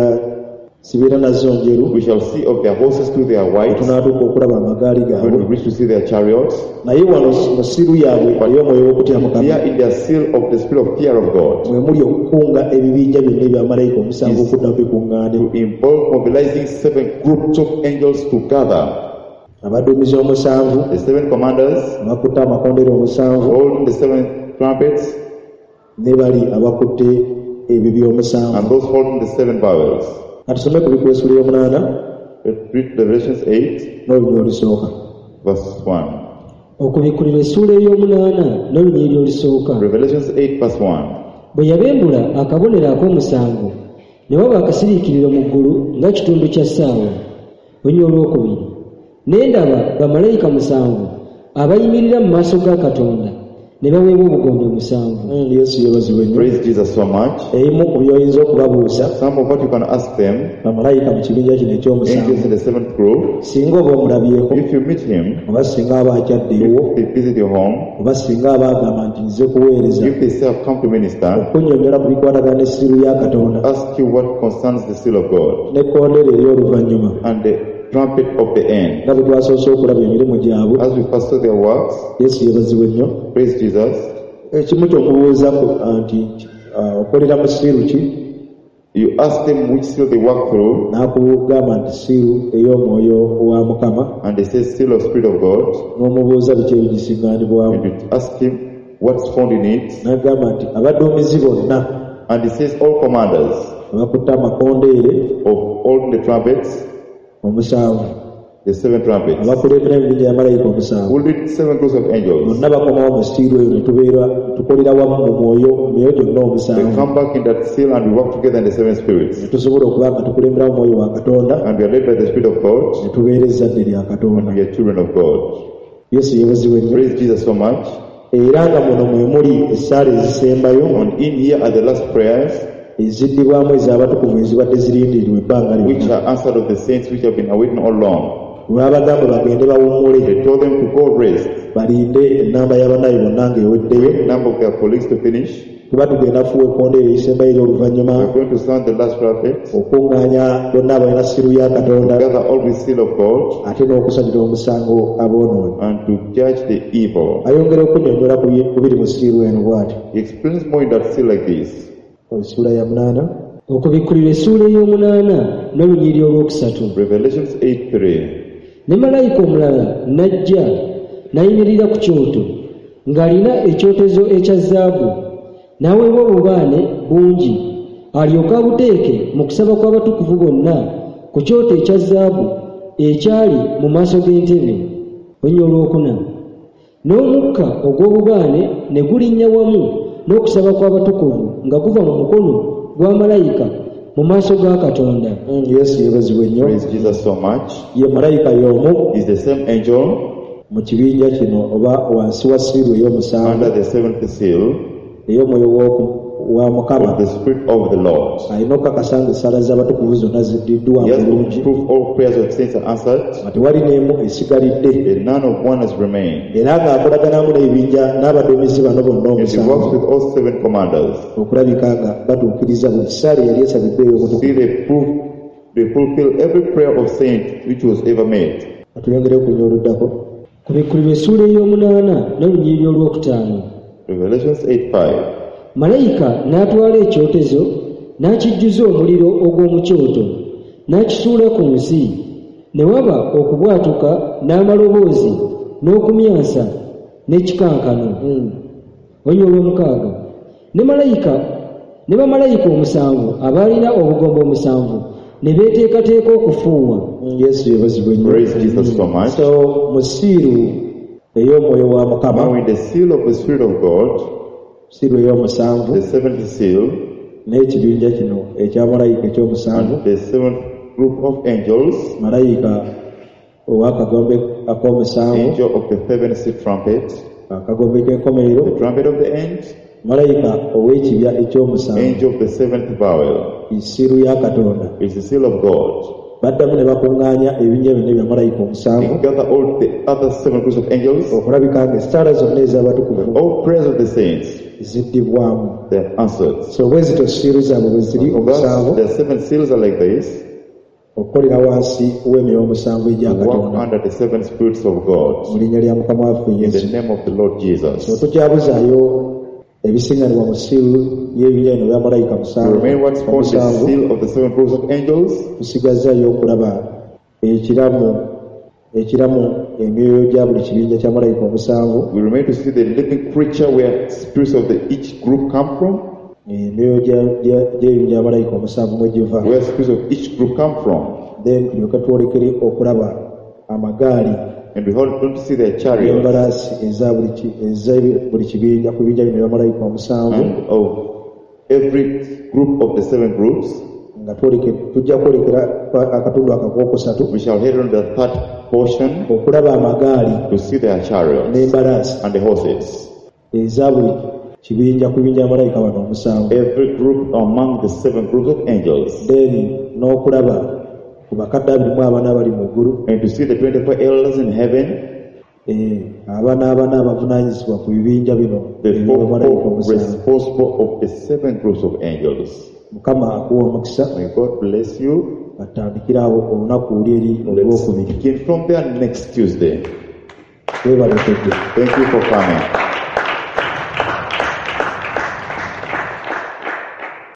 zibeera nazo njeru. we shall see of their horses too, they are white. Tunaatuuka okulaba amagaali When we gaabwe. reach to see their chariots, Naye wano mu siiru yaabwe ey'omwoyo w'okutya Mukama here in their seal of the spirit of fear of God, mwe muli okukunga ebibinja byonna ebya omusanvu okudda mu bikuŋŋaane. to involve mobilizing 7 groups of angels together. Abaduumizi omusanvu The 7 commanders abakutte amakondeere omusanvu holding the 7 trumpets, ne bali abakutte ebibya omusanvu. and those holding the 7 bowls. Katusome ku bikwesula ey'omunaana Let's read Revelations 8, n'olunyiri olusooka. verse 1. Okubikkulirwa essuula ey'omunaana n'olunyiriri olusooka. Revelations 8, verse 1. Bwe yabembula akabonero ak'omusanvu, ne waba akasiriikiriro mu ggulu nga kitundu kya ssaawa. Olunyiri olwokubiri. Ne ndaba bamalayika 7 abayimirira mu maaso ga Katonda ne baweebwa obugombe 7. Yesu yebazibwe nnyo. Praise Jesus so much. Ebimu ku by'oyinza okubabuuza Some of what you can ask them, bamalayika mu kibinja kino angels eky'omusanvu, in the 7th group, singa oba omulabyeko, if you meet him, oba singa aba akyaddeewo, if they visit your home, oba singa aba agamba nti nze kuweereza, if they say I've come to minister, okunnyonnyola ku bikwatagana n'essiru ya Katonda ask you what concerns the seal of God n'ekkondeere ery'oluvannyuma, and the trumpet of the end. nga bwe twasoose okulaba emirimu gyabwe. As we first saw their works, Yesu yebazibwe nnyo. praise Jesus, Ekimu ky'okubuuza nti okolera mu siiru ki, you ask them which seal they work through, n'akugamba nti siiru ey'omwoyo wa Mukama, and they say seal of spirit of God, n'omubuuza biki ebigisiŋŋaanibwamu, and you ask him what's found in it, n'agamba nti abaduumizi bonna and he says all commanders abakutte amakondeere of holding the trumpets, omusanvu, the 7 trumpets, abakulembera emibinja ya malayika omusanvu, who lead 7 groups of angels. bonna bakomawo mu siiru eyo ne tubeera tukolera wamu mu mwoyo gyonna They omusanvu, come back in that seal and we work together in the 7 spirits. ne tusobola okuba nga tukulembera mu mwoyo wa Katonda, And we are led by the Spirit of God, ne tubeera ezzadde lya Katonda. and we are children of God. Yesu yebazibwe nnyo. Praise Jesus so much. Era nga muno mwe muli essaala ezisembayo, And in here are the last prayers, eziddibwamu ez'abatukuvu ezibadde zirindirirwa ebbanga which lyonna are answered of the saints which have been awaiting all long. lwabagamba bagende bawummule They told them to go rest, balinde ennamba y'abanayi bonna ng'eweddeyo the number of their colleagues to finish. kuba tugenda fuwa ekkondeero erisembayo ery'oluvannyuma We're going to sound the last trumpet, okuŋŋaanya bonna abalina siru ya katonda gather all with seal of God, ate n'okusabira omusango aboonoonyi and to judge the evil. ayongera okunnyonnyola ku biri mu siiru eno bw'ati He explains more in that seal like this. essuula ya 8 okubikkulirwa essuula ey'omunaana n'olunyiriri olwokusatu. Revelations 8:3. Ne malayika omulala n'ajja n'ayimirira ku kyoto ng'alina ekyotezo ekya zaabu n'aweebwa obubaane bungi alyoke abuteeke mu kusaba kw'abatukuvu bonna ku kyoto ekya zaabu ekyali mu maaso g'entebe. Olunyiriri olwokuna. N'omukka ogw'obubaane ne gulinnya wamu n'okusaba kw'abatukuvu nga guva mu mukono gwa malayika mu maaso ga Katonda. yesu yeebazibwa ennyo Praise Jesus so much. ye malayika y'omu Is the same angel mu kibinja kino oba wansi wa siiru ey'omusanvu under the seventh seal ey'omwoyo wa mukama of the Spirit of the Lord. alina okukakasa ng'essaala z'abatukuvu zonna ziddiddwa He has bulungi to prove all prayers of saints are answered, nga tewali n'emu esigalidde and none of one has remained. era ng'akolaganamu n'ebinja n'abaduumizi bano bonna And he works omusanvu with all 7 commanders. okulabika nga batuukiriza buli ssaala yali esabidde ey'omutukuvu See, they fulfill every prayer of saint which was ever made. atuyongere okunya oluddako Kubikkulirwa essuula ey'omunaana n'olunyiriri olwokutaano. Revelations 8:5. Malayika n'atwala ekyotezo n'akijjuza omuliro ogw'omu kyoto n'akisuula ku nsi, ne waba okubwatuka n'amaloboozi n'okumyansa n'ekikankano. Olunyiriri olw'omukaaga. Ne bamalayika omusanvu abaalina obugombe omusanvu ne beeteekateeka okufuuwa. yesu yeebazibwa ennyo Praise Jesus so much. so mu siiru ey'omwoyo wa mukama Now with the seal of the Spirit of God, siiru ey'omusanvu the seventh seal, n'ekibinja kino ekya malayika eky'omusanvu and the seventh group of angels, malayika ow'akagombe ak'omusanvu angel of the seventh trumpet, akagombe k'enkomerero the trumpet of the end, malayika ow'ekibya eky'omusanvu angel of the seventh vowel, isiru ya katonda is the seal of God. baddamu ne bakuŋŋaanya ebinja byonna bya malayika omusanvu They gather all the other 7 groups of angels, okulabika nga esitaala zonna ez'abatukuvu all prayers of the saints, ziddibwamu they are answered. so bwe zito siiru zaabwe bwe ziri omusanvu Thus, the 7 seals are like this, okukolera wansi w'emyoyo omusanvu egya to work katonda under the 7 spirits of God, mu linnya lya mukama waffe in yesu the name of the Lord so Jesus. tukyabuzaayo ebisiŋŋanibwa mu siiru y'ebinja bino bya malayika To remain what's called the musanvu seal of the 7 groups of angels, tusigazaayo okulaba ekiramu emyoyo gya buli kibinja kya malayika omusanvu we remain to see the living creature where spirits of each group come from, emyoyo gy'ebinja bya malayika omusanvu mwe giva where spirits of each group come from. then tulyoke twolekere okulaba amagaali And behold, don't see their chariots embalaasi eza buli kibinja ku bibinja bino bya malayika omusanvu and of every group of the 7 groups. nga tujja kwolekera akatundu akakokusatu We shall head on the 3rd portion okulaba amagaali to see their chariots n'embalaasi and the horses. eza buli kibinja ku bibinja bya malayika bano omusanvu Every group among the 7 groups of angels. then n'okulaba ku bakadde 24 abali mu ggulu And to see the 24 elders in heaven, abana abavunaanyizibwa ku bibinja bino the eby'obamalayika 4 omusanvu responsible of the 7 groups of angels. mukama akuwa omukisa May God bless you. atandikira abo olunaku luli eri Let's olwokubiri begin from there next Tuesday. webalekedde Thank you for coming.